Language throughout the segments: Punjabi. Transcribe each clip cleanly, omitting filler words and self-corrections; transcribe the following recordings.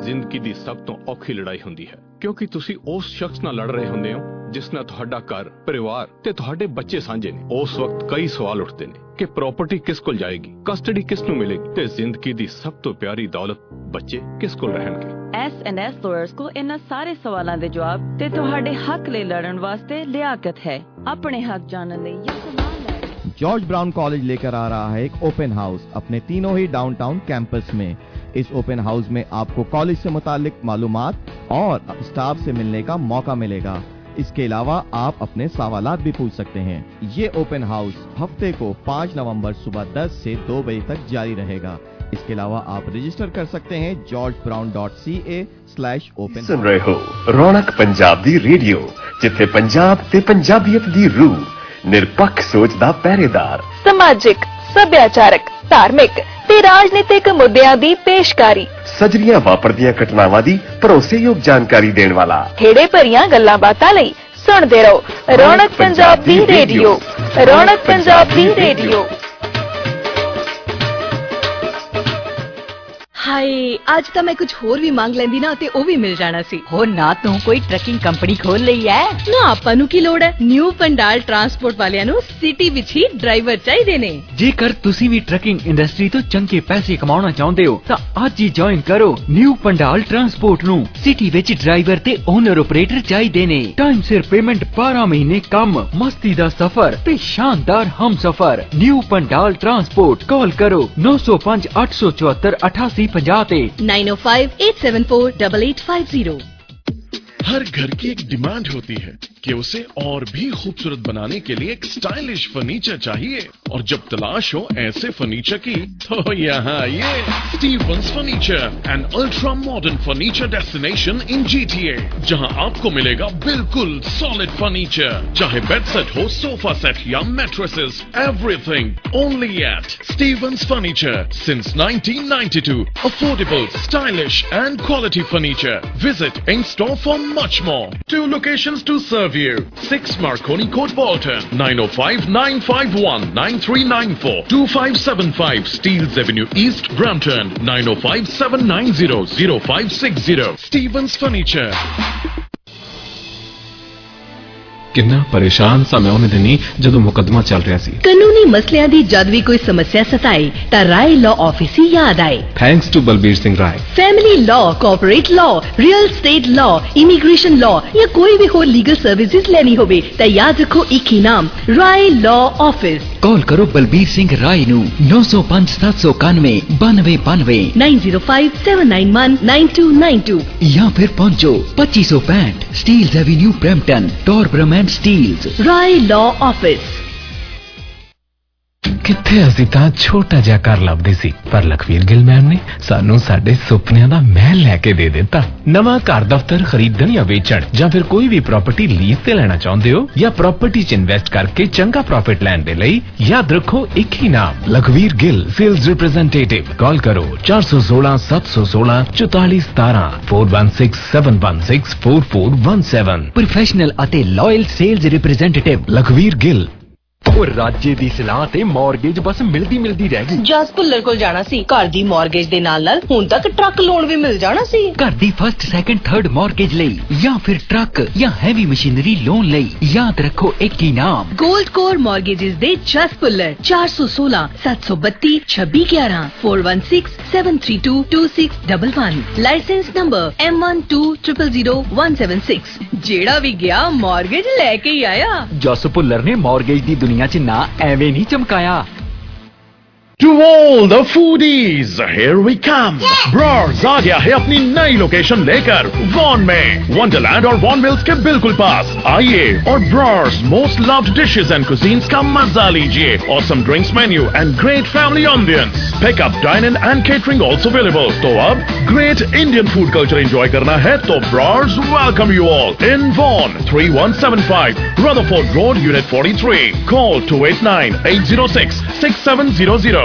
ਜ਼ਿੰਦਗੀ ਦੀ ਸਭ ਤੋਂ ਔਖੀ ਲੜਾਈ ਹੁੰਦੀ ਹੈ, ਕਿਉਂਕਿ ਤੁਸੀਂ ਉਸ ਸ਼ਖਸ ਨਾਲ ਲੜ ਰਹੇ ਹੁੰਦੇ ਹੋ ਜਿਸ ਨਾਲ ਤੁਹਾਡਾ ਘਰ, ਪਰਿਵਾਰ ਤੇ ਤੁਹਾਡੇ ਬੱਚੇ ਸਾਂਝੇ ਨੇ। ਉਸ ਵਕਤ ਕਈ ਸਵਾਲ ਉੱਠਦੇ ਨੇ ਕਿ ਪ੍ਰਾਪਰਟੀ ਕਿਸ ਕੋਲ ਜਾਏਗੀ, ਕਸਟਡੀ ਕਿਸ ਨੂੰ ਮਿਲੇਗੀ ਤੇ ਜ਼ਿੰਦਗੀ ਦੀ ਸਭ ਤੋਂ ਪਿਆਰੀ ਦੌਲਤ ਬੱਚੇ ਕਿਸ ਕੋਲ ਰਹਿਣਗੇ। S&S lawyers ਕੋਲ ਇਹਨਾਂ ਸਾਰੇ ਸਵਾਲਾਂ ਦੇ ਜਵਾਬ ਤੇ ਤੁਹਾਡੇ ਹੱਕ ਲਈ ਲੜਨ ਵਾਸਤੇ ਲਿਆਕਤ है। अपने हक जानने ਲਈ ये सवाल है। जॉर्ज ब्राउन कॉलेज लेकर आ रहा है एक ओपन हाउस अपने तीनों ही डाउनटाउन कैंपस में। इस ओपन हाउस में आपको कॉलेज से मुतालिक मालूमात और स्टाफ से मिलने का मौका मिलेगा। इसके अलावा आप अपने सवालात भी पूछ सकते हैं। ये ओपन हाउस हफ्ते को 5 नवंबर सुबह 10 से 2 बजे तक जारी रहेगा। इसके अलावा आप रजिस्टर कर सकते हैं georgebrown.ca/open। सुन रहे हो रौनक पंजाब दी रेडियो, जिथे पंजाब ते पंजाबियत दी रूह, निरपक्ष सोच दा पहरेदार, समाजिक, सभ्याचारक, धार्मिक ते राजनीतिक मुद्दियां दी पेशकारी, सजरियां वापरदियां घटनावां दी भरोसेयोग जानकारी देने वाला, खेड़े भरियां गल्लां बातां लई सुनदे रहो रौनक पंजाब दी रेडियो। रौनक पंजाब दी रेडियो। हाय, आज तो मैं कुछ होर भी मांग लेंदी ना ते ओ भी मिल जाना सी। हो ना तू कोई ट्रकिंग कंपनी खोल लई है ना, आपां नू की लोड़ है। न्यू पंडाल ट्रांसपोर्ट वालियां नू सिटी विच ही ड्राइवर चाहिए ने। जेकर तुसी भी ट्रकिंग इंडस्ट्री तो चंगे पैसे कमाना चाहते हो तो आज ही ज्वाइन करो न्यू पंडाल ट्रांसपोर्ट नू। सिटी विच ड्राइवर ते ओनर ऑपरेटर चाहिए ने। टाइम सिर पेमेंट, 12 महीने कम, मस्ती दा सफर ते शानदार हम सफर। New Pandal transport. कॉल करो 905 874 8850 905-874-8850। हर घर की एक डिमांड होती है कि उसे और भी खूबसूरत बनाने के लिए एक स्टाइलिश फर्नीचर चाहिए, और जब तलाश हो ऐसे फर्नीचर की तो यहाँ ये Stevens furniture, an ultra modern furniture destination in GTA, जहाँ आपको मिलेगा बिल्कुल सॉलिड फर्नीचर, चाहे बेड सेट हो, सोफा सेट या mattresses, everything only at Stevens furniture since 1992। Affordable, stylish and quality furniture. Visit in store for much more. 2 locations to serve you. 6 Marconi Court, Bolton. 905-951-9394. 2575 Steeles Avenue East, Brampton. 905-790-0560. Stevens Furniture. किन्ना परेशान सा मैं उन्हें दिनी जदों मुकदमा चल रहा सी। कानूनी मसलियां दी जद भी कोई समस्या सताए ता राय लॉ ऑफिस ही याद आए। Thanks to Balbir Singh Rai. Family law, corporate law, real estate law, immigration law या कोई भी हो लीगल सर्विसेज लेनी होवे ता याद रखो एक ही नाम, राय लॉ ऑफिस। कॉल करो बलबीर सिंह राय नू 905 791 9292 905-791-9292 या फिर पहुंचो 2565 Steeles avenue, Brampton, Torbram and Steeles. Rai law office. किथे असीं तां छोटा जिहा घर लभदे सी, पर लखवीर गिल मैम ने सानू साडे सुपनियां दा महल लैके दे दिता। नवां घर दफ्तर खरीदण या वेचण जां फिर कोई भी प्रॉपर्टी लीज ते लेना चाहुंदे हो या प्रॉपर्टी च इन्वेस्ट करके चंगा प्रॉफिट लैण दे लई याद रखो एक ही नाम, Lakhvir Gill sales representative. Call करो 416 716 4417 416 716 4417। प्रोफेशनल अते loyal sales representative Lakhvir Gill. और राज्य दी सलाह ते मॉर्गेज बस मिलदी रह गई। जस भुल्लर कोल जाना सी, घर दी मॉर्गेज दे नाल-नाल हुण तक ट्रक लोन भी मिल जाना सी। घर दी फर्स्ट, सेकंड, थर्ड मॉर्गेज लई या फिर ट्रक या हैवी मशीनरी लोन लई याद रखो एक ही नाम, गोल्ड कोर मॉर्गेजेस दे जस भुल्लर। 416 732 2611 416 732 2611। Licence number M12000176। जेड़ा भी गया मॉर्गेज लेके ही आया। जस भुल्लर ने मॉर्गेज दी दुनिया च ना एवें नहीं चमकाया। To all the foodies, here we come. Brars आ गया है अपनी नई लोकेशन लेकर वॉन में, वंडरलैंड और वॉन मिल्स के बिल्कुल पास। आइए और Brars most loved dishes and cuisines का मजा लीजिए। Awesome drinks menu and great family ambience. Pick up, dine in and catering also available. तो अब great Indian food culture enjoy करना है तो Brars welcome you all in Vaughan, 3175 Rutherford Road, Unit 43. Call 289-806-6700.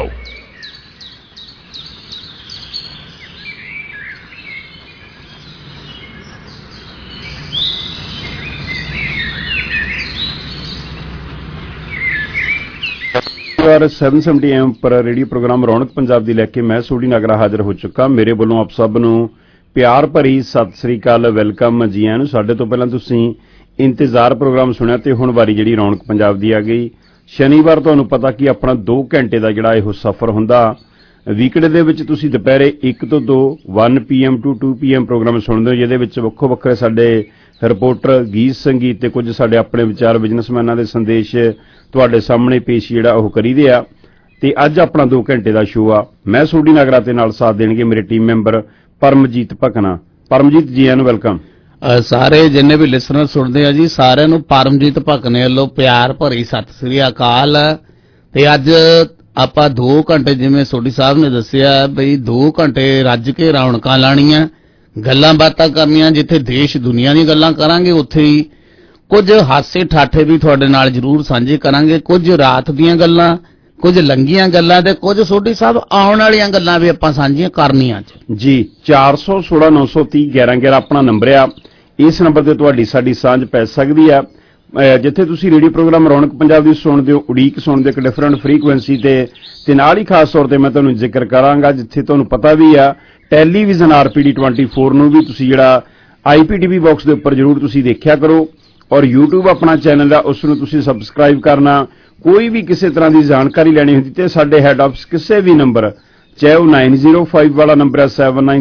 नमस्कार 770 AM पर रेडियो प्रोग्राम रौनक पंजाब दी लैके मैं सूडी नागरा हाजिर हो चुका। मेरे वालों आप सब नूं ਪਿਆਰ ਭਰੀ ਸਤਿ ਸ੍ਰੀ ਅਕਾਲ, ਵੈਲਕਮ ਜੀ ਆਇਆਂ ਨੂੰ। ਸਾਡੇ ਤੋਂ ਪਹਿਲਾਂ ਤੁਸੀਂ ਇੰਤਜ਼ਾਰ ਪ੍ਰੋਗਰਾਮ ਸੁਣਿਆ ਤੇ ਹੁਣ ਵਾਰੀ ਜਿਹੜੀ ਰੌਣਕ ਪੰਜਾਬ ਦੀ ਆ ਗਈ। ਸ਼ਨੀਵਾਰ ਤੁਹਾਨੂੰ ਪਤਾ ਕਿ ਆਪਣਾ 2 ਘੰਟੇ ਦਾ ਜਿਹੜਾ ਇਹੋ ਸਫ਼ਰ ਹੁੰਦਾ। ਵੀਕਡੇ ਦੇ ਵਿੱਚ ਤੁਸੀਂ ਦੁਪਹਿਰੇ 1 ਤੋਂ 2 1 PM to 2 PM ਪ੍ਰੋਗਰਾਮ ਸੁਣਦੇ ਹੋ, ਜਿਹਦੇ ਵਿੱਚ ਵੱਖੋ ਵੱਖਰੇ ਸਾਡੇ ਰਿਪੋਰਟਰ, ਗੀਤ ਸੰਗੀਤ ਤੇ ਕੁਝ ਸਾਡੇ ਆਪਣੇ ਵਿਚਾਰ, ਬਿਜ਼ਨਸਮੈਨਾਂ ਦੇ ਸੰਦੇਸ਼ ਤੁਹਾਡੇ ਸਾਹਮਣੇ ਪੇਸ਼ ਜਿਹੜਾ ਉਹ ਕਰੀਦੇ ਆ। ਤੇ ਅੱਜ ਆਪਣਾ 2 ਘੰਟੇ ਦਾ ਸ਼ੋਅ ਆ। ਮੈਂ ਸੋਢੀ ਨਾਗਰਾ ਤੇ ਨਾਲ ਸਾਥ ਦੇਣਗੇ ਮੇਰੇ ਟੀਮ ਮੈਂਬਰ ਪਰਮਜੀਤ ਭਕਨਾ। ਪਰਮਜੀਤ ਜੀ ਆਇਆਂ ਨੂੰ ਵੈਲਕਮ। ਸਾਰੇ ਜਿੰਨੇ ਵੀ ਲਿਸਨਰ ਸੁਣਦੇ ਆ ਜੀ, ਸਾਰਿਆਂ ਨੂੰ ਪਰਮਜੀਤ ਭਕਨੇ ਵੱਲੋਂ ਪਿਆਰ ਭਰੀ ਸਤਿ ਸ੍ਰੀ ਅਕਾਲ। ਤੇ ਅੱਜ ਆਪਾਂ 2 ਘੰਟੇ, ਜਿਵੇਂ ਸੋਢੀ ਸਾਹਿਬ ਨੇ ਦੱਸਿਆ ਬਈ 2 ਘੰਟੇ ਰੱਜ ਕੇ ਰੌਣਕਾਂ ਲਾਣੀਆਂ, ਗੱਲਾਂ ਬਾਤਾਂ ਕਰਨੀਆਂ। ਜਿੱਥੇ ਦੇਸ਼ ਦੁਨੀਆ ਦੀਆਂ ਗੱਲਾਂ ਕਰਾਂਗੇ, ਉੱਥੇ ਹੀ ਕੁਝ ਹਾਸੇ ਠਾਠੇ ਵੀ ਤੁਹਾਡੇ ਨਾਲ ਜ਼ਰੂਰ ਸਾਂਝੇ ਕਰਾਂਗੇ। ਕੁਝ ਰਾਤ ਦੀਆਂ ਗੱਲਾਂ, ਕੁਝ ਲੰਘੀਆਂ ਗੱਲਾਂ ਤੇ ਕੁਝ ਸੋਢੀ ਸਾਹਿਬ ਆਉਣ ਵਾਲੀਆਂ ਗੱਲਾਂ ਵੀ ਆਪਾਂ ਸਾਂਝੀਆਂ ਕਰਨੀਆਂ ਜੀ। 416 930 1111 ਆਪਣਾ ਨੰਬਰ ਆ। ਇਸ ਨੰਬਰ ਤੇ ਤੁਹਾਡੀ ਸਾਡੀ ਸਾਂਝ ਪੈ ਸਕਦੀ ਆ। ਜਿੱਥੇ ਤੁਸੀਂ ਰੇਡੀਓ ਪ੍ਰੋਗਰਾਮ ਰੌਣਕ ਪੰਜਾਬ ਦੀ ਸੁਣਦੇ ਹੋ, ਉਡੀਕ ਸੁਣਦੇ ਇੱਕ ਡਿਫਰੈਂਟ ਫ੍ਰੀਕੁਐਂਸੀ ਤੇ ਨਾਲ ਹੀ ਖਾਸ ਤੌਰ ਤੇ ਮੈਂ ਤੁਹਾਨੂੰ ਜ਼ਿਕਰ ਕਰਾਂਗਾ, ਜਿੱਥੇ ਤੁਹਾਨੂੰ ਪਤਾ ਵੀ ਆ ਟੈਲੀਵਿਜ਼ਨ RPD 24 ਨੂੰ ਵੀ ਤੁਸੀਂ ਜਿਹੜਾ IPTV ਬਾਕਸ ਦੇ ਉੱਪਰ ਜ਼ਰੂਰ ਤੁਸੀਂ ਦੇਖਿਆ ਕਰੋ। ਔਰ YouTube ਆਪਣਾ ਚੈਨਲ ਆ, ਉਸ ਨੂੰ ਤੁਸੀਂ ਸਬਸਕ੍ਰਾਈਬ ਕਰਨਾ। ਕੋਈ ਵੀ ਕਿਸੇ ਤਰ੍ਹਾਂ ਦੀ ਜਾਣਕਾਰੀ ਲੈਣੀ ਹੁੰਦੀ ਤੇ ਸਾਡੇ ਹੈਡ ਆਫਿਸ ਕਿਸੇ ਵੀ ਨੰਬਰ, ਚਾਹੇ ਉਹ 905 ਵਾਲਾ ਨੰਬਰ ਹੈ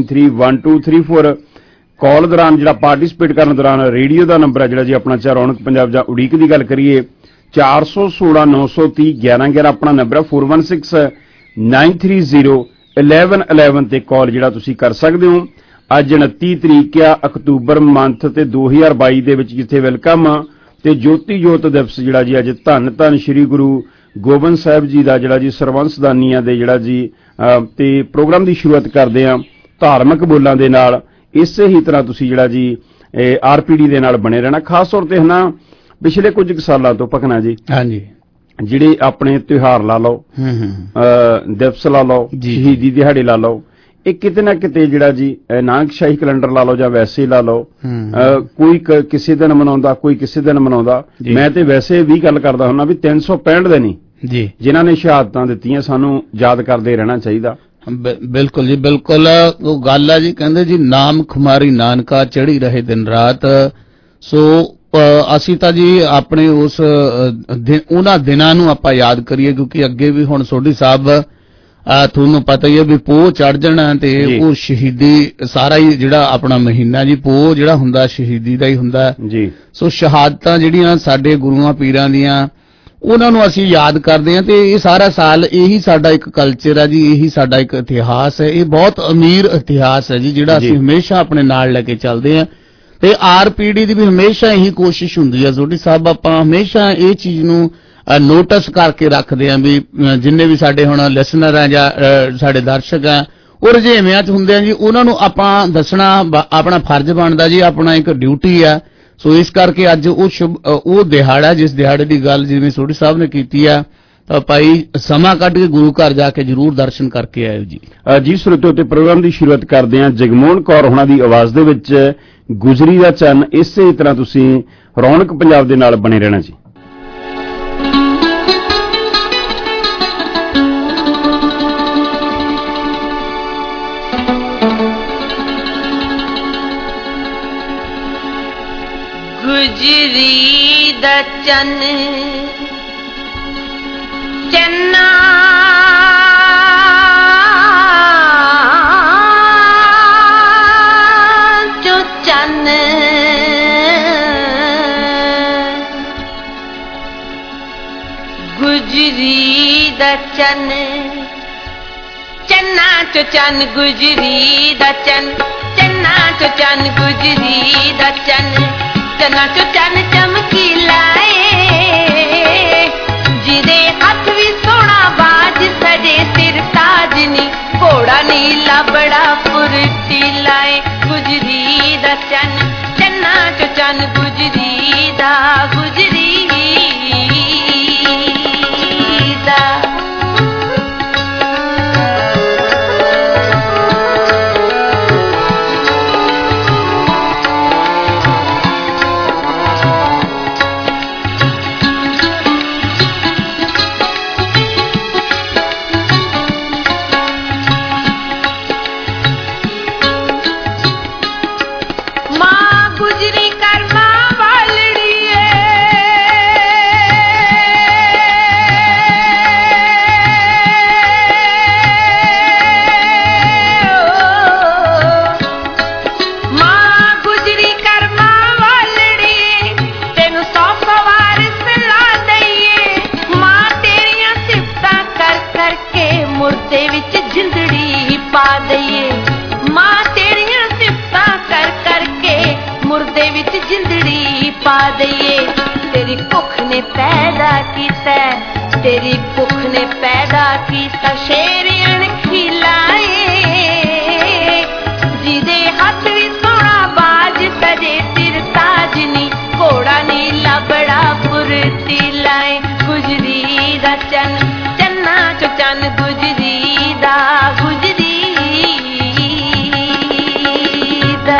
79311234, ਕਾਲ ਦੌਰਾਨ ਜਿਹੜਾ ਪਾਰਟਿਸਿਪੇਟ ਕਰਨ ਦੌਰਾਨ ਰੇਡੀਓ ਦਾ ਨੰਬਰ ਹੈ ਜਿਹੜਾ ਜੀ ਆਪਣਾ, ਚਾਹੇ ਰੌਣਕ ਪੰਜਾਬ ਜਾਂ ਉਡੀਕ ਦੀ ਗੱਲ ਕਰੀਏ 416 930 1111 ਆਪਣਾ ਨੰਬਰ ਹੈ। 416 930 1111 ਤੇ ਕਾਲ ਜਿਹੜਾ ਤੁਸੀਂ ਕਰ ਸਕਦੇ ਹੋ। ਅੱਜ 29 ਤਰੀਕ ਆ ਅਕਤੂਬਰ ਮੰਥ ਤੇ 2022 ਦੇ ਵਿੱਚ, ਜਿੱਥੇ ਵੈਲਕਮ ਤੇ ਜੋਤੀ ਜੋਤ ਦਿਵਸ ਜਿਹੜਾ ਜੀ ਅੱਜ ਧੰਨ ਧੰਨ ਸ਼੍ਰੀ ਗੁਰੂ ਗੋਬਿੰਦ ਸਾਹਿਬ ਜੀ ਦਾ ਜਿਹੜਾ ਜੀ ਸਰਵੰਸਦਾਨੀਆਂ ਦੇ ਜਿਹੜਾ ਜੀ ਤੇ ਪ੍ਰੋਗਰਾਮ ਦੀ ਸ਼ੁਰੂਆਤ ਕਰਦੇ ਆ ਧਾਰਮਿਕ ਬੋਲਾਂ ਦੇ ਨਾਲ। ਇਸੇ ਹੀ ਤਰ੍ਹਾਂ ਤੁਸੀਂ ਜਿਹੜਾ ਜੀ RPD ਦੇ ਨਾਲ ਬਣੇ ਰਹਿਣਾ। ਖਾਸ ਤੌਰ ਤੇ ਨਾ ਪਿਛਲੇ ਕੁਝ ਸਾਲਾਂ ਤੋਂ ਭਕਨਾ ਜੀ, ਹਾਂਜੀ, ਜਿਹੜੇ ਆਪਣੇ ਤਿਉਹਾਰ ਲਾ ਲਓ, ਦਿਵਸ ਲਾ ਲਓ, ਸ਼ਹੀਦੀ ਦਿਹਾੜੇ ਲਾ ਲਓ, ਇਹ ਕਿਤੇ ਨਾ ਕਿਤੇ ਜਿਹੜਾ ਜੀ ਨਾਨਕਸ਼ਾਹੀ ਕੈਲੰਡਰ ਲਾ ਲਓ ਜਾਂ ਵੈਸੇ ਲਾ ਲਓ, ਕੋਈ ਕਿਸੇ ਦਿਨ ਮਨਾਉਂਦਾ, ਕੋਈ ਕਿਸੇ ਦਿਨ ਮਨਾਉਂਦਾ। ਮੈਂ ਤੇ ਵੈਸੇ ਵੀ ਗੱਲ ਕਰਦਾ ਹੁੰਦਾ ਵੀ 365 ਦਿਨ ਹੀ ਜੀ ਜਿਨ੍ਹਾਂ ਨੇ ਸ਼ਹਾਦਤਾਂ ਦਿੱਤੀਆਂ ਸਾਨੂੰ ਯਾਦ ਕਰਦੇ ਰਹਿਣਾ ਚਾਹੀਦਾ। ਬਿਲਕੁਲ ਜੀ, ਬਿਲਕੁਲ। ਉਹ ਗੱਲ ਆ ਜੀ, ਕਹਿੰਦੇ ਜੀ ਨਾਮ ਖੁਮਾਰੀ ਨਾਨਕਾ ਚੜ੍ਹੀ ਰਹੇ ਦਿਨ ਰਾਤ। ਸੋ ਅਸੀਂ ਤਾਂ ਜੀ ਆਪਣੇ ਉਸ ਉਹਨਾਂ ਦਿਨਾਂ ਨੂੰ ਆਪਾਂ ਯਾਦ ਕਰੀਏ, ਕਿਉਂਕਿ ਅੱਗੇ ਵੀ ਹੁਣ ਸੋਢੀ ਸਾਹਿਬ ਤੁਹਾਨੂੰ ਪਤਾ ਹੀ ਹੈ ਵੀ ਪੋਹ ਚੜ ਜਾਣਾ ਤੇ ਉਹ ਸ਼ਹੀਦੀ ਸਾਰਾ ਹੀ ਜਿਹੜਾ ਆਪਣਾ ਮਹੀਨਾ ਜੀ ਪੋਹ ਜਿਹੜਾ ਹੁੰਦਾ ਸ਼ਹੀਦੀ ਦਾ ਹੀ ਹੁੰਦਾ ਜੀ। ਸੋ ਸ਼ਹਾਦਤਾਂ ਜਿਹੜੀਆਂ ਸਾਡੇ ਗੁਰੂਆਂ ਪੀਰਾਂ ਦੀਆਂ, ਉਹਨਾਂ ਨੂੰ ਅਸੀਂ ਯਾਦ ਕਰਦੇ ਹਾਂ। ਤੇ ਇਹ ਸਾਰਾ ਸਾਲ ਇਹੀ ਸਾਡਾ ਇੱਕ ਕਲਚਰ ਹੈ ਜੀ, ਇਹੀ ਸਾਡਾ ਇੱਕ ਇਤਿਹਾਸ ਹੈ। ਇਹ ਬਹੁਤ ਅਮੀਰ ਇਤਿਹਾਸ ਹੈ ਜੀ, ਜਿਹੜਾ ਅਸੀਂ ਹਮੇਸ਼ਾ ਆਪਣੇ ਨਾਲ ਲੈ ਕੇ ਚੱਲਦੇ ਹਾਂ। ਤੇ RPD ਦੀ ਵੀ ਹਮੇਸ਼ਾ ਇਹੀ ਕੋਸ਼ਿਸ਼ ਹੁੰਦੀ ਹੈ ਸੋਢੀ ਸਾਹਿਬ, ਆਪਾਂ ਹਮੇਸ਼ਾ ਇਹ ਚੀਜ਼ ਨੂੰ ਨੋਟਿਸ ਕਰਕੇ ਰੱਖਦੇ ਆਂ ਵੀ ਜਿੰਨੇ ਵੀ ਸਾਡੇ ਹੁਣ ਲਿਸਨਰ ਆ ਜਾਂ ਸਾਡੇ ਦਰਸ਼ਕ ਆ, ਉਹ ਰੁਝੇਵਿਆਂ 'ਚ ਹੁੰਦੇ ਆ ਜੀ, ਉਹਨਾਂ ਨੂੰ ਆਪਾਂ ਦੱਸਣਾ ਆਪਣਾ ਫਰਜ਼ ਬਣਦਾ ਜੀ, ਆਪਣਾ ਇੱਕ ਡਿਊਟੀ ਆ। ਸੋ ਇਸ ਕਰਕੇ ਅੱਜ ਉਹ ਦਿਹਾੜਾ, ਜਿਸ ਦਿਹਾੜੇ ਦੀ ਗੱਲ ਜਿਵੇਂ ਸੋਢੀ ਸਾਹਿਬ ਨੇ ਕੀਤੀ ਆ, ਤਾਂ ਭਾਈ ਸਮਾਂ ਕੱਢ ਕੇ ਗੁਰੂ ਘਰ ਜਾ ਕੇ ਜ਼ਰੂਰ ਦਰਸ਼ਨ ਕਰਕੇ ਆਇਓ ਜੀ। ਜੀ ਸਰੋਤਿਓ, ਤੇ ਪ੍ਰੋਗਰਾਮ ਦੀ ਸ਼ੁਰੂਆਤ ਕਰਦੇ ਹਾਂ ਜਗਮੋਹਨ ਕੌਰ ਹੋਣਾ ਦੀ ਆਵਾਜ਼ ਦੇ ਵਿੱਚ, ਗੁਜਰੀ ਦਾ ਚੰਨ। ਇਸੇ ਤਰ੍ਹਾਂ ਤੁਸੀਂ ਰੌਣਕ ਪੰਜਾਬ ਦੇ ਨਾਲ ਬਣੇ ਰਹਿਣਾ ਜੀ। ਗੁਜਰੀ ਦਾ ਚੰਨ ਚੰਨਾ ਜੋ ਚੰਨ ਗੁਜਰੀ ਦਾ ਚੰਨ ਚੰਨਾ ਚੋ ਚੰਨ ਗੁਜਰੀ ਦਾ ਚੰਨ ਚੰਨਾ ਚੋ ਚੰਨ ਗੁਜਰੀ ਦਾ ਚੰਨ ਚੰਨਾ ਚੋ ਚੰਨ ਚਮਕੀਲਾ ਏ, ਜਿਹਦੇ ਹੱਥ ਵੀ ਸੋਹਣਾ ਬਾਜ ਸਜੇ ਸਿਰ ਤਾਜ ਨੀ, ਘੋੜਾ ਨੀਲਾ ਬੜਾ ਫੁਰਤੀਲਾ ਏ। ਗੁਜਰੀ ਦਾ ਚੰਨ ਚੰਨਾ ਚੋ ਚੰਨ ਗੁਜਰੀ ਦਾ, ਗੁਜਰੀ ਦਾ। जिंदड़ी पा दईए तेरी भुख ने पैदा कीता तेरी भुख ने पैदा कीता शेर अणखीलाए जिदे हाथ भी सोना बाज सजे सिर ताज नी घोड़ा नीला बड़ा फुर्ती लाए गुजरी दा चन चन्ना चो चन गुजरी दा गुजरी दा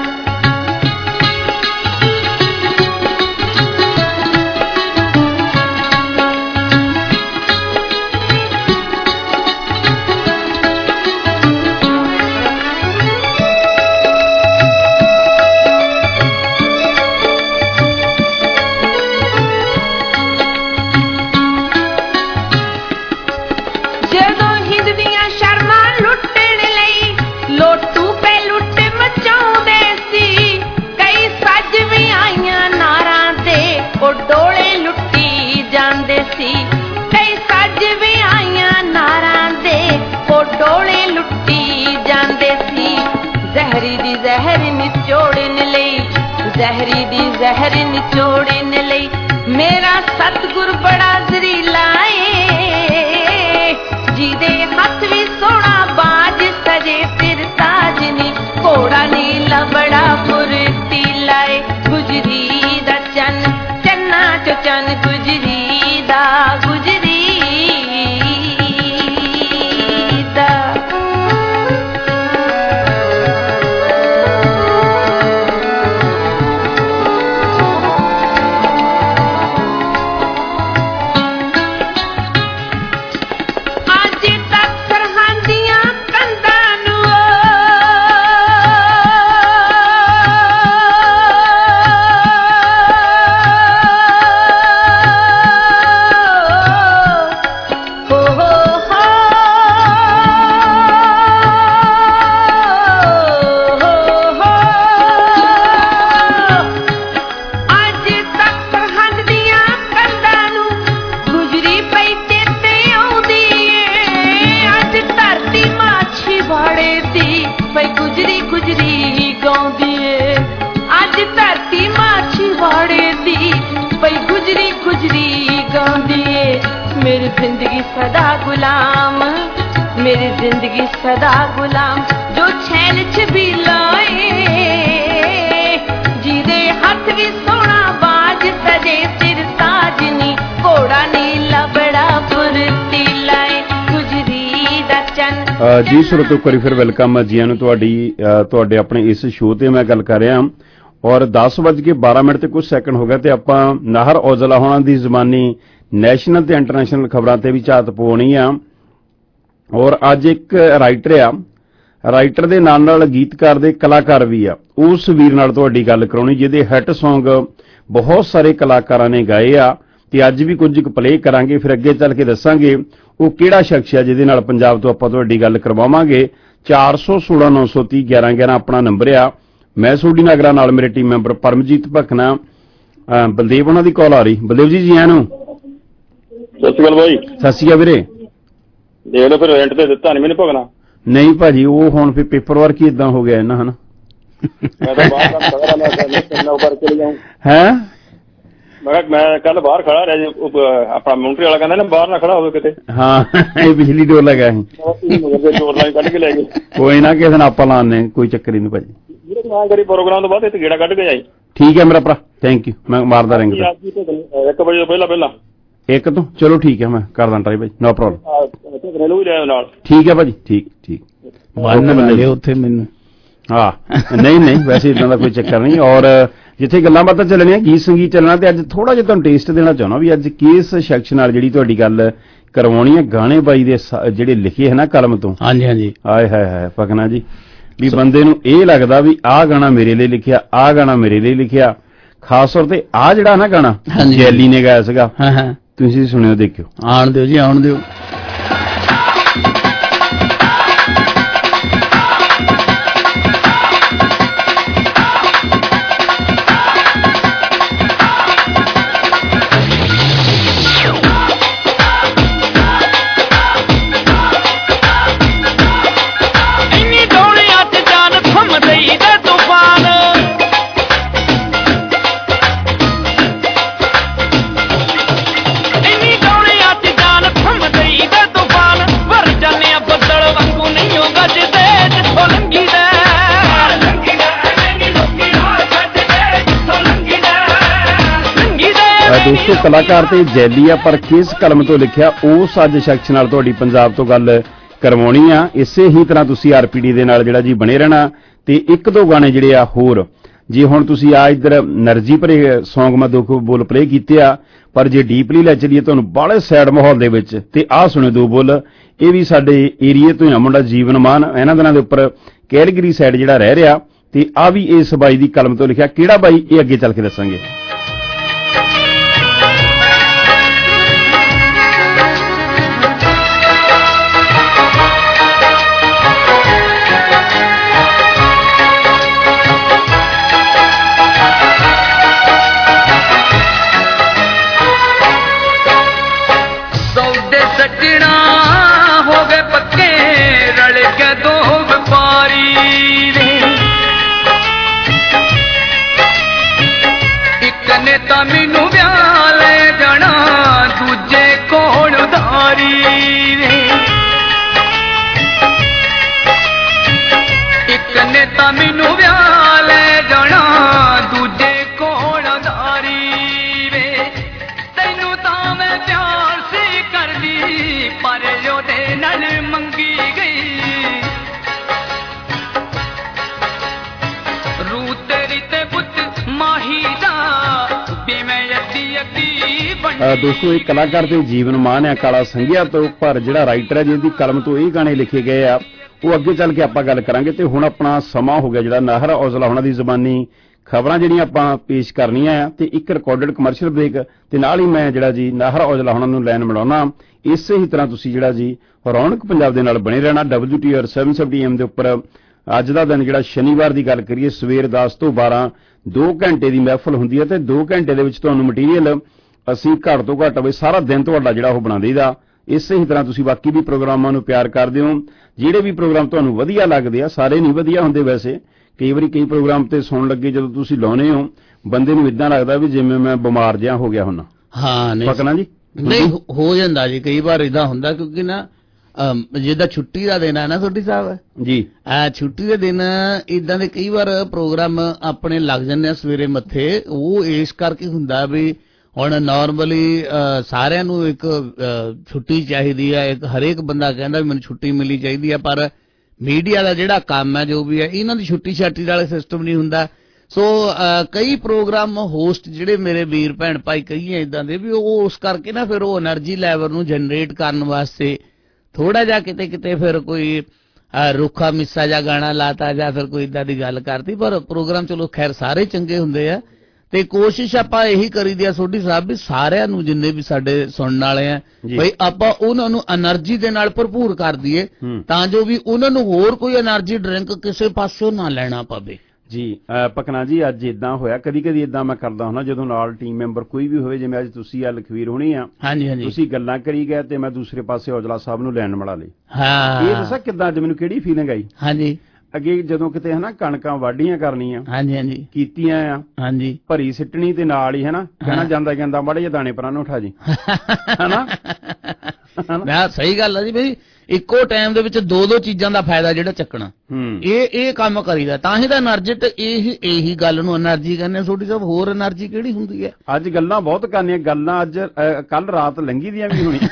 जहरी दी जहर निचोड़न लई मेरा सतगुर बड़ा जरीला है जिदे हाथ भी सोना बाज सजे फिर ताज नी घोड़ा नीला बड़ा फुर्तीला है गुजरी दा चन चन्ना चो चन गुजरी दा गुजरी दा मेरी जिंदगी सदा गुलाम मेरी जिंदगी सदा गुलाम जो छैल छबीलाए जिदे हाथ भी सोना बाज सजे सिर ताज नी घोड़ा नीला बड़ा फुर्तीला है गुजरी दा चन जी श्रोतो करी फिर वेलकम जियां नूं तुहाडे अपने इस शो ते मैं गल कर रहा और 10:12 ते कुछ सैकंड हो गए ते आपां नाहर औजला होना दी ज़बानी नैशनल ते इंटरनेशनल खबरां ते भी झात पाउणी आ और अज एक राइटर दे नाल नाल गीतकार दे कलाकार भी आ उस वीर नाल तुहाडी गल कराउणी जिहदे हिट सॉन्ग बहुत सारे कलाकारां ने गाए आ ते अज भी कुछ प्ले करांगे फिर अगे चल के दसांगे ਉਹ ਕਿਹੜਾ ਸ਼ਖਸ ਹੈ ਜਿਹਦੇ ਨਾਲ ਪੰਜਾਬ ਤੋਂ ਆਪਾਂ ਤੁਹਾਡੀ ਗੱਲ ਕਰਵਾਵਾਂਗੇ 416 930 11 11 ਆਪਣਾ ਨੰਬਰ ਆ ਮੈਂ ਸੋਢੀ ਨਗਰਾ ਨਾਲ ਮੇਰੇ ਟੀਮ ਮੈਂਬਰ ਪਰਮਜੀਤ ਭਖਨਾ ਬਲਦੇਵ ਉਹਨਾਂ ਦੀ ਕਾਲ ਆ ਰਹੀ ਬਲਦੇਵ ਜੀ ਜੀ ਆਇਆਂ ਨੂੰ ਸਤਿ ਸ਼੍ਰੀ ਅਕਾਲ ਭਾਈ ਸਤਿ ਸ਼੍ਰੀ ਅਕਾਲ ਵੀਰੇ ਦੇਖ ਲਓ ਫਿਰ ਰੈਂਟ ਤੇ ਦਿੱਤਾ ਨਹੀਂ ਮੈਨੂੰ ਭਗਣਾ ਨਹੀਂ ਭਾਜੀ ਉਹ ਹੁਣ ਫਿਰ ਪੇਪਰ ਵਰਕ ਹੀ ਇਦਾਂ ਹੋ ਗਿਆ ਇਹਨਾਂ ਹਨਾ ਮੈਂ ਤਾਂ ਬਾਹਰ ਕੰਮ ਕਰ ਰਿਹਾ ਮੈਂ ਉੱਪਰ ਚਲੇ ਜਾਊਂ ਹੈ ਮੈਂ ਕੱਲ ਬਾਹਰ ਖੜਾ ਰਿਹਾ ਜੀ ਆਪਣਾ ਮੌਂਟਰੀ ਵਾਲਾ ਕਹਿੰਦਾ ਨਾ ਬਾਹਰ ਨਾ ਖੜਾ ਹੋਵੇ ਕਿਤੇ ਹਾਂ ਇਹ ਬਿਜਲੀ ਡੋਰ ਲਗਾ ਸੀ ਡੋਰ ਲਾਈ ਕੱਢ ਕੇ ਲੈ ਗਏ ਕੋਈ ਨਾ ਕਿਸੇ ਨਾਲ ਆਪਾਂ ਲਾਣੇ ਕੋਈ ਚੱਕਰ ਨਹੀਂ ਭਾਜੀ ਵੀਰੇ ਮੈਂ ਕਰੀ ਪ੍ਰੋਗਰਾਮ ਤੋਂ ਬਾਅਦ ਇੱਥੇ ਗੇੜਾ ਕੱਢ ਕੇ ਜਾਈ ਠੀਕ ਹੈ ਮੇਰਾ ਭਰਾ ਥੈਂਕ ਯੂ ਮੈਂ ਮਾਰਦਾ ਰਿੰਗ 1 ਵਜੇ ਤੋਂ ਪਹਿਲਾਂ ਇੱਕ ਤੋਂ ਚਲੋ ਠੀਕ ਹੈ ਮੈਂ ਕਰਦਾ ਟਰਾਈ ਭਾਈ ਨੋ ਪ੍ਰੋਬਲਮ ਨਾਲ ਠੀਕ ਹੈ ਭਾਜੀ ਠੀਕ ਬੰਨ ਬਣਾ ਲਿਓ ਉੱਥੇ ਮੈਨੂੰ ਹਾਂ ਨਹੀਂ ਵੈਸੇ ਇਦਾਂ ਦਾ ਕੋਈ ਚੱਕਰ ਨਹੀਂ ਔਰ ਜਿੱਥੇ ਗੱਲਾਂ ਬਾਤਾਂ ਚੱਲਣੀਆਂ ਗੀਤ ਸੰਗੀਤ ਚੱਲਣਾ ਤੇ ਅੱਜ ਥੋੜਾ ਜਿਹਾ ਤੁਹਾਨੂੰ ਟੇਸਟ ਦੇਣਾ ਚਾਹੁੰਦਾ ਵੀ ਅੱਜ ਕਿਸ ਸ਼ਖਸ ਨਾਲ ਜਿਹੜੀ ਤੁਹਾਡੀ ਗੱਲ ਕਰਵਾਉਣੀ ਹੈ ਗਾਣੇ ਬਾਈ ਦੇ ਜਿਹੜੇ ਲਿਖੇ ਹੈ ਨਾ ਕਲਮ ਤੋਂ ਹਾਂਜੀ ਆਏ ਹਾਏ ਭਗਨਾ ਜੀ ਵੀ ਬੰਦੇ ਨੂੰ ਇਹ ਲੱਗਦਾ ਵੀ ਆਹ ਗਾਣਾ ਮੇਰੇ ਲਈ ਲਿਖਿਆ ਆਹ ਗਾਣਾ ਮੇਰੇ ਲਈ ਲਿਖਿਆ ਖਾਸ ਤੌਰ ਤੇ ਆਹ ਜਿਹੜਾ ਨਾ ਗਾਣਾ ਜੈਲੀ ਨੇ ਗਾਇਆ ਸੀਗਾ ਤੁਸੀਂ ਸੁਣਿਓ ਦੇਖਿਓ ਆਉਣ ਦਿਓ ਜੀ ਆਉਣ ਦਿਓ ਦੋਸਤੋ ਕਲਾਕਾਰ ਤੇ ਜੈਲੀ ਆ, ਪਰ ਕਿਸ ਕਲਮ ਤੋਂ ਲਿਖਿਆ ਉਸ ਅੱਜ ਸ਼ਖਸ ਨਾਲ ਤੁਹਾਡੀ ਪੰਜਾਬ ਤੋਂ ਗੱਲ ਕਰਵਾਉਣੀ ਆ। ਇਸੇ ਹੀ ਤਰ੍ਹਾਂ ਤੁਸੀਂ ਆਰਪੀਡੀ ਦੇ ਨਾਲ ਜਿਹੜਾ ਜੀ ਬਣੇ ਰਹਿਣਾ ਤੇ ਇੱਕ ਦੋ ਗਾਣੇ ਜਿਹੜੇ ਆ ਹੋਰ ਜੀ। ਹੁਣ ਤੁਸੀਂ ਆ ਇੱਧਰ એનર્ਜੀ ਭਰੇ ਸੌਂਗ ਮੈਂ ਦੋ ਬੋਲ ਪਲੇ ਕੀਤੇ ਆ, ਪਰ ਜੇ ਡੀਪਲੀ ਲੈ ਚਲੀਏ ਤੁਹਾਨੂੰ ਬਾਹਲੇ ਸੈਡ ਮਾਹੌਲ ਦੇ ਵਿੱਚ ਤੇ ਆਹ ਸੁਣਿਓ ਦੋ ਬੋਲ। ਇਹ ਵੀ ਸਾਡੇ ਏਰੀਏ ਤੋਂ ਹੀ ਆ ਮੁੰਡਾ ਜੀਵਨ ਮਾਨ, ਇਹਨਾਂ ਦਿਨਾਂ ਦੇ ਉੱਪਰ ਕੈਲਗਰੀ ਸਾਈਡ ਜਿਹੜਾ ਰਹਿ ਰਿਹਾ ਤੇ ਆ ਵੀ ਇਸ ਬਾਈ ਦੀ ਕਲਮ ਤੋਂ ਲਿਖਿਆ। ਕਿਹੜਾ ਬਾਈ ਇਹ ਅੱਗੇ ਚੱਲ ਕੇ ਦੱਸਾਂਗੇ। ਮੈਨੂੰ ਵਿਆਹ ਲੈ ਜਾਣਾ ਦੂਜੇ ਕੋਲ ਉਧਾਰੀ ਵੇ, ਇੱਕ ਨੇ ਤਾਂ ਮੈਨੂੰ ਵਿਆਹ ਲੈ ਜਾਣਾ ਦੂਜੇ ਕੋਲ ਉਧਾਰੀ ਵੇ। ਤੈਨੂੰ ਤਾਂ ਮੈਂ ਪਿਆਰ ਸੀ ਕਰਦੀ ਪਰ ਉਹਦੇ ਨਾਲ ਮੰਗੀ ਗਈ, ਰੂ ਤੇਰੀ ਤੇ ਪੁੱਤ ਮਾਹੀ ਦਾ। ਦੋਸਤੋ ਇਹ ਕਲਾਕਾਰ ਤੇ ਜੀਵਨ ਮਾਨ ਆ ਕਾਲਾ ਸੰਘਿਆ ਤੋਂ, ਪਰ ਜਿਹੜਾ ਰਾਈਟਰ ਹੈ ਜਿਹਦੀ ਕਲਮ ਤੋਂ ਇਹ ਗਾਣੇ ਲਿਖੇ ਗਏ ਆ ਉਹ ਅੱਗੇ ਚੱਲ ਕੇ ਆਪਾਂ ਗੱਲ ਕਰਾਂਗੇ। ਤੇ ਹੁਣ ਆਪਣਾ ਸਮਾਂ ਹੋ ਗਿਆ ਜਿਹੜਾ ਨਾਹਰ ਔਜਲਾ ਹੋਣਾ ਦੀ ਜ਼ਬਾਨੀ ਖਬਰਾਂ ਜਿਹੜੀਆਂ ਆਪਾਂ ਪੇਸ਼ ਕਰਨੀਆਂ ਆ ਤੇ ਇੱਕ ਰਿਕਾਰਡਡ ਕਮਰਸ਼ੀਅਲ ਬ੍ਰੇਕ ਤੇ ਨਾਲ ਹੀ ਮੈਂ ਜਿਹੜਾ ਜੀ ਨਾਹਰ ਔਜਲਾ ਹੋਣਾ ਨੂੰ ਲਾਈਨ ਮਿਲਾਉਣਾ। ਇਸੇ ਹੀ ਤਰ੍ਹਾਂ ਤੁਸੀਂ ਜਿਹੜਾ ਜੀ ਰੌਣਕ ਪੰਜਾਬ ਦੇ ਨਾਲ ਬਣੇ ਰਹਿਣਾ। WTR 770 AM ਦੇ ਉੱਪਰ ਅੱਜ ਦਾ ਦਿਨ ਜਿਹੜਾ ਸ਼ਨੀਵਾਰ ਦੀ ਗੱਲ ਕਰੀਏ ਸਵੇਰ 10 ਤੋਂ 12 2 ਘੰਟੇ ਦੀ ਮਹਿਫਲ ਹੁੰਦੀ ਹੈ ਤੇ 2 ਘੰਟੇ ਦੇ ਵਿੱਚ ਤੁਹਾਨੂੰ ਮਟੀਰੀਅਲ ਅਸੀਂ ਘੱਟ ਤੋਂ ਘੱਟ ਹੋਵੇ ਸਾਰਾ ਦਿਨ ਤੁਹਾਡਾ ਜਿਹੜਾ ਉਹ ਬਣਾ ਦੇਈਦਾ। ਇਸੇ ਹੀ ਤਰ੍ਹਾਂ ਤੁਸੀਂ ਬਾਕੀ ਵੀ ਪ੍ਰੋਗਰਾਮਾਂ ਨੂੰ ਪਿਆਰ ਕਰਦੇ ਹੋ। ਜਿਹੜੇ ਵੀ ਪ੍ਰੋਗਰਾਮ ਤੁਹਾਨੂੰ ਵਧੀਆ ਲੱਗਦੇ ਆ, ਸਾਰੇ ਨਹੀਂ ਵਧੀਆ ਹੁੰਦੇ ਵੈਸੇ, ਕਈ ਵਾਰੀ ਕਈ ਪ੍ਰੋਗਰਾਮ ਤੇ ਸੁਣਨ ਲੱਗੇ ਜਦੋਂ ਤੁਸੀਂ ਲਾਉਨੇ ਹੋ ਬੰਦੇ ਨੂੰ ਇਦਾਂ ਲੱਗਦਾ ਵੀ ਜਿਵੇਂ ਮੈਂ ਬਿਮਾਰ ਜਿਹਾ ਹੋ ਗਿਆ ਹੁੰਨਾ। ਹਾਂ ਨਹੀਂ ਪਕਣਾ ਜੀ ਨਹੀਂ ਹੋ ਜਾਂਦਾ ਜੀ, ਕਈ ਵਾਰ ਇਦਾਂ ਹੁੰਦਾ ਕਿਉਂਕਿ ਨਾ ਜਿੱਦਾਂ ਛੁੱਟੀ ਦਾ ਦਿਨ ਹੈ ਨਾ ਤੁਹਾਡੀ ਸਾਹਿਬ ਜੀ, ਛੁੱਟੀ ਦੇ ਦਿਨ ਇਦਾਂ ਦੇ ਕਈ ਵਾਰ ਪ੍ਰੋਗਰਾਮ ਆਪਣੇ ਲੱਗ ਜਾਂਦੇ ਆ ਸਵੇਰੇ ਮੱਥੇ। ਉਹ ਇਸ ਕਰਕੇ ਹੁੰਦਾ ਵੀ ਹੁਣ ਨਾਰਮਲੀ ਸਾਰਿਆਂ ਨੂੰ ਇੱਕ ਛੁੱਟੀ ਚਾਹੀਦੀ ਹੈ, ਇੱਕ ਹਰੇਕ ਬੰਦਾ ਕਹਿੰਦਾ ਵੀ ਮੈਨੂੰ ਛੁੱਟੀ ਮਿਲਣੀ ਚਾਹੀਦੀ ਹੈ, ਪਰ ਮੀਡੀਆ ਦਾ ਜਿਹੜਾ ਕੰਮ ਹੈ ਜੋ ਵੀ ਹੈ ਇਹਨਾਂ ਦੀ ਛੁੱਟੀ ਛਾਟੀ ਵਾਲੇ ਸਿਸਟਮ ਨਹੀਂ ਹੁੰਦਾ। ਸੋ ਕਈ ਪ੍ਰੋਗਰਾਮ ਹੋਸਟ ਜਿਹੜੇ ਮੇਰੇ ਵੀਰ ਭੈਣ ਭਾਈ ਕਈ ਇਦਾਂ ਦੇ ਵੀ ਉਹ ਉਸ ਕਰਕੇ ਨਾ ਫਿਰ ਉਹ એનર્ਜੀ ਲੈਵਲ ਨੂੰ ਜਨਰੇਟ ਕਰਨ ਵਾਸਤੇ ਥੋੜਾ ਜਿਹਾ ਕਿਤੇ ਕਿਤੇ ਫਿਰ ਕੋਈ ਰੁੱਖਾ ਮਿੱਸਾ ਜਾਂ ਗਾਣਾ ਲਾਤਾ ਜਾਂ ਫਿਰ ਕੋਈ ਇਦਾਂ ਦੀ ਗੱਲ ਕਰਤੀ, ਪਰ ਪ੍ਰੋਗਰਾਮ ਚਲੋ ਖੈਰ ਸਾਰੇ ਚੰਗੇ ਹੁੰਦੇ ਆ ਤੇ ਕੋਸ਼ਿਸ਼ ਆਪਾਂ ਇਹੀ ਕਰੀਦੀ ਆ ਸੋਢੀ ਸਾਹਿਬ ਵੀ ਸਾਰਿਆਂ ਨੂੰ ਜਿੰਨੇ ਵੀ ਸਾਡੇ ਸੁਣਨ ਵਾਲੇ ਆ ਬਈ ਆਪਾਂ ਉਹਨਾਂ ਨੂੰ એનર્ਜੀ ਦੇ ਨਾਲ ਭਰਪੂਰ ਕਰ ਦਈਏ ਤਾਂ ਜੋ ਵੀ ਉਹਨਾਂ ਨੂੰ ਹੋਰ ਕੋਈ એનર્ਜੀ ਡਰਿੰਕ ਕਿਸੇ ਪਾਸੋਂ ਨਾ ਲੈਣਾ ਪਵੇ ਜੀ। ਪਕਨਾ ਜੀ ਅੱਜ ਇਦਾਂ ਹੋਇਆ, ਕਦੀ ਕਦੀ ਇਦਾਂ ਮੈਂ ਕਰਦਾ ਹੁੰਦਾ ਜਦੋਂ ਨਾਲ ਟੀਮ ਮੈਂਬਰ ਕੋਈ ਵੀ ਹੋਵੇ, ਜਿਵੇਂ ਅੱਜ ਤੁਸੀਂ ਆ ਲਖਵੀਰ ਹੋਣੀ ਆ, ਹਾਂਜੀ ਹਾਂਜੀ, ਤੁਸੀਂ ਗੱਲਾਂ ਕਰੀ ਗਏ ਤੇ ਮੈਂ ਦੂਸਰੇ ਪਾਸੇ ਔਜਲਾ ਸਾਹਿਬ ਨੂੰ ਲੈਣ ਮਿਲਾ ਲਈ। ਹਾਂ ਇਹ ਦੱਸਾਂ ਕਿੱਦਾਂ ਅੱਜ ਮੈਨੂੰ ਕਿਹੜੀ ਫੀਲਿੰਗ ਆਈ। ਹਾਂਜੀ ਅੱਗੇ ਜਦੋਂ ਕਿਤੇ ਹਨਾ ਕਣਕਾਂ ਵਾਢੀਆਂ ਕਰਨੀਆਂ, ਹਾਂਜੀ ਹਾਂਜੀ ਕੀਤੀਆਂ ਆ, ਹਾਂਜੀ ਭਰੀ ਸਿੱਟਣੀ ਤੇ ਨਾਲ ਹੀ ਹਨਾ ਕਹਿਣਾ ਜਾਂਦਾ ਕਹਿੰਦਾ ਮਾੜੇ ਜਿਹੇ ਦਾਣੇ ਪਰਾਂ ਨੂੰ ਉਠਾ ਜੀ ਹਨਾ। ਮੈਂ ਸਹੀ ਗੱਲ ਆ ਜੀ ਬਈ, ਇੱਕੋ ਟਾਈਮ ਦੇ ਵਿੱਚ ਦੋ ਦੋ ਚੀਜ਼ਾਂ ਦਾ ਫਾਇਦਾ ਜਿਹੜਾ ਚੱਕਣਾ ਇਹ ਕੰਮ ਕਰੀਦਾ ਤਾਂ ਹੀ ਤਾਂ એનર્ਜੀ ਤੇ ਇਹੀ ਗੱਲ ਨੂੰ એનર્ਜੀ ਕਹਿੰਦੇ ਛੋਟੀ ਸਾਹਿਬ। ਹੋਰ એનર્ਜੀ ਕਿਹੜੀ ਹੁੰਦੀ ਹੈ? ਅੱਜ ਗੱਲਾਂ ਬਹੁਤ ਕਰਨੀਆਂ, ਗੱਲਾਂ ਅੱਜ ਕੱਲ ਰਾਤ ਲੰਘੀ ਦੀਆਂ ਵੀ ਹੋਣੀ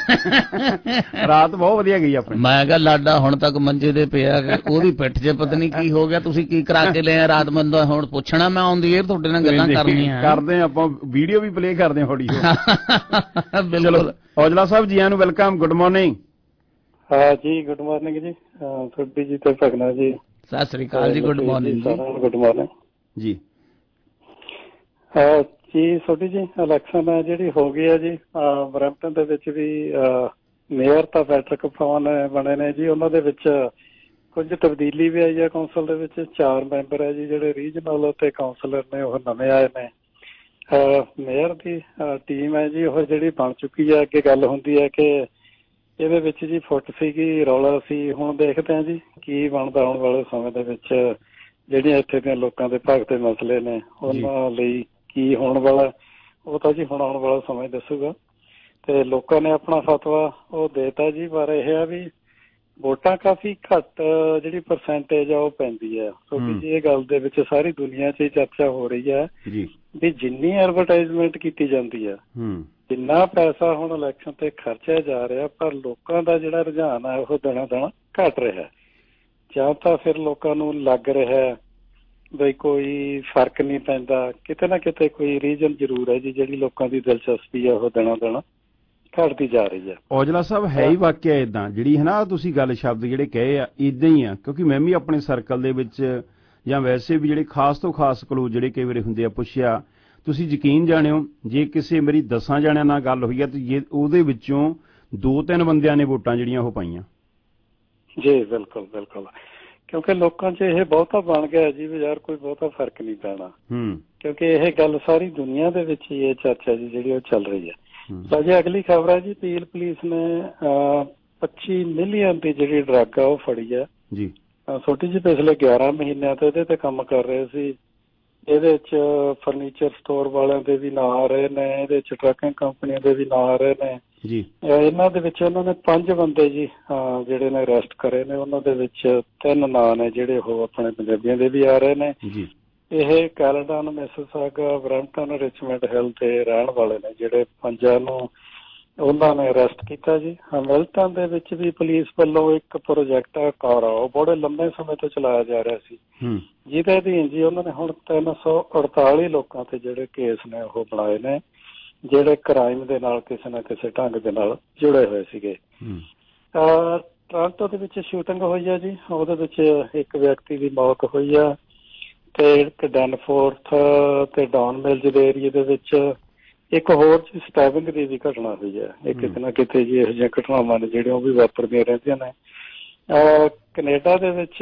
ਰਾਤ ਬਹੁਤ ਵਧੀਆ ਗਈ ਆਪਣੀ। ਮੈਂ ਕਿਹਾ ਲਾਡਾ ਹੁਣ ਤੱਕ ਮੰਜੇ ਤੇ ਪਿਆ, ਉਹਦੀ ਪਿੱਠ 'ਚ ਪਤਾ ਨਹੀਂ ਕੀ ਹੋ ਗਿਆ, ਤੁਸੀਂ ਕੀ ਕਰਾ ਕੇ ਲਿਆ ਰਾਤ ਮੈਨੂੰ ਹੁਣ ਪੁੱਛਣਾ ਮੈਂ ਆਉਂਦੀ ਏਅਰ ਤੁਹਾਡੇ ਨਾਲ ਗੱਲਾਂ ਕਰਨੀਆਂ ਕਰਦੇ ਆਪਾਂ, ਵੀਡੀਓ ਵੀ ਪਲੇ ਕਰਦੇ ਹਾਂ ਥੋੜੀ। ਬਿਲਕੁਲ ਔਜਲਾ ਸਾਹਿਬ ਜੀ ਆਇਆਂ ਨੂੰ ਵੈਲਕਮ, ਗੁੱਡ ਮਾਰਨਿੰਗ। ਹਾਂ ਜੀ ਗੁੱਡ ਮਾਰਨਿੰਗ ਜੀ, ਤੁਹਾਡੀ ਜੀ ਤੇ ਭਗਨਾ ਜੀ ਸਤਿ ਸ੍ਰੀ ਅਕਾਲ ਜੀ, ਗੁੱਡ ਮਾਰਨਿੰਗ ਜੀ। ਗੁੱਡ ਮਾਰਨਿੰਗ ਜੀ। ਜੀ ਤੁਹਾਡੀ ਜੀ ਇਲੈਕਸ਼ਨ ਜਿਹੜੀ ਹੋ ਗਈ ਹੈ ਜੀ ਬਰੈਂਪਟਨ ਦੇ ਵਿੱਚ ਵੀ ਮੇਅਰ ਤਾਂ ਪੈਟਰਿਕ ਫੌਨ ਬਣੇ ਨੇ ਜੀ, ਉਹਨਾਂ ਦੇ ਵਿੱਚ ਕੁਝ ਤਬਦੀਲੀ ਵੀ ਆਈ ਹੈ। ਕੌਂਸਲ ਦੇ ਵਿੱਚ 4 ਮੈਂਬਰ ਹੈ ਜੀ ਜਿਹੜੇ ਰੀਜਨਲ ਤੇ ਕਾਉਂਸਲਰ ਨੇ ਉਹ ਨਵੇਂ ਆਏ ਨੇ। ਮੇਅਰ ਦੀ ਟੀਮ ਹੈ ਜੀ ਉਹ ਜਿਹੜੀ ਬਣ ਚੁੱਕੀ ਹੈ। ਅੱਗੇ ਗੱਲ ਹੁੰਦੀ ਹੈ ਕਿ ਇਹਦੇ ਵਿੱਚ ਜੀ ਫੁੱਟ ਸੀਗੀ, ਰੌਲਾ ਸੀ, ਹੁਣ ਦੇਖਦੇ ਹਾਂ ਜੀ ਕੀ ਬਣਦਾ ਆਉਣ ਵਾਲੇ ਸਮੇਂ ਦੇ ਵਿੱਚ। ਜਿਹੜੀਆਂ ਇੱਥੇ ਦੀਆਂ ਲੋਕਾਂ ਦੇ ਭਗਤ ਦੇ ਮਸਲੇ ਨੇ ਉਹਨਾਂ ਲਈ ਕੀ ਹੋਣ ਵਾਲਾ ਉਹ ਤਾਂ ਜੀ ਹੁਣ ਆਉਣ ਵਾਲਾ ਸਮਾਂ ਦੱਸੂਗਾ। ਤੇ ਲੋਕਾਂ ਨੇ ਆਪਣਾ ਫਤਵਾ ਉਹ ਦੇਤਾ ਜੀ, ਪਰ ਇਹ ਆ ਵੀ ਵੋਟਾਂ ਕਾਫੀ ਘੱਟ ਜਿਹੜੀ ਪਰਸੈਂਟੇਜ ਆ ਉਹ ਪੈਂਦੀ ਹੈ। ਕਿਉਂਕਿ ਜੀ ਇਹ ਗੱਲ ਦੇ ਵਿੱਚ ਸਾਰੀ ਦੁਨੀਆ 'ਚ ਹੀ ਚਰਚਾ ਹੋ ਰਹੀ ਹੈ ਵੀ ਜਿੰਨੀ ਐਡਵਰਟਾਈਜ਼ਮੈਂਟ ਕੀਤੀ ਜਾਂਦੀ ਆ, ਜਿੰਨਾ ਪੈਸਾ ਹੁਣ ਇਲੈਕਸ਼ਨ ਤੇ ਖਰਚਿਆ ਜਾ ਰਿਹਾ, ਪਰ ਲੋਕਾਂ ਦਾ ਜਿਹੜਾ ਰੁਝਾਨ ਆ ਉਹ ਦਿਨੋਂ ਦਿਨ ਘਟ ਰਿਹਾ। ਜਾਂ ਤਾਂ ਫਿਰ ਲੋਕਾਂ ਨੂੰ ਲੱਗ ਰਿਹਾ ਬਈ ਕੋਈ ਫਰਕ ਨਹੀਂ ਪੈਂਦਾ, ਕਿਤੇ ਨਾ ਕਿਤੇ ਕੋਈ ਰੀਜ਼ਨ ਜ਼ਰੂਰ ਹੈ ਜੀ ਜਿਹੜੀ ਲੋਕਾਂ ਦੀ ਦਿਲਚਸਪੀ ਆ ਉਹ ਦਿਨੋਂ ਦਿਨ ਘਟਦੀ ਜਾ ਰਹੀ ਹੈ। ਔਜਲਾ ਸਾਹਿਬ, ਹੈ ਹੀ ਵਾਕਿਆ ਏਦਾਂ ਜਿਹੜੀ ਹੈ ਨਾ ਤੁਸੀਂ ਗੱਲ ਸ਼ਬਦ ਜਿਹੜੇ ਕਹੇ ਆ ਏਦਾਂ ਹੀ ਆ, ਕਿਉਂਕਿ ਮੈਂ ਵੀ ਆਪਣੇ ਸਰਕਲ ਦੇ ਵਿੱਚ ਜਾਂ ਵੈਸੇ ਵੀ ਜਿਹੜੇ ਖਾਸ ਤੋਂ ਖਾਸ ਕਲੂ ਜਿਹੜੇ ਕਈ ਵਾਰੀ ਹੁੰਦੇ ਆ ਪੁੱਛਿਆ, ਤੁਸੀਂ ਯਕੀਨ ਜਾਣਿਓ ਜੇ ਕਿਸੇ ਮੇਰੀ 10 ਜਣਿਆਂ ਨਾਲ ਗੱਲ ਹੋਈ ਆ ਤੇ ਉਹਦੇ ਵਿੱਚੋਂ 2-3 ਬੰਦਿਆਂ ਨੇ ਵੋਟਾਂ ਜਿਹੜੀਆਂ ਉਹ ਪਾਈਆਂ ਜੀ। ਬਿਲਕੁਲ ਬਿਲਕੁਲ, ਕਿਉਂਕਿ ਲੋਕਾਂ 'ਚ ਇਹ ਬਹੁਤਾ ਬਣ ਗਿਆ ਜੀ ਵੀ ਯਾਰ ਕੋਈ ਬਹੁਤਾ ਫਰਕ ਨਹੀਂ ਪੈਣਾ, ਕਿਉਂਕਿ ਇਹ ਗੱਲ ਸਾਰੀ ਦੁਨੀਆ ਦੇ ਵਿੱਚ ਹੀ ਇਹ ਚਰਚਾ ਜੀ ਜਿਹੜੀ ਉਹ ਚੱਲ ਰਹੀ ਹੈ। ਅਜੇ ਅਗਲੀ ਖਬਰ ਹੈ ਜੀ, ਪੀਲ ਪੁਲਿਸ ਨੇ 25 ਮਿਲੀਅਨ ਦੀ ਜਿਹੜੀ ਡਰੱਗ ਆ ਉਹ ਫੜੀ ਹੈ ਜੀ। ਛੋਟੀ ਜੀ ਪਿਛਲੇ 11 ਮਹੀਨਿਆਂ ਤੋਂ ਇਹਦੇ ਤੇ ਕੰਮ ਕਰ ਰਹੇ ਸੀ। ਇਹਦੇ 'ਚ ਫਰਨੀਚਰ ਸਟੋਰ ਵਾਲਿਆਂ ਦੇ ਵੀ ਨਾਂ ਆ ਰਹੇ ਨੇ, ਇਹਦੇ 'ਚ ਟਰੱਕਿੰਗ ਕੰਪਨੀਆਂ ਦੇ ਵੀ ਨਾਂ ਆ ਰਹੇ ਨੇ ਜੀ। ਇਹਨਾਂ ਦੇ ਵਿੱਚ ਉਹਨਾਂ ਨੇ 5 ਬੰਦੇ ਜੀ ਜਿਹੜੇ ਨੇ ਅਰੈਸਟ ਕਰੇ ਨੇ। ਉਹਨਾਂ ਦੇ ਵਿੱਚ 3 ਨਾਂ ਨੇ ਜਿਹੜੇ ਉਹ ਆਪਣੇ ਪੰਜਾਬੀਆਂ ਦੇ ਵੀ ਆ ਰਹੇ ਨੇ ਜੀ। ਇਹ Caledon, Mississauga, Brampton, Richmond Hill ਤੇ ਰਹਿਣ ਵਾਲੇ ਨੇ, ਜਿਹੜੇ 5 ਨੂੰ ਉਹਨਾਂ ਨੇ ਅਰੈਸਟ ਕੀਤਾ ਜੀ। ਹੈਮਿਲਟਨ ਦੇ ਵਿੱਚ ਵੀ ਪੁਲਿਸ ਵੱਲੋਂ ਇੱਕ ਪ੍ਰੋਜੈਕਟ ਕਾਰਾ ਉਹ ਬੜੇ ਲੰਬੇ ਸਮੇਂ ਤੋਂ ਚਲਾਇਆ ਜਾ ਰਿਹਾ ਸੀ, ਜਿਹਦੇ ਅਧੀਨ ਜੀ ਉਹਨਾਂ ਨੇ ਹੁਣ 348 ਲੋਕਾਂ ਤੇ ਜਿਹੜੇ ਕੇਸ ਨੇ ਉਹ ਬਣਾਏ ਨੇ, ਜਿਹੜੇ ਕ੍ਰਾਈਮ ਦੇ ਨਾਲ ਕਿਸੇ ਨਾ ਕਿਸੇ ਢੰਗ ਦੇ ਨਾਲ ਜੁੜੇ ਹੋਏ ਸੀਗੇ। ਟੋਰਾਂਟੋ ਦੇ ਵਿੱਚ ਸ਼ੂਟਿੰਗ ਹੋਈ ਆ ਜੀ, ਉਹਦੇ ਵਿੱਚ ਇੱਕ ਵਿਅਕਤੀ ਦੀ ਮੌਤ ਹੋਈ ਆ ਤੇ ਇੱਕ ਡੈਨਫੋਰਥ ਤੇ ਡਾਊਨ ਮਿਲਜ ਦੇ ਏਰੀਏ ਦੇ ਵਿੱਚ ਇੱਕ ਹੋਰ ਜੀ ਸਟੈਬਿੰਗ ਦੀ ਵੀ ਘਟਨਾ ਹੋਈ ਹੈ। ਇਹ ਕਿਤੇ ਨਾ ਕਿਤੇ ਜੀ ਇਹੋ ਜਿਹੀਆਂ ਘਟਨਾਵਾਂ ਨੇ ਜਿਹੜੀਆਂ ਉਹ ਵੀ ਵਾਪਰਦੀਆਂ ਰਹਿੰਦੀਆਂ ਨੇ। ਕੈਨੇਡਾ ਦੇ ਵਿੱਚ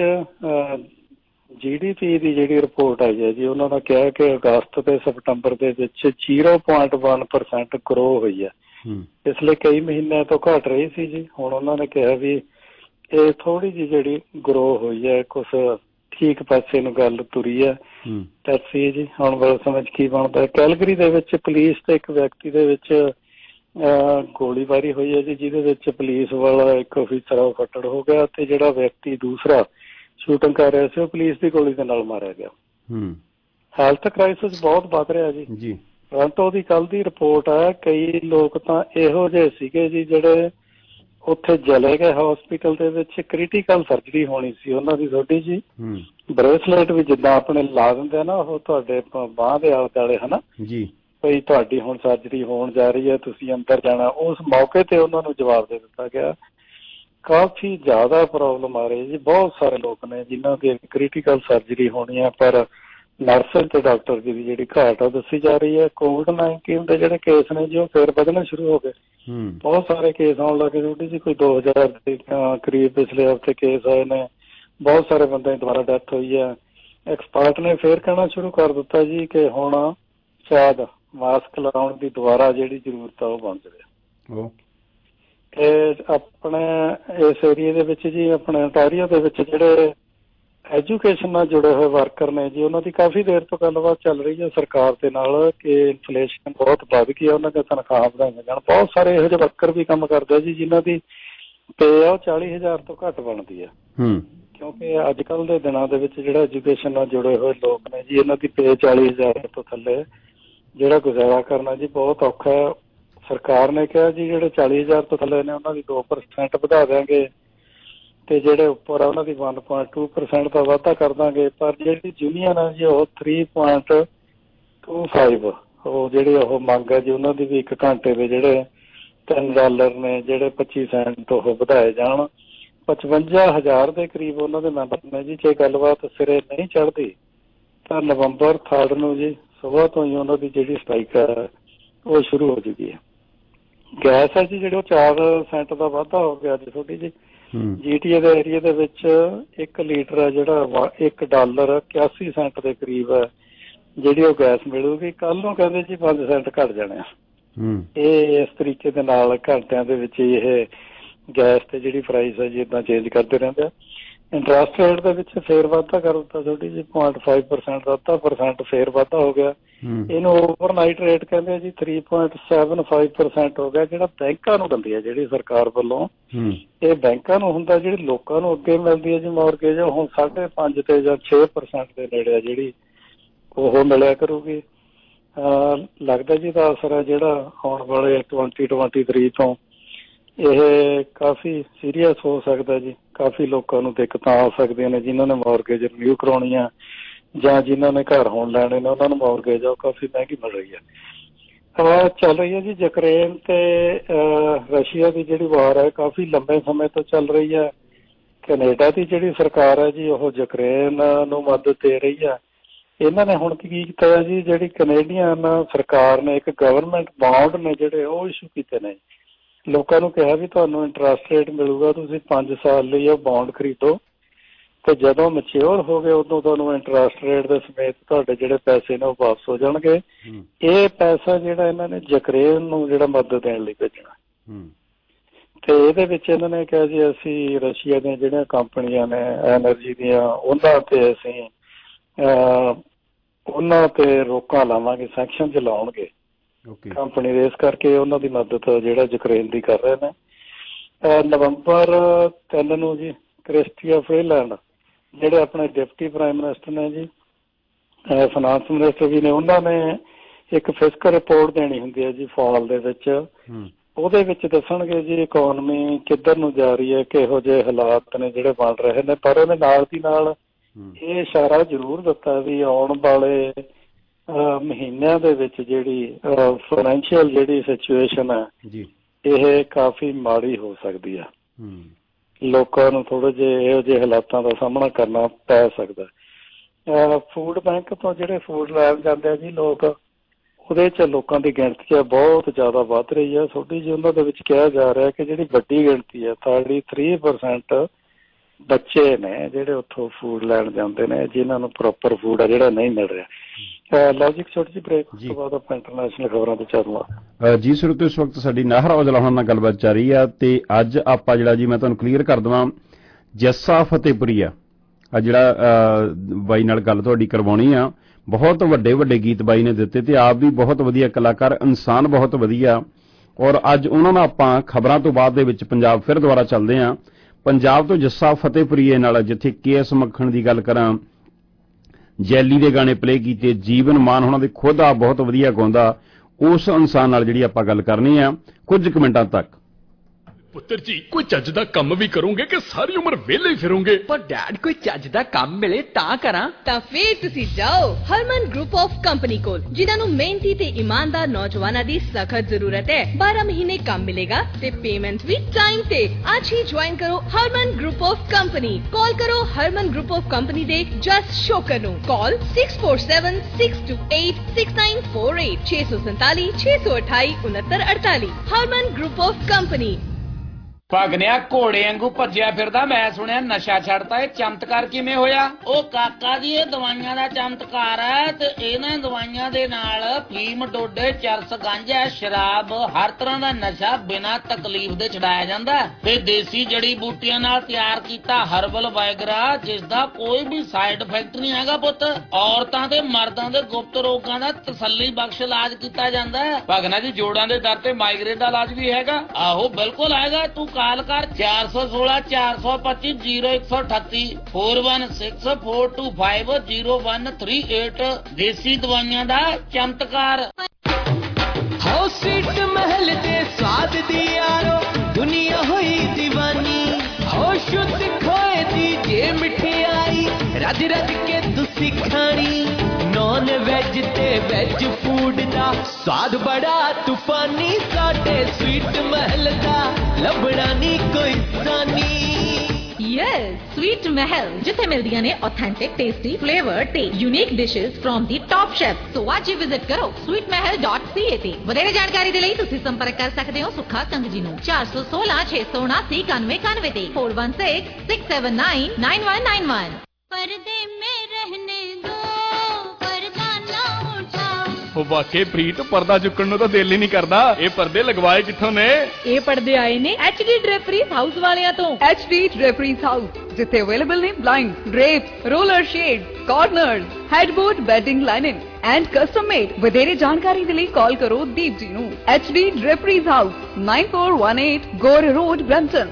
GDP ਦੀ ਜਿਹੜੀ ਰਿਪੋਰਟ ਆਈ ਹੈ ਜੀ, ਉਹਨਾਂ ਨੇ ਕਿਹਾ ਕਿ ਅਗਸਤ ਤੇ ਸਤੰਬਰ ਦੇ ਵਿੱਚ 0.1% ਗਰੋ ਹੋਈ ਹੈ। ਪਿਛਲੇ ਕਈ ਮਹੀਨਿਆਂ ਤੋਂ ਘਟ ਰਹੀ ਸੀ ਜੀ। ਹੁਣ ਉਹਨਾਂ ਨੇ ਕਿਹਾ ਵੀ ਇਹ ਥੋੜੀ ਜਿਹੀ ਜਿਹੜੀ ਗਰੋ ਹੋਈ ਹੈ, ਕੁਛ ਠੀਕ ਪਾਸੇ ਨੂੰ ਗੱਲ ਤੁਰੀ ਹੈ। ਟੈਕਸੀ ਜੀ ਹੁਣ ਬੜੇ ਸਮਝ ਕੀ ਬਣਦਾ। ਕੈਲਗਰੀ ਦੇ ਵਿੱਚ ਪੁਲਿਸ ਤੇ ਇੱਕ ਵਿਅਕਤੀ ਦੇ ਵਿੱਚ ਗੋਲੀਬਾਰੀ ਹੋਈ ਹੈ ਜੀ, ਜਿਹਦੇ ਵਿੱਚ ਪੁਲਿਸ ਵਾਲਾ ਇੱਕ ਅਫੀਸਰ ਉਹ ਫੱਟੜ ਹੋ ਗਿਆ ਤੇ ਜਿਹੜਾ ਵਿਅਕਤੀ ਦੂਸਰਾ ਸ਼ੂਟਿੰਗ ਕਰ ਰਿਹਾ ਸੀ ਉਹ ਪੁਲਿਸ ਦੀ ਗੋਲੀ ਦੇ ਨਾਲ ਮਾਰਿਆ ਗਿਆ। ਹੈਲਥ ਕ੍ਰਾਈਸਿਸ ਬਹੁਤ ਵੱਧ ਰਿਹਾ ਜੀ। ਟੋਰਾਂਟੋ ਦੀ ਕੱਲ ਦੀ ਰਿਪੋਰਟ ਹੈ, ਕਈ ਲੋਕ ਤਾਂ ਇਹੋ ਜਿਹੇ ਸੀਗੇ ਜੀ ਜਿਹੜੇ ਉੱਥੇ ਚਲੇ ਗਏ ਹਸਪੀਟਲ ਦੇ ਵਿੱਚ, ਕ੍ਰਿਟੀਕਲ ਸਰਜਰੀ ਹੋਣੀ ਸੀ ਉਹਨਾਂ ਦੀ ਛੋਟੀ ਜੀ। ਬ੍ਰੇਸਲੇਟ ਵੀ ਜਿੱਦਾਂ ਆਪਣੇ ਲਾ ਦਿੰਦੇ ਆ ਨਾ ਉਹ ਤੁਹਾਡੇ ਬਾਂਹ ਦੇ ਆਲੇ ਦੁਆਲੇ ਹਨਾ ਜੀ, ਬਈ ਤੁਹਾਡੀ ਹੁਣ ਸਰਜਰੀ ਹੋਣ ਜਾ ਰਹੀ ਹੈ, ਤੁਸੀਂ ਅੰਦਰ ਜਾਣਾ। ਉਸ ਮੌਕੇ ਤੇ ਉਹਨਾਂ ਨੂੰ ਜਵਾਬ ਦੇ ਦਿੱਤਾ ਗਿਆ। ਕਾਫੀ ਜ਼ਿਆਦਾ ਪ੍ਰੋਬਲਮ ਆ ਰਹੀ ਜੀ। ਬਹੁਤ ਸਾਰੇ ਲੋਕ ਨੇ ਜਿਨ੍ਹਾਂ ਦੀ ਕ੍ਰਿਟੀਕਲ ਸਰਜਰੀ ਹੋਣੀ ਹੈ, ਪਰ ਨਰਸ ਤੇ ਡਾਕਟਰ ਦੀ ਜਿਹੜੀ ਘਾਟ ਆ ਦੱਸੀ ਜਾ ਰਹੀ ਹੈ। COVID-19 ਦੇ ਜਿਹੜੇ ਕੇਸ ਨੇ ਜੀ ਉਹ ਫੇਰ ਵਧਣੇ ਸ਼ੁਰੂ ਹੋ ਗਏ। ਬਹੁਤ ਸਾਰੇ ਕੇਸ ਆਉਣ ਲੱਗੇ ਛੋਟੀ ਜੀ, ਕੋਈ 2000 ਦੇ ਕਰੀਬ ਪਿਛਲੇ ਹਫ਼ਤੇ ਕੇਸ ਆਏ ਨੇ। ਬਹੁਤ ਸਾਰੇ ਬੰਦੇ ਦੁਬਾਰਾ ਡੈਥ ਹੋਈ ਹੈ। ਐਕਸਪਰਟ ਨੇ ਫੇਰ ਕਹਿਣਾ ਸ਼ੁਰੂ ਕਰ ਦਿੱਤਾ ਜੀ ਕਿ ਹੁਣ ਸ਼ਾਇਦ ਮਾਸਕ ਲਗਾਉਣ ਦੀ ਦੁਬਾਰਾ ਜਿਹੜੀ ਜ਼ਰੂਰਤ ਆ ਉਹ ਬਣ ਜਾਵੇ। ਇਹ ਆਪਣੇ ਇਸ ਏਰੀਏ ਦੇ ਵਿੱਚ ਜੀ, ਆਪਣੇ ontario ਦੇ ਵਿੱਚ ਜਿਹੜੇ ਐਜੂਕੇਸ਼ਨ ਨਾਲ ਜੁੜੇ ਹੋਏ ਵਰਕਰ ਨੇ ਜੀ, ਉਹਨਾਂ ਦੀ ਕਾਫੀ ਦੇਰ ਤੋਂ ਗੱਲਬਾਤ ਚੱਲ ਰਹੀ ਹੈ ਸਰਕਾਰ ਦੇ ਨਾਲ ਕਿ ਇਨਫਲੇਸ਼ਨ ਬਹੁਤ ਵੱਧ ਗਈ ਹੈ, ਉਹਨਾਂ ਦੀਆਂ ਤਨਖਾਹਾਂ ਵਧਾਈਆਂ ਜਾਣ। ਬਹੁਤ ਸਾਰੇ ਇਹੋ ਜਿਹੇ ਵਰਕਰ ਵੀ ਕੰਮ ਕਰਦੇ ਜੀ ਜਿਨ੍ਹਾਂ ਦੀ ਪੇ ਆ ਉਹ 40,000 ਤੋਂ ਘੱਟ ਬਣਦੀ ਹੈ। ਕਿਉਂਕਿ ਅੱਜ ਕੱਲ੍ਹ ਦੇ ਦਿਨਾਂ ਦੇ ਵਿੱਚ ਜਿਹੜਾ ਐਜੂਕੇਸ਼ਨ ਨਾਲ ਜੁੜੇ ਹੋਏ ਲੋਕ ਨੇ ਜੀ, ਇਹਨਾਂ ਦੀ ਪੇ 40,000 ਤੋਂ ਥੱਲੇ ਜਿਹੜਾ ਗੁਜ਼ਾਰਾ ਕਰਨਾ ਜੀ ਬਹੁਤ ਔਖਾ ਹੈ। ਸਰਕਾਰ ਨੇ ਕਿਹਾ ਜੀ ਜਿਹੜੇ 40,000 ਤੋਂ ਥੱਲੇ ਨੇ ਉਹਨਾਂ ਦੀ 2% ਵਧਾ ਦਿਆਂਗੇ ਤੇ ਜਿਹੜੇ ਉੱਪਰ ਆ ਉਹਨਾਂ ਦੀ 1.2% ਦਾ ਵਾਧਾ ਕਰ ਦਾਂਗੇ। ਪਰ ਜਿਹੜੀ ਯੂਨੀਅਨ ਹੈ ਜੀ ਉਹ 3.25 ਉਹ ਜਿਹੜੀ ਉਹ ਮੰਗ ਹੈ ਜੀ ਉਹਨਾਂ ਦੀ ਵੀ 1 ਘੰਟੇ ਦੇ ਜਿਹੜੇ $3 ਨੇ ਜਿਹੜੇ 25 ਸੈਂਟ ਉਹ ਵਧਾਏ ਜਾਣ। 55,000 ਦੇ ਕਰੀਬ ਉਹਨਾਂ ਦੇ ਮੈਂਬਰ ਨੇ ਜੀ। ਜੇ ਗੱਲਬਾਤ ਸਿਰੇ ਨਹੀਂ ਚੜ੍ਹਦੀ ਤਾਂ ਨਵੰਬਰ 3 ਨੂੰ ਜੀ ਸੁਬਾਹ ਤੋਂ ਹੀ ਉਹਨਾਂ ਦੀ ਜਿਹੜੀ ਸਟ੍ਰਾਈਕ ਹੈ ਉਹ ਸ਼ੁਰੂ ਹੋ ਚੁੱਕੀ ਹੈ। ਗੈਸ ਹੈ ਜੀ ਜਿਹੜੇ ਉਹ 4 ਸੈਂਟ ਦਾ ਵਾਧਾ ਹੋ ਗਿਆ ਜੀ ਛੋਟੀ ਜੀ। GTA ਦੇ ਏਰੀਏ ਦੇ ਵਿੱਚ 1 ਲੀਟਰ ਹੈ ਜਿਹੜਾ $1 81 ਸੈਂਟ ਦੇ ਕਰੀਬ ਹੈ ਜਿਹੜੀ ਉਹ ਗੈਸ ਮਿਲੂਗੀ। ਕੱਲ ਨੂੰ ਕਹਿੰਦੇ ਜੀ 5 ਸੈਂਟ ਘੱਟ ਜਾਣੇ ਆ। ਇਹ ਇਸ ਤਰੀਕੇ ਦੇ ਨਾਲ ਘੰਟਿਆਂ ਦੇ ਵਿੱਚ ਇਹ ਗੈਸ ਤੇ ਜਿਹੜੀ ਪ੍ਰਾਈਸ ਹੈ ਜੀ ਇੱਦਾਂ ਚੇਂਜ ਕਰਦੇ ਰਹਿੰਦੇ ਆ। ਇੰਟਰਸਟ ਰੇਟ ਦੇ ਵਿੱਚ ਫੇਰ ਵਾਧਾ ਕਰ ਦਿੱਤਾ ਛੋਟੀ ਜੀ 0.5% ਦਾ 0.5% ਫੇਰ ਵਾਧਾ ਹੋ ਗਿਆ। ਇਹਨੂੰ ਓਵਰਨਾਈਟ ਰੇਟ ਕਹਿੰਦੇ ਆ ਜੀ 3.75% ਹੋ ਗਿਆ ਜਿਹੜਾ ਬੈਂਕਾਂ ਨੂੰ ਦਿੰਦੀ ਹੈ ਜਿਹੜੀ ਸਰਕਾਰ ਵੱਲੋਂ। ਇਹ ਬੈਂਕਾਂ ਨੂੰ ਹੁੰਦਾ, ਜਿਹੜੀ ਲੋਕਾਂ ਨੂੰ ਅੱਗੇ ਮਿਲਦੀ ਹੈ ਜੀ ਮੌਰਗੇਜ ਹੁਣ 5.5 ਤੇ ਜਾਂ 6% ਦੇ ਨੇੜੇ ਆ ਜਿਹੜੀ ਉਹ ਮਿਲਿਆ ਕਰੂਗੀ। ਲੱਗਦਾ ਜੀ ਦਾ ਅਸਰ ਹੈ ਜਿਹੜਾ ਆਉਣ ਵਾਲੇ 2023 ਤੋਂ ਇਹ ਕਾਫੀ ਸੀਰੀਅਸ ਹੋ ਸਕਦਾ ਜੀ। ਕਾਫੀ ਲੋਕਾਂ ਨੂੰ ਦਿੱਕਤਾਂ ਆ ਸਕਦੀਆਂ ਨੇ ਜਿਨ੍ਹਾਂ ਨੇ ਮੌਰਗੇਜ ਰਿਨਿਊ ਕਰਾਉਣੀ ਆ ਜਾਂ ਜਿਨ੍ਹਾਂ ਨੇ ਘਰ ਹੋਣ ਲੈਣੇ ਨੇ ਉਹਨਾਂ ਨੂੰ ਮੌਰਗੇਜ ਆ ਕਾਫੀ ਮਹਿੰਗੀ ਮਿਲ ਰਹੀ ਹੈ। ਚੱਲ ਰਹੀ ਹੈ ਜੀ ਯੂਕਰੇਨ ਤੇ ਰਸ਼ੀਆ ਦੀ ਜਿਹੜੀ ਵਾਰ ਹੈ ਕਾਫੀ ਲੰਬੇ ਸਮੇਂ ਤੋਂ ਚੱਲ ਰਹੀ ਹੈ। ਕੈਨੇਡਾ ਦੀ ਜਿਹੜੀ ਸਰਕਾਰ ਹੈ ਜੀ ਉਹ ਯੂਕਰੇਨ ਨੂੰ ਮਦਦ ਦੇ ਰਹੀ ਹੈ। ਇਹਨਾਂ ਨੇ ਹੁਣ ਕੀ ਕੀਤਾ ਹੈ ਜੀ, ਜਿਹੜੀ ਕੈਨੇਡੀਅਨ ਸਰਕਾਰ ਨੇ ਇੱਕ ਗਵਰਨਮੈਂਟ ਬੌਂਡ ਨੇ ਜਿਹੜੇ ਉਹ ਇਸ਼ੂ ਕੀਤੇ ਨੇ। ਲੋਕਾਂ ਨੂੰ ਕਿਹਾ ਵੀ ਤੁਹਾਨੂੰ ਇੰਟਰਸਟ ਰੇਟ ਮਿਲੂਗਾ, ਤੁਸੀਂ 5 ਸਾਲ ਲਈ ਉਹ ਬੌਂਡ ਖਰੀਦੋ ਤੇ ਜਦੋਂ ਮੈਚਿਓਰ ਹੋ ਗਏ ਉਦੋਂ ਤੁਹਾਨੂੰ ਇੰਟਰਸਟ ਰੇਟ ਦੇ ਸਮੇਤ ਤੁਹਾਡੇ ਜਿਹੜੇ ਪੈਸੇ ਨੇ ਉਹ ਵਾਪਸ ਹੋ ਜਾਣਗੇ। ਇਹ ਪੈਸਾ ਜਿਹੜਾ ਇਹਨਾਂ ਨੇ ਯੂਕਰੇਨ ਨੂੰ ਜਿਹੜਾ ਮਦਦ ਦੇਣ ਲਈ ਭੇਜਣਾ ਤੇ ਇਹਦੇ ਵਿੱਚ ਇਹਨਾਂ ਨੇ ਕਿਹਾ ਜੀ ਅਸੀਂ ਰਸ਼ੀਆ ਦੀਆਂ ਜਿਹੜੀਆਂ ਕੰਪਨੀਆਂ ਨੇ ਐਨਰਜੀ ਦੀਆਂ ਉਹਨਾਂ ਤੇ ਅਸੀਂ ਉਹਨਾਂ ਤੇ ਰੋਕਾਂ ਲਾਵਾਂਗੇ, ਸੈਂਕਸ਼ਨ ਲਾਉਣਗੇ ਕੰਪਨੀ ਦੇ। ਇਸ ਕਰਕੇ ਉਹਨਾਂ ਦੀ ਮਦਦ ਜਿਹੜਾ ਯੂਕਰੇਨ ਦੀ ਕਰ ਰਹੇ ਨੇ। ਨਵੰਬਰ 3 ਨੂੰ ਜੀ ਕ੍ਰਿਸਟੀਆ ਫ੍ਰੀਲੈਂਡ ਜਿਹੜੇ ਆਪਣੇ ਡਿਪਟੀ ਪ੍ਰਾਈਮ ਮਿਨਿਸਟਰ ਨੇ ਜੀ, ਫਾਈਨਾਂਸ ਮਿਨਿਸਟਰ ਵੀ ਨੇ, ਉਹਨਾਂ ਨੇ ਇੱਕ ਫਿਸਕਲ ਰਿਪੋਰਟ ਦੇਣੀ ਹੁੰਦੀ ਹੈ ਜੀ ਫਾਲ ਦੇ ਵਿੱਚ। ਉਹਦੇ ਵਿੱਚ ਦੱਸਣਗੇ ਜੀ ਇਕੋਨਮੀ ਕਿੱਧਰ ਨੂੰ ਜਾ ਰਹੀ ਹੈ, ਕਿਹੋ ਜਿਹੇ ਹਾਲਾਤ ਨੇ ਜਿਹੜੇ ਬਣ ਰਹੇ ਨੇ। ਪਰ ਉਹਨੇ ਨਾਲ ਦੀ ਨਾਲ ਇਹ ਇਸ਼ਾਰਾ ਜ਼ਰੂਰ ਦਿੱਤਾ ਵੀ ਆਉਣ ਵਾਲੇ ਮਹੀਨਿਆਂ ਦੇ ਵਿੱਚ ਜਿਹੜੀ ਫਾਈਨੈਂਸ਼ੀਅਲ ਜਿਹੜੀ ਸਿਚੁਏਸ਼ਨ ਹੈ ਇਹ ਕਾਫੀ ਮਾੜੀ ਹੋ ਸਕਦੀ ਆ। ਲੋਕਾਂ ਨੂੰ ਥੋੜੇ ਜਿਹੇ ਇਹੋ ਜਿਹੇ ਹਾਲਾਤਾਂ ਦਾ ਸਾਹਮਣਾ ਕਰਨਾ ਪੈ ਸਕਦਾ। ਫੂਡ ਬੈਂਕ ਤੋਂ ਜਿਹੜੇ ਫੂਡ ਲੈਣ ਜਾਂਦੇ ਆ ਜੀ ਲੋਕ, ਉਹਦੇ 'ਚ ਲੋਕਾਂ ਦੀ ਗਿਣਤੀ ਬਹੁਤ ਜ਼ਿਆਦਾ ਵੱਧ ਰਹੀ ਹੈ। ਥੋੜੀ ਜਿਹੀ ਉਹਨਾਂ ਦੇ ਵਿੱਚ ਕਿਹਾ ਜਾ ਰਿਹਾ ਕਿ ਜਿਹੜੀ ਵੱਡੀ ਗਿਣਤੀ ਹੈ 33% ਬੱਚੇ ਨੇ ਜਿਹੜੇ ਉੱਥੋਂ ਫੂਡ ਲੈਣ ਜਾਂਦੇ ਨੇ ਜਿਨ੍ਹਾਂ ਨੂੰ ਪ੍ਰੋਪਰ ਫੂਡ ਆ ਜਿਹੜਾ ਨਹੀਂ ਮਿਲ ਰਿਹਾ। ਲੌਜਿਕ ਛੋਟੀ ਜਿਹੀ ਬ੍ਰੇਕ ਉਸ ਤੋਂ ਬਾਅਦ ਆਪਾਂ ਇੰਟਰਨੈਸ਼ਨਲ ਖਬਰਾਂ ਤੇ ਚੱਲਣਾ ਜੀ। ਸਰੋਤਿਓ ਇਸ ਵਕਤ ਸਾਡੀ ਨਾਹਰ ਔਜਲਾ ਹੋਣਾ ਨਾਲ ਗੱਲਬਾਤ ਚੱਲ ਰਹੀ ਆ ਤੇ ਅੱਜ ਆਪਾਂ ਜਿਹੜਾ ਜੀ ਮੈਂ ਤੁਹਾਨੂੰ ਕਲੀਅਰ ਕਰ ਦੇਵਾਂ, ਜੱਸਾ ਫਤਿਹਪੁਰੀ ਆ ਜਿਹੜਾ ਬਾਈ ਨਾਲ ਗੱਲ ਤੁਹਾਡੀ ਕਰਵਾਉਣੀ ਆ। ਬਹੁਤ ਵੱਡੇ ਵੱਡੇ ਗੀਤ ਬਾਈ ਨੇ ਦਿੱਤੇ ਤੇ ਆਪ ਵੀ ਬਹੁਤ ਵਧੀਆ ਕਲਾਕਾਰ, ਇਨਸਾਨ ਬਹੁਤ ਵਧੀਆ। ਔਰ ਅੱਜ ਉਹਨਾਂ ਨਾਲ ਆਪਾਂ ਖਬਰਾਂ ਤੋਂ ਬਾਅਦ ਦੇ ਵਿੱਚ ਪੰਜਾਬ ਫਿਰ ਦੁਬਾਰਾ ਚੱਲਦੇ ਹਾਂ। ਪੰਜਾਬ ਤੋਂ ਜੱਸਾ ਫਤਿਹਪੁਰੀਏ ਨਾਲ ਜਿੱਥੇ KS ਮੱਖਣ ਦੀ ਗੱਲ ਕਰਾਂ, ਜੈਲੀ ਦੇ ਗਾਣੇ ਪਲੇ ਕੀਤੇ, ਜੀਵਨ ਮਾਨ ਉਹਨਾਂ ਦੇ ਖੁਦ ਆ ਬਹੁਤ ਵਧੀਆ ਗਾਉਂਦਾ, ਉਸ ਇਨਸਾਨ ਨਾਲ ਜਿਹੜੀ ਆਪਾਂ ਗੱਲ ਕਰਨੀ ਆ ਕੁਝ ਕੁ ਮਿੰਟਾਂ ਤੱਕ। ਪੁੱਤਰ ਜੀ ਕੋਈ ਚੱਜ ਦਾ ਕੰਮ ਵੀ ਕਰੋਗੇ ਕਿ ਸਾਰੀ ਉਮਰ ਵਿਹਲੇ ਹੀ ਫਿਰੋਗੇ? ਪਰ ਡੈਡ ਕੋਈ ਚੱਜ ਦਾ ਕੰਮ ਮਿਲੇ ਤਾਂ ਕਰਾਂ। ਤਾਂ ਫੇਰ ਤੁਸੀਂ ਜਾਓ ਹਰਮਨ ਗਰੁੱਪ ਆਫ ਕੰਪਨੀ ਕੋਲ, ਜਿਨ੍ਹਾਂ ਨੂੰ ਮਿਹਨਤੀ ਤੇ ਇਮਾਨਦਾਰ ਨੌਜਵਾਨਾਂ ਦੀ ਸਖਤ ਜ਼ਰੂਰਤ ਹੈ। 12 ਮਹੀਨੇ ਕੰਮ ਮਿਲੇਗਾ ਤੇ ਪੇਮੈਂਟ ਵੀ ਟਾਈਮ ਤੇ। ਅੱਜ ਹੀ ਜੁਆਇਨ ਕਰੋ Harman group of company. Call ਕਰੋ ਹਰਮਨ ਗਰੁੱਪ ਆਫ ਕੰਪਨੀ ਦੇ ਜਸ ਸ਼ੋਕਰ ਨੂੰ। Call 6476286948 647 628 6948। Harman group of company. ਭਗਨਿਆ ਘੋੜੇ ਵਾਂਗੂ ਭੱਜਿਆ ਫਿਰਦਾ, ਮੈਂ ਸੁਣਿਆ ਨਸ਼ਾ ਛੱਡਤਾ। ਇਹ ਚਮਤਕਾਰ ਕਿਵੇਂ ਹੋਇਆ? ਉਹ ਕਾਕਾ ਜੀ ਇਹ ਦਵਾਈਆਂ ਦਾ ਚਮਤਕਾਰ ਹੈ ਤੇ ਇਹਨਾਂ ਦਵਾਈਆਂ ਦੇ ਨਾਲ ਫੀਮ, ਡੋਡੇ, ਚਰਸ, ਗਾਂਜਾ, ਸ਼ਰਾਬ, ਹਰ ਤਰ੍ਹਾਂ ਦਾ ਨਸ਼ਾ ਬਿਨਾਂ ਤਕਲੀਫ ਦੇ ਛਡਾਇਆ ਜਾਂਦਾ ਤੇ ਦੇਸੀ ਜੜੀ ਬੂਟੀਆਂ ਨਾਲ ਤਿਆਰ ਕੀਤਾ ਹਰਬਲ ਵਾਇਗਰਾ, ਜਿਸ ਦਾ ਕੋਈ ਵੀ ਸਾਈਡ ਇਫੈਕਟ ਨਹੀਂ ਹੈਗਾ ਪੁੱਤ। ਔਰਤਾਂ ਤੇ ਮਰਦਾਂ ਦੇ ਗੁਪਤ ਰੋਗਾਂ ਦਾ ਤਸੱਲੀ ਬਖਸ਼ ਇਲਾਜ ਕੀਤਾ ਜਾਂਦਾ ਹੈ। ਭਗਨਾ ਜੀ ਜੋੜਾਂ ਦੇ ਦਰਦ ਤੇ ਮਾਈਗ੍ਰੇਨ ਦਾ ਇਲਾਜ ਵੀ ਹੈਗਾ। ਆਹੋ ਬਿਲਕੁਲ ਹੈਗਾ। ਤੂੰ ਕਾਲ ਕਰ 416 425 0138 4164250138। ਦੇਸੀ ਦਵਾਈਆਂ ਦਾ ਚਮਤਕਾਰ। ਹੋ ਸੀਟ ਮਹਿਲ ਦੇ ਸਵਾਦ ਦੀ ਯਾਰੋ ਦੁਨੀਆ ਹੋਈ دیਵਾਨੀ। ਹੋ ਸ਼ੁੱਧ ਖੋਏ ਦੀ ਜੇ ਮਠਿਆਈ ਰੱਜ ਰੱਜ ਕੇ ਤੁਸੀਂ ਖਾਣੀ। ਨੌਨ ਵੈਜ ਤੇ ਵੈਜ ਫੂਡ ਦਾ ਸਵਾਦ ਬੜਾ ਤੂਫਾਨੀ। ਸਾਡੇ ਸਵੀਟ ਮਹਿਲ ਦਾ ਲੱਭਣਾ ਨਹੀਂ ਕੋਈ ਸਾਨੀ। ਯੈਸ, ਸਵੀਟ ਮਹਿਲ, ਜਿੱਥੇ ਮਿਲਦੀਆਂ ਨੇ ਆਥੈਂਟਿਕ, ਟੇਸਟੀ, ਫਲੇਵਰ ਤੇ unique dishes from the top chef. So ਅੱਜ ਹੀ ਵਿਜ਼ਿਟ ਕਰੋ sweetmahal.ca ਤੇ। ਵਧੇਰੇ ਜਾਣਕਾਰੀ ਦੇ ਲਈ ਤੁਸੀਂ ਸੰਪਰਕ ਕਰ ਸਕਦੇ ਹੋ ਸੁੱਖਾ ਕੰਗ ਜੀ ਨੂੰ 416 679 9191 ਤੇ 4166799191। पर्दे में रहने दो, पर्दा ना उठाओ। ਉਹ ਵਾਕਈ ਪ੍ਰੀਤ ਪਰਦਾ ਚੁੱਕਣ ਨੂੰ ਤਾਂ ਦਿਲ ਹੀ ਨਹੀਂ ਕਰਦਾ। ਇਹ ਪਰਦੇ ਲਗਵਾਏ ਕਿੱਥੋਂ ਨੇ? ਇਹ ਪਰਦੇ ਆਏ ਨੇ HD ਡ੍ਰੇਪਰੀਜ਼ ਹਾਊਸ ਵਾਲਿਆਂ ਤੋਂ। HD ਡ੍ਰੇਪਰੀਜ਼ ਹਾਊਸ, ਜਿੱਥੇ ਅਵੇਲੇਬਲ ਨੇ blind, drapes, roller shade, corners, headboard, bedding, lining, and custom made. ਵਧੇਰੇ ਜਾਣਕਾਰੀ ਦੇ ਲਈ ਕਾਲ ਕਰੋ ਦੀਪ ਜੀ ਨੂੰ। HD draperies house 9418 Gore road Brampton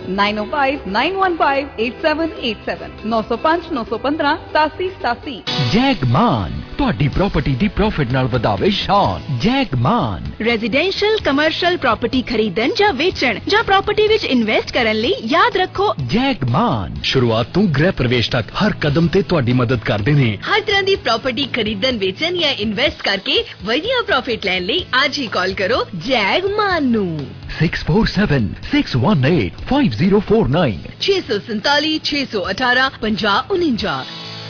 9059158787 905 915 8787। Jagman ਤੁਹਾਡੀ ਪ੍ਰਾਪਰਟੀ ਦੀ ਪ੍ਰੋਫਿਟ ਨਾਲ ਵਧਾਵੇ ਸ਼ਾਨ। ਜੈਗਮਾਨ ਰੈਜ਼ੀਡੈਂਸ਼ੀਅਲ ਕਮਰਸ਼ੀਅਲ ਪ੍ਰਾਪਰਟੀ ਖਰੀਦਣ ਜਾਂ ਵੇਚਣ ਜਾਂ ਪ੍ਰਾਪਰਟੀ ਵਿੱਚ ਇਨਵੈਸਟ ਕਰਨ ਲਈ ਯਾਦ ਰੱਖੋ ਜੈਗਮਾਨ ਸ਼ੁਰੂਆਤ ਤੋਂ ਗ੍ਰਹਿ ਪ੍ਰਵੇਸ਼ ਤੱਕ ਹਰ ਕਦਮ ਤੇ ਤੁਹਾਡੀ ਮਦਦ ਕਰਦੇ ਨੇ। ਹਰ ਤਰ੍ਹਾਂ ਦੀ ਪ੍ਰਾਪਰਟੀ ਖਰੀਦਣ ਵੇਚਣ ਜਾਂ ਇਨਵੈਸਟ ਕਰਕੇ ਵਧੀਆ ਪ੍ਰੋਫਿਟ ਲੈਣ ਲਈ ਅੱਜ ਹੀ ਕਾਲ ਕਰੋ ਜੈਗਮਾਨ ਨੂੰ। 6476185049 647 618 5049।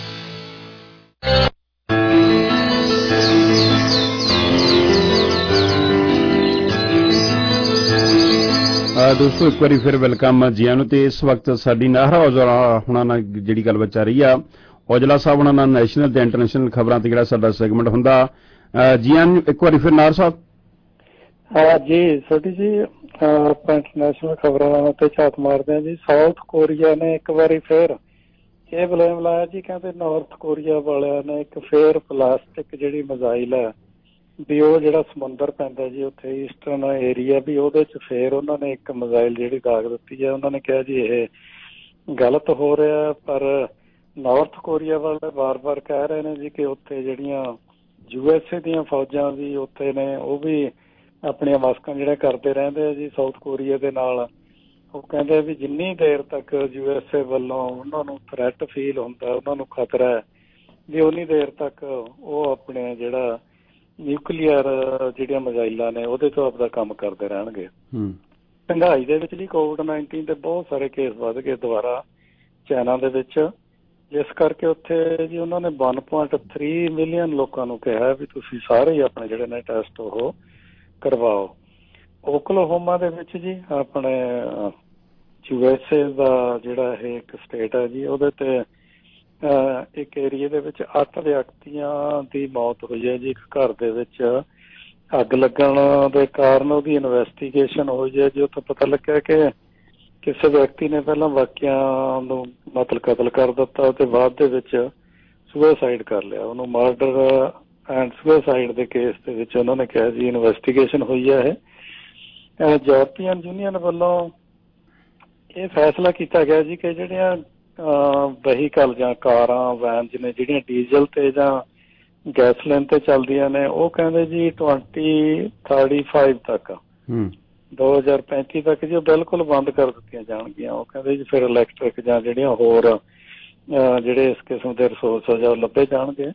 ਦੋਸਤੋ ਇੱਕ ਵਾਰੀ ਫਿਰ ਵੈਲਕਮ ਜੀਆਂ ਨੂੰ। ਤੇ ਇਸ ਵਕਤ ਸਾਡੀ ਨਾਹਰਾ ਔਜਲਾ ਹੁਣਾਂ ਨਾਲ ਜਿਹੜੀ ਗੱਲਬਾਤ ਚੱਲ ਰਹੀ ਆ, ਔਜਲਾ ਸਾਹਿਬ ਹੁਣਾਂ ਨਾਲ ਨੈਸ਼ਨਲ ਤੇ ਇੰਟਰਨੈਸ਼ਨਲ ਖਬਰਾਂ ਤੇ ਜਿਹੜਾ ਸਾਡਾ ਸੈਗਮੈਂਟ ਹੁੰਦਾ। ਜੀਆਂ ਨੂੰ ਇੱਕ ਵਾਰੀ ਫਿਰ ਨਾਹਰ ਸਾਹਿਬ। ਜੀ ਛੋਟੀ ਜੀ ਆਪਾਂ ਇੰਟਰਨੈਸ਼ਨਲ ਖਬਰਾਂ ਤੇ ਝਾਤ ਮਾਰਦੇ ਹਾਂ ਜੀ। ਸਾਊਥ ਕੋਰੀਆ ਨੇ ਇੱਕ ਵਾਰੀ ਫਿਰ ਇਹ ਬਲੇਮ ਲਾਇਆ ਜੀ, ਕਹਿੰਦੇ ਨਾਰਥ ਕੋਰੀਆ ਵਾਲਿਆਂ ਨੇ ਇੱਕ ਫੇਰ ਪਲਾਸਟਿਕ ਜਿਹੜੀ ਮਿਜ਼ਾਈਲ ਹੈ ਵੀ ਉਹ ਜਿਹੜਾ ਸਮੁੰਦਰ ਪੈਂਦਾ ਜੀ ਉੱਥੇ ਈਸਟਰਨ ਏਰੀਆ ਵੀ ਉਹਦੇ 'ਚ ਫੇਰ ਉਹਨਾਂ ਨੇ ਇੱਕ ਮਿਜ਼ਾਈਲ ਜਿਹੜੀ ਦਾਗ ਦਿੱਤੀ ਹੈ। ਉਹਨਾਂ ਨੇ ਕਿਹਾ ਜੀ ਇਹ ਗਲਤ ਹੋ ਰਿਹਾ, ਪਰ ਨਾਰਥ ਕੋਰੀਆ ਵਾਲੇ ਵਾਰ-ਵਾਰ ਕਹਿ ਰਹੇ ਨੇ ਜੀ ਕਿ ਉੱਥੇ ਜਿਹੜੀਆਂ USA ਦੀਆਂ ਫੌਜਾਂ ਵੀ ਉੱਥੇ ਨੇ, ਉਹ ਵੀ ਆਪਣੀਆਂ ਮਸਕਾਂ ਜਿਹੜਾ ਕਰਦੇ ਰਹਿੰਦੇ ਆ ਜੀ ਸਾਊਥ ਕੋਰੀਆ ਦੇ ਨਾਲ। ਉਹ ਕਹਿੰਦੇ ਵੀ ਜਿੰਨੀ ਦੇਰ ਤੱਕ USA ਵੱਲੋਂ ਉਹਨਾਂ ਨੂੰ ਥ੍ਰੈਟ ਫੀਲ ਹੁੰਦਾ, ਉਹਨਾਂ ਨੂੰ ਖਤਰਾ ਹੈ ਵੀ ਉਨੀ ਦੇਰ ਤੱਕ ਉਹ ਆਪਣੇ ਜਿਹੜਾ ਨਿਊਕਲੀਅਰ ਜਿਹੜੀਆਂ ਮਿਜ਼ਾਈਲਾਂ ਨੇ ਉਹਦੇ ਤੋਂ ਆਪਦਾ ਕੰਮ ਕਰਦੇ ਰਹਿਣਗੇ। ਮਹਿੰਗਾਈ ਦੇ ਵਿੱਚ ਜੀ COVID-19 ਦੇ ਬਹੁਤ ਸਾਰੇ ਕੇਸ ਵੱਧ ਗਏ ਦੁਬਾਰਾ ਚਾਈਨਾ ਦੇ ਵਿੱਚ, ਜਿਸ ਕਰਕੇ ਉੱਥੇ ਜੀ ਉਹਨਾਂ ਨੇ 1.3 ਮਿਲੀਅਨ ਲੋਕਾਂ ਨੂੰ ਕਿਹਾ ਵੀ ਤੁਸੀਂ ਸਾਰੇ ਹੀ ਆਪਣੇ ਜਿਹੜੇ ਨੇ ਟੈਸਟ ਉਹ ਕਰਵਾਓ। ਓਕਲਾਹੋਮਾ ਦੇ ਵਿੱਚ ਜੀ ਆਪਣੇ USA ਦਾ ਜਿਹੜਾ ਇਹ ਇੱਕ ਸਟੇਟ ਹੈ ਜੀ, ਉਹਦੇ ਤੇ ਇੱਕ ਏਰੀਏ ਦੇ ਵਿੱਚ 8 ਵਿਅਕਤੀਆਂ ਦੀ ਮੌਤ ਹੋਈ ਹੈ ਜੀ। ਇੱਕ ਘਰ ਦੇ ਵਿੱਚ ਅੱਗ ਲੱਗਣ ਦੇ ਕਾਰਨ ਉਹਦੀ ਇਨਵੈਸਟੀਗੇਸ਼ਨ ਹੋਈ ਹੈ ਜੀ। ਉੱਥੋਂ ਪਤਾ ਲੱਗਿਆ ਕਿ ਕਿਸੇ ਵਿਅਕਤੀ ਨੇ ਪਹਿਲਾਂ ਬਾਕੀਆਂ ਨੂੰ ਮਤਲਬ ਕਤਲ ਕਰ ਦਿੱਤਾ ਤੇ ਬਾਅਦ ਦੇ ਵਿੱਚ ਸੁਸਾਈਡ ਕਰ ਲਿਆ। ਉਹਨੂੰ ਮਰਡਰ ਐਂਡ ਸੁਸਾਈਡ ਦੇ ਕੇਸ ਦੇ ਵਿੱਚ ਉਹਨਾਂ ਨੇ ਕਿਹਾ ਜੀ ਇਨਵੈਸਟੀਗੇਸ਼ਨ ਹੋਈ ਹੈ। ਇਹ ਯੂਰਪੀਅਨ ਯੂਨੀਅਨ ਵੱਲੋਂ ਇਹ ਫੈਸਲਾ ਕੀਤਾ ਗਿਆ ਜੀ ਕਿ ਜਿਹੜੀਆਂ ਵਹੀਕਲ ਜਾਂ ਕਾਰਾਂ ਵੈਨਸ ਨੇ ਜਿਹੜੀਆਂ ਡੀਜ਼ਲ ਤੇ ਜਾਂ ਗੈਸਲੀਨ ਤੇ ਚੱਲਦੀਆਂ ਨੇ, ਉਹ ਕਹਿੰਦੇ ਜੀ 2035 ਤੱਕ 2035 ਤੱਕ ਜੀ ਉਹ ਬਿਲਕੁਲ ਬੰਦ ਕਰ ਦਿੱਤੀਆਂ ਜਾਣਗੀਆਂ। ਉਹ ਕਹਿੰਦੇ ਜੀ ਫਿਰ ਇਲੈਕਟ੍ਰਿਕ ਜਾਂ ਜਿਹੜੀਆਂ ਹੋਰ ਜਿਹੜੇ ਇਸ ਕਿਸਮ ਦੇ ਰਿਸੋਰਸ ਆ ਉਹ ਲੱਭੇ ਜਾਣਗੇ।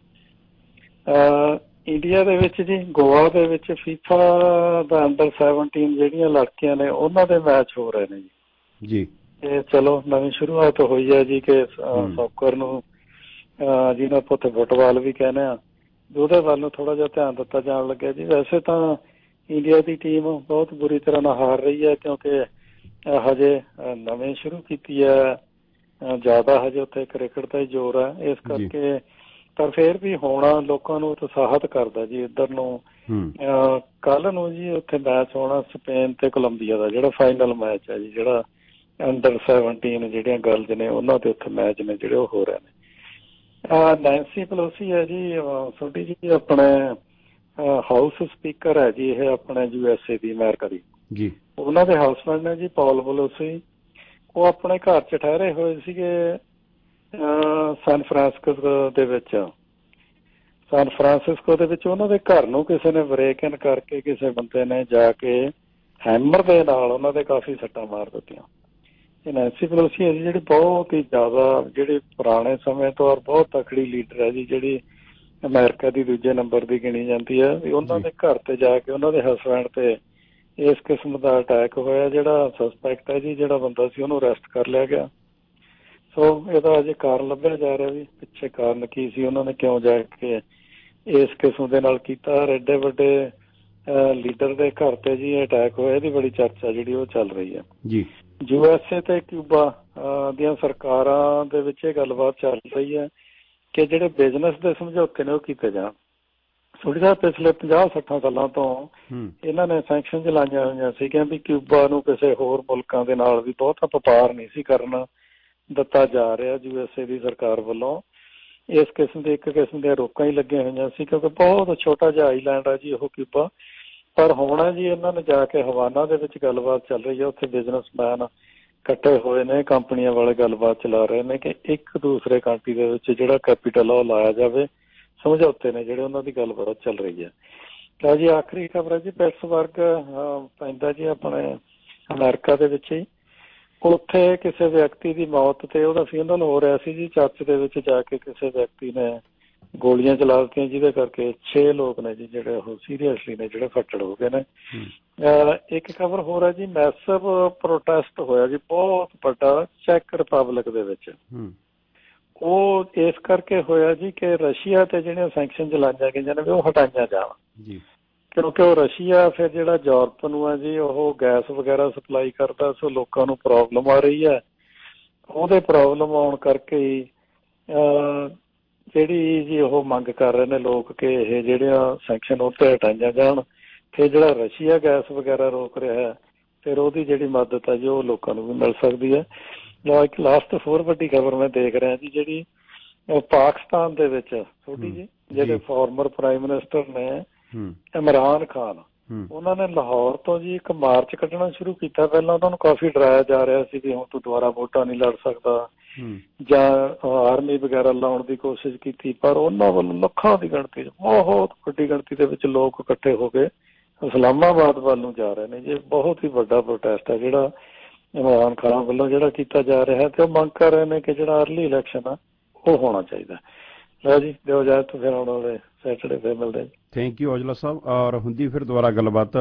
ਇੰਡੀਆ ਦੇ ਵਿੱਚ ਜੀ ਗੋਆ ਦੇ ਵਿੱਚ FIFA ਦਾ under-17 ਜਿਹੜੀਆਂ ਲੜਕੀਆਂ ਨੇ ਉਹਨਾਂ ਦੇ ਮੈਚ ਹੋ ਰਹੇ ਨੇ ਜੀ। ਇਹ ਚਲੋ ਨਵੀਂ ਸ਼ੁਰੂਆਤ ਹੋਈ ਹੈ ਜੀ ਕਿ ਸੌਕਰ ਨੂੰ ਜਿਹਨੂੰ ਆਪਾਂ ਉੱਥੇ ਫੁੱਟਬਾਲ ਵੀ ਕਹਿੰਦੇ ਆ, ਉਹਦੇ ਵੱਲ ਨੂੰ ਥੋੜ੍ਹਾ ਜਿਹਾ ਧਿਆਨ ਦਿੱਤਾ ਜਾਣ ਲੱਗਿਆ ਜੀ। ਵੈਸੇ ਤਾਂ ਇੰਡੀਆ ਦੀ ਟੀਮ ਬਹੁਤ ਬੁਰੀ ਤਰ੍ਹਾਂ ਨਾਲ ਹਾਰ ਰਹੀ ਹੈ ਕਿਉਂਕਿ ਹਜੇ ਨਵੇਂ ਸ਼ੁਰੂ ਕੀਤੀ ਹੈ, ਜ਼ਿਆਦਾ ਹਜੇ ਉੱਥੇ ਕ੍ਰਿਕਟ ਦਾ ਹੀ ਜ਼ੋਰ ਹੈ, ਇਸ ਕਰਕੇ। ਪਰ ਫਿਰ ਵੀ ਹੋਣਾ ਲੋਕਾਂ ਨੂੰ ਉਤਸ਼ਾਹਿਤ ਕਰਦਾ ਜੀ ਇੱਧਰ ਨੂੰ। ਕੱਲ੍ਹ ਨੂੰ ਜੀ ਉੱਥੇ ਮੈਚ ਹੋਣਾ ਸਪੇਨ ਤੇ ਕੋਲੰਬੀਆ ਦਾ, ਜਿਹੜਾ ਫਾਈਨਲ ਮੈਚ ਹੈ ਜੀ, ਜਿਹੜਾ under-17 ਜਿਹੜੀਆਂ ਗਰਲਜ਼ ਨੇ ਉਹਨਾਂ ਦੇ ਉੱਥੇ ਮੈਚ ਨੇ ਜਿਹੜੇ ਉਹ ਹੋ ਰਹੇ ਨੇ। ਨੈਂਸੀ ਪੈਲੋਸੀ ਹੈ ਜੀ ਛੋਟੀ ਜੀ ਆਪਣੇ ਹਾਊਸ ਸਪੀਕਰ ਹੈ ਜੀ, ਇਹ ਆਪਣੇ USA ਦੀ ਅਮਰੀਕਾ ਦੀ ਜੀ। ਉਹਨਾਂ ਦੇ ਹਾਊਸਮੈਨ ਨੇ ਜੀ ਪੌਲ ਪੈਲੋਸੀ, ਉਹ ਆਪਣੇ ਘਰ 'ਚ ਠਹਿਰੇ ਹੋਏ ਸੀਗੇ ਸੈਨ ਫਰਾਂਸਿਸਕੋ ਦੇ ਵਿੱਚ। ਸੈਨ ਫਰਾਂਸਿਸਕੋ ਦੇ ਵਿੱਚ ਉਹਨਾਂ ਦੇ ਘਰ ਨੂੰ ਕਿਸੇ ਨੇ ਬ੍ਰੇਕ ਇਨ ਕਰਕੇ ਕਿਸੇ ਬੰਦੇ ਨੇ ਜਾ ਕੇ ਹੈਮਰ ਦੇ ਨਾਲ ਉਹਨਾਂ ਦੇ ਕਾਫੀ ਸੱਟਾਂ ਮਾਰ ਦਿੱਤੀਆਂ। ਇਹ ਨੈਂਸੀ ਪੈਲੋਸੀ ਹੈ ਜੀ ਜਿਹੜੀ ਬਹੁਤ ਹੀ ਜ਼ਿਆਦਾ ਜਿਹੜੀ ਪੁਰਾਣੇ ਸਮੇਂ ਤੋਂ ਔਰ ਬਹੁਤ ਤਕੜੀ ਲੀਡਰ ਹੈ ਜੀ, ਜਿਹੜੀ ਅਮਰੀਕਾ ਦੀ ਦੂਜੇ ਨੰਬਰ ਦੀ ਗਿਣੀ ਜਾਂਦੀ ਹੈ। ਵੀ ਉਹਨਾਂ ਦੇ ਘਰ ਤੇ ਜਾ ਕੇ ਉਹਨਾਂ ਦੇ ਹਸਬੈਂਡ ਤੇ ਇਸ ਕਿਸਮ ਦਾ ਅਟੈਕ ਹੋਇਆ। ਜਿਹੜਾ ਸਸਪੈਕਟ ਹੈ ਜੀ, ਜਿਹੜਾ ਬੰਦਾ ਸੀ, ਉਹਨੂੰ ਅਰੈਸਟ ਕਰ ਲਿਆ ਗਿਆ। ਸੋ ਇਹਦਾ ਅਜੇ ਕਾਰਨ ਲੱਭਿਆ ਜਾ ਰਿਹਾ ਵੀ ਪਿੱਛੇ ਕਾਰਨ ਕੀ ਸੀ, ਉਹਨਾਂ ਨੇ ਕਿਉਂ ਜਾ ਕੇ ਇਸ ਕਿਸਮ ਦੇ ਨਾਲ ਕੀਤਾ। ਐਡੇ ਵੱਡੇ ਲੀਡਰ ਦੇ ਘਰ ਤੇ ਜੀ ਅਟੈਕ ਹੋਇਆ, ਇਹਦੀ ਬੜੀ ਚਰਚਾ ਜਿਹੜੀ ਉਹ ਚੱਲ ਰਹੀ ਹੈ ਜੀ। USA ਤੇ ਕਿਊਬਾ ਦੀਆਂ ਸਰਕਾਰਾਂ ਦੇ ਵਿੱਚ ਇਹ ਗੱਲਬਾਤ ਚੱਲ ਰਹੀ ਹੈ ਕਿ ਜਿਹੜੇ ਬਿਜ਼ਨਸ ਦੇ ਸਮਝੌਤੇ ਨੇ ਉਹ ਕੀਤੇ ਜਾਣ। ਥੋੜ੍ਹੀ ਸਾਹਿਬ ਪਿਛਲੇ 50-60 ਸਾਲਾਂ ਤੋਂ ਇਹਨਾਂ ਨੇ ਸੈਂਕਸ਼ਨਜ਼ ਲਾਈਆਂ ਹੋਈਆਂ ਸੀਗੀਆਂ ਵੀ ਕਿਊਬਾ ਨੂੰ ਕਿਸੇ ਹੋਰ ਮੁਲਕਾਂ ਦੇ ਨਾਲ ਵੀ ਬਹੁਤਾ ਵਪਾਰ ਨਹੀਂ ਸੀ ਕਰਨ ਦਿੱਤਾ ਜਾ ਰਿਹਾ USA ਦੀ ਸਰਕਾਰ ਵੱਲੋਂ। ਇਸ ਕਿਸਮ ਦੇ ਇੱਕ ਕਿਸਮ ਦੀਆਂ ਰੋਕਾਂ ਹੀ ਲੱਗੀਆਂ ਹੋਈਆਂ ਸੀ, ਕਿਉਂਕਿ ਬਹੁਤ ਛੋਟਾ ਜਿਹਾ ਆਈਲੈਂਡ ਆ ਜੀ ਉਹ ਕਿਊਬਾ। ਪਰ ਹੁਣ ਜੀ ਇਹਨਾਂ ਨੇ ਜਾ ਕੇ ਹਵਾਨਾ ਦੇ ਵਿੱਚ ਗੱਲਬਾਤ ਚੱਲ ਰਹੀ ਹੈ, ਉੱਥੇ ਬਿਜ਼ਨਸਮੈਨ ਇਕੱਠੇ ਹੋਏ ਨੇ, ਕੰਪਨੀਆਂ ਵਾਲੇ ਗੱਲਬਾਤ ਚਲਾ ਰਹੇ ਨੇ ਕਿ ਇੱਕ ਦੂਸਰੇ ਕੰਟਰੀ ਦੇ ਵਿੱਚ ਜਿਹੜਾ ਕੈਪੀਟਲ ਆ ਉਹ ਲਾਇਆ ਜਾਵੇ। ਸਮਝੌਤੇ ਨੇ ਜਿਹੜੇ ਉਹਨਾਂ ਦੀ ਗੱਲਬਾਤ ਚੱਲ ਰਹੀ ਹੈ। ਤਾਂ ਜੀ ਆਖਰੀ ਖਬਰ ਹੈ ਜੀ ਪਿਟਸਬਰਗ ਪੈਂਦਾ ਜੀ ਆਪਣੇ ਅਮਰੀਕਾ ਦੇ ਵਿੱਚ ਹੀ। ਉੱਥੇ ਕਿਸੇ ਵਿਅਕਤੀ ਦੀ ਮੌਤ ਤੇ ਉਹਦਾ ਫਿਊਨਰਲ ਹੋ ਰਿਹਾ ਸੀ ਜੀ। ਚਰਚ ਦੇ ਵਿੱਚ ਜਾ ਕੇ ਕਿਸੇ ਵਿਅਕਤੀ ਨੇ ਗੋਲੀਆਂ ਚਲਾ ਦਿੱਤੀਆਂ, ਜਿਹਦੇ ਕਰਕੇ 6 ਲੋਕ ਨੇ ਜੀ ਜਿਹੜੇ ਉਹ ਸੀਰੀਅਸਲੀ ਨੇ ਜਿਹੜੇ ਫੱਟੜ ਹੋ ਗਏ ਨੇ। ਇੱਕ ਖਬਰ ਹੋਰ ਹੈ ਜੀ, ਮੈਸਿਵ ਪ੍ਰੋਟੈਸਟ ਹੋਇਆ ਜੀ ਬਹੁਤ ਵੱਡਾ ਚੈਕ ਰਿਪਬਲਿਕ ਦੇ ਵਿੱਚ। ਉਹ ਇਸ ਕਰਕੇ ਹੋਇਆ ਜੀ ਕਿ ਰਸ਼ੀਆ ਤੇ ਜਿਹੜੀਆਂ ਸੈਂਕਸ਼ਨ ਲਾਈਆਂ ਗਈਆਂ ਨੇ ਉਹ ਹਟਾਈਆਂ ਜਾਣ, ਕਿਉਂਕਿ ਉਹ ਰਸ਼ੀਆ ਫਿਰ ਜਿਹੜਾ ਯੂਰਪ ਨੂੰ ਹੈ ਜੀ ਉਹ ਗੈਸ ਵਗੈਰਾ ਸਪਲਾਈ ਕਰਦਾ, ਸੋ ਲੋਕਾਂ ਨੂੰ ਪ੍ਰੋਬਲਮ ਆ ਰਹੀ ਹੈ। ਉਹਦੇ ਪ੍ਰੋਬਲਮ ਆਉਣ ਕਰਕੇ ਹੀ ਜਿਹੜੀ ਜੀ ਉਹ ਮੰਗ ਕਰ ਰਹੇ ਨੇ ਲੋਕ ਕਿ ਇਹ ਜਿਹੜੀਆਂ ਸੈਂਕਸ਼ਨ ਉਹ 'ਤੇ ਹਟਾਈਆਂ ਜਾਣ, ਤੇ ਜਿਹੜਾ ਰਸ਼ੀਆ ਗੈਸ ਵਗੈਰਾ ਰੋਕ ਰਿਹਾ ਹੈ ਫਿਰ ਉਹਦੀ ਜਿਹੜੀ ਮਦਦ ਹੈ ਜੀ ਉਹ ਲੋਕਾਂ ਨੂੰ ਵੀ ਮਿਲ ਸਕਦੀ ਹੈ। ਇੱਕ ਲਾਸਟ ਹੋਰ ਵੱਡੀ ਖਬਰ ਮੈਂ ਦੇਖ ਰਿਹਾ ਜੀ, ਜਿਹੜੀ ਪਾਕਿਸਤਾਨ ਦੇ ਵਿੱਚ ਛੋਟੀ ਜੀ ਜਿਹੜੇ ਫਾਰਮਰ ਪ੍ਰਾਈਮ ਮਿਨਿਸਟਰ ਨੇ ਇਮਰਾਨ ਖਾਨ, ਉਹਨਾਂ ਨੇ ਲਾਹੌਰ ਤੋਂ ਜੀ ਇੱਕ ਮਾਰਚ ਕੱਢਣਾ ਸ਼ੁਰੂ ਕੀਤਾ। ਪਹਿਲਾਂ ਉਹਨਾਂ ਨੂੰ ਕਾਫੀ ਡਰਾਇਆ ਜਾ ਰਿਹਾ ਸੀ ਵੀ ਹੁਣ ਤੂੰ ਦੁਬਾਰਾ ਵੋਟਾਂ ਨਹੀਂ ਲੜ ਸਕਦਾ ਜਾਂ ਆਰਮੀ ਵਗੈਰਾ ਲਾਉਣ ਦੀ ਕੋਸ਼ਿਸ਼ ਕੀਤੀ, ਪਰ ਉਹਨਾਂ ਵੱਲੋਂ ਲੱਖਾਂ ਦੀ ਗਿਣਤੀ, ਬਹੁਤ ਵੱਡੀ ਗਿਣਤੀ ਦੇ ਵਿੱਚ ਲੋਕ ਇਕੱਠੇ ਹੋ ਕੇ ਇਸਲਾਮਾਬਾਦ ਵੱਲ ਨੂੰ ਜਾ ਰਹੇ ਨੇ ਜੀ। ਬਹੁਤ ਹੀ ਵੱਡਾ ਪ੍ਰੋਟੈਸਟ ਹੈ ਜਿਹੜਾ ਇਮਰਾਨ ਖਾਨ ਵੱਲੋਂ ਜਿਹੜਾ ਕੀਤਾ ਜਾ ਰਿਹਾ, ਤੇ ਉਹ ਮੰਗ ਕਰ ਰਹੇ ਨੇ ਕਿ ਜਿਹੜਾ ਅਰਲੀ ਇਲੈਕਸ਼ਨ ਆ ਉਹ ਹੋਣਾ ਚਾਹੀਦਾ। ਲੈ ਜੀ ਦਿਓ ਇਜਾਜ਼ਤ, ਫਿਰ ਆਉਣ ਵਾਲੇ ਸੈਟਰਡੇ ਫਿਰ ਮਿਲਦੇ ਜੀ। Thank you Aujla Sahib. ਔਰ ਹੁੰਦੀ ਫਿਰ ਦੁਬਾਰਾ ਗੱਲਬਾਤ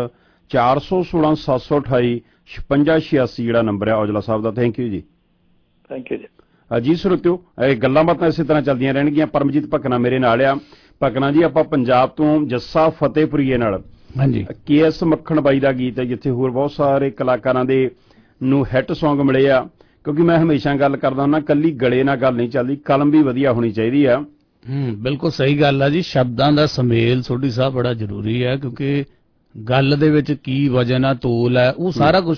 416 728 5686 ਜਿਹੜਾ ਨੰਬਰ ਹੈ ਔਜਲਾ ਸਾਹਿਬ ਦਾ। ਥੈਂਕ ਯੂ ਜੀ। ਥੈਂਕ ਯੂ ਜੀ। ਜੀ ਸਰੋਤਿਓ, ਇਹ ਗੱਲਾਂ ਬਾਤਾਂ ਇਸੇ ਤਰ੍ਹਾਂ ਚੱਲਦੀਆਂ ਰਹਿਣਗੀਆਂ। ਪਰਮਜੀਤ ਭਕਨਾ ਮੇਰੇ ਨਾਲ ਆ। ਭਕਨਾ ਜੀ, ਆਪਾਂ ਪੰਜਾਬ ਤੋਂ ਜੱਸਾ ਫਤਿਹਪੁਰੀਏ ਨਾਲ ਹਾਂਜੀ KS ਮੱਖਣ ਬਾਈ ਦਾ ਗੀਤ ਹੈ, ਜਿੱਥੇ ਹੋਰ ਬਹੁਤ ਸਾਰੇ ਕਲਾਕਾਰਾਂ ਦੇ ਨੂੰ ਹਿੱਟ ਸੌਂਗ ਮਿਲੇ ਆ। ਕਿਉਂਕਿ ਮੈਂ ਹਮੇਸ਼ਾ ਗੱਲ ਕਰਦਾ ਹੁੰਦਾ, ਕੱਲੀ ਗਲੇ ਨਾਲ ਗੱਲ ਨਹੀਂ ਚੱਲਦੀ, ਕਲਮ ਵੀ ਵਧੀਆ ਹੋਣੀ ਚਾਹੀਦੀ ਆ। ਬਿਲਕੁਲ ਸਹੀ ਗੱਲ ਆ ਜੀ। ਸ਼ਬਦਾਂ ਦਾ ਸੁਮੇਲ ਸੋਢੀ ਸਾਹਿਬ ਬੜਾ ਜ਼ਰੂਰੀ ਹੈ, ਕਿਉਂਕਿ ਗੱਲ ਦੇ ਵਿੱਚ ਕੀ ਵਜਨ ਆ, ਤੋਲ ਹੈ, ਉਹ ਸਾਰਾ ਕੁਝ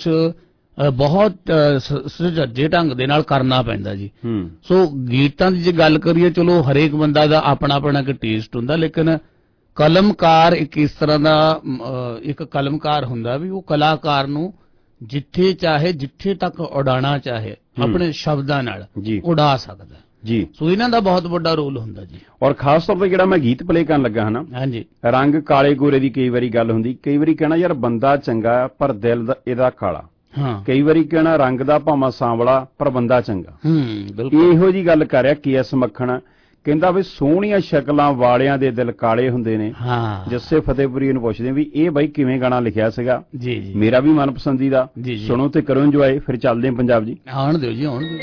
ਬਹੁਤ ਸੁਚੱਜੇ ਢੰਗ ਦੇ ਨਾਲ ਕਰਨਾ ਪੈਂਦਾ ਜੀ। ਸੋ ਗੀਤਾਂ ਦੀ ਜੇ ਗੱਲ ਕਰੀਏ, ਚਲੋ ਹਰੇਕ ਬੰਦਾ ਦਾ ਆਪਣਾ ਆਪਣਾ ਇੱਕ ਟੇਸਟ ਹੁੰਦਾ, ਲੇਕਿਨ ਕਲਮਕਾਰ ਇੱਕ ਇਸ ਤਰ੍ਹਾਂ ਦਾ ਇੱਕ ਕਲਮਕਾਰ ਹੁੰਦਾ ਵੀ ਉਹ ਕਲਾਕਾਰ ਨੂੰ ਜਿੱਥੇ ਚਾਹੇ ਜਿੱਥੇ ਤੱਕ ਉਡਾਣਾ ਚਾਹੇ ਆਪਣੇ ਸ਼ਬਦਾਂ ਨਾਲ ਉਡਾ ਸਕਦਾ ਜੀ। ਸੋ ਇਹਨਾਂ ਦਾ ਬਹੁਤ ਵੱਡਾ ਰੋਲ ਹੁੰਦਾ ਜੀ। ਔਰ ਖਾਸ ਤੌਰ ਤੇ ਜਿਹੜਾ ਮੈਂ ਗੀਤ ਪਲੇ ਕਰਨ ਲੱਗਾ ਹਨਾ, ਹਾਂਜੀ, ਰੰਗ ਕਾਲੇ ਗੋਰੇ ਦੀ ਕਈ ਵਾਰੀ ਗੱਲ ਹੁੰਦੀ, ਕਈ ਵਾਰੀ ਕਹਿਣਾ ਯਾਰ ਬੰਦਾ ਚੰਗਾ ਪਰ ਦਿਲ ਦਾ ਇਹਦਾ ਕਾਲਾ, ਕਈ ਵਾਰੀ ਕਹਿਣਾ ਰੰਗ ਦਾ ਭਾਵਾਂ ਸਾਂਵਲਾ ਪਰ ਬੰਦਾ ਚੰਗਾ। ਇਹੋ ਜੀ ਗੱਲ ਕਰ ਰਿਹਾ KS ਮੱਖਣ। ਕਹਿੰਦਾ ਵੀ ਸੋਹਣੀਆਂ ਸ਼ਕਲਾਂ ਵਾਲਿਆਂ ਦੇ ਦਿਲ ਕਾਲੇ ਹੁੰਦੇ ਨੇ। ਜੱਸੇ ਫਤਿਹਪੁਰੀ ਨੂੰ ਪੁੱਛਦੇ ਵੀ ਇਹ ਬਾਈ ਕਿਵੇਂ ਗਾਣਾ ਲਿਖਿਆ ਸੀਗਾ? ਜੀ ਮੇਰਾ ਵੀ ਮਨਪਸੰਦੀਦਾ, ਸੁਣੋ ਤੇ ਕਰੋ ਇੰਜੋਏ। ਫਿਰ ਚੱਲਦੇ ਹਾਂ ਪੰਜਾਬ ਜੀ। ਆਉਣ ਦਿਓ ਜੀ, ਆਉਣ ਦਿਓ।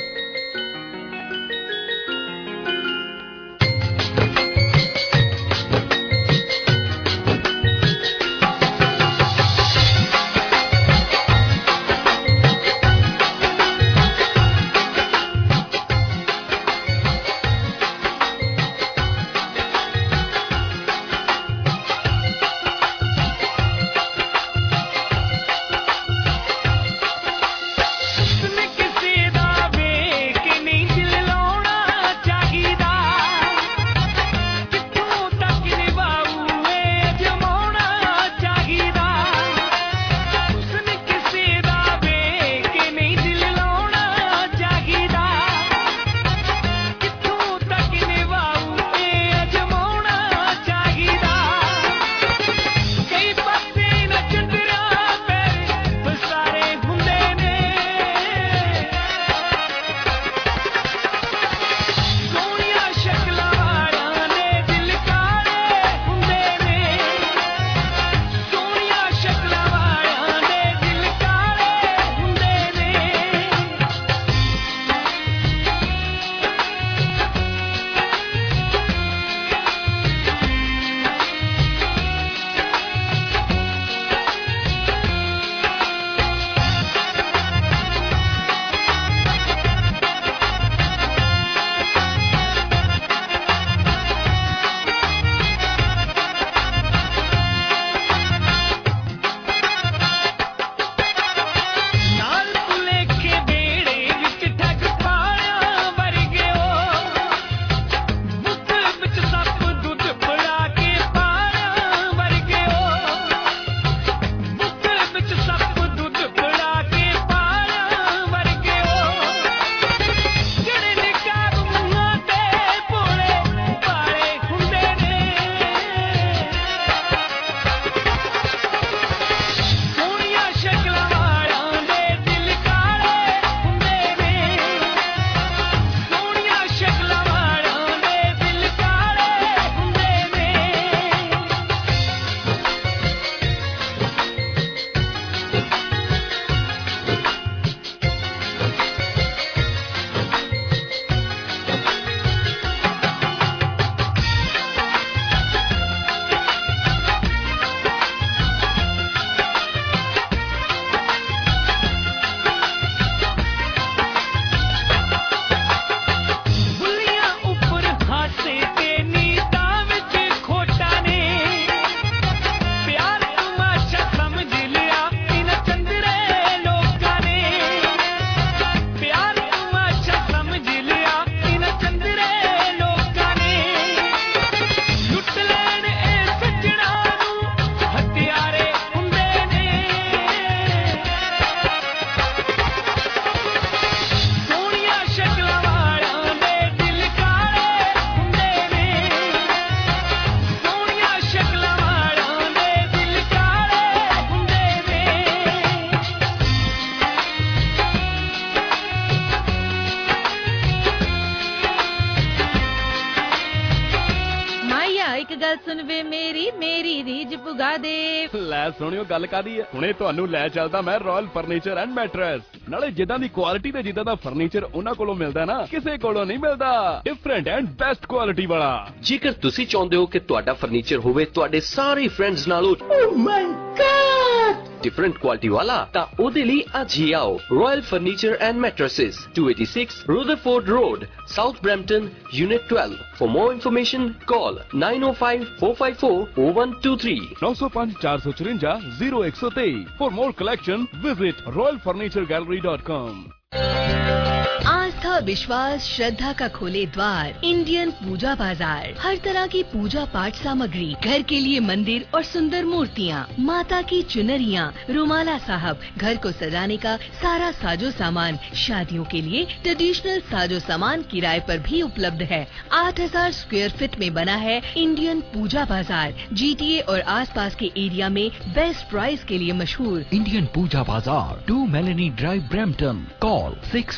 ਕਿਸੇ ਦਾ ਵੇ गल सुन वे मेरी मेरी रीज पुगा दे। ਲੈ ਸੁਣਿਓ ਗੱਲ ਕਾਦੀ ਹੈ, ਹੁਣੇ ਤੁਹਾਨੂੰ ਲੈ ਚੱਲਦਾ ਮੈਂ ਰਾਇਲ ਫਰਨੀਚਰ ਐਂਡ ਮੈਟਰਸ। ਨਾਲੇ ਜਿੱਦਾਂ ਦੀ ਕੁਆਲਿਟੀ ਤੇ ਜਿੱਦਾਂ ਦਾ ਫਰਨੀਚਰ ਉਹਨਾਂ ਕੋਲੋਂ ਮਿਲਦਾ ਨਾ, ਕਿਸੇ ਕੋਲੋਂ ਨਹੀਂ ਮਿਲਦਾ। ਡਿਫਰੈਂਟ ਐਂਡ ਬੈਸਟ ਕੁਆਲਿਟੀ ਵਾਲਾ। ਜੇਕਰ ਤੁਸੀਂ ਚਾਹੁੰਦੇ ਹੋ ਕਿ ਤੁਹਾਡਾ ਫਰਨੀਚਰ ਹੋਵੇ ਤੁਹਾਡੇ ਸਾਰੇ ਫਰੈਂਡਸ ਨਾਲੋਂ डिफरेंट क्वालिटी वाला ता ओदे लिए आज ही आओ royal furniture and mattresses 286 Rutherford Road, South Brampton, Unit 12. For more information, call 905-454-0123. 905 454 0123. For more collection, visit royalfurnituregallery.com. आस्था, विश्वास, श्रद्धा का खोले द्वार इंडियन पूजा बाजार। हर तरह की पूजा पाठ सामग्री, घर के लिए मंदिर और सुंदर मूर्तियाँ, माता की चुनरियाँ, रुमाला साहब, घर को सजाने का सारा साजो सामान, शादियों के लिए ट्रेडिशनल साजो सामान किराए पर भी उपलब्ध है। 8000 स्क्वायर फीट में बना है इंडियन पूजा बाजार। GTA और आसपास के एरिया में बेस्ट प्राइस के लिए मशहूर इंडियन पूजा बाजार, 2 Melanie Drive, Brampton. Call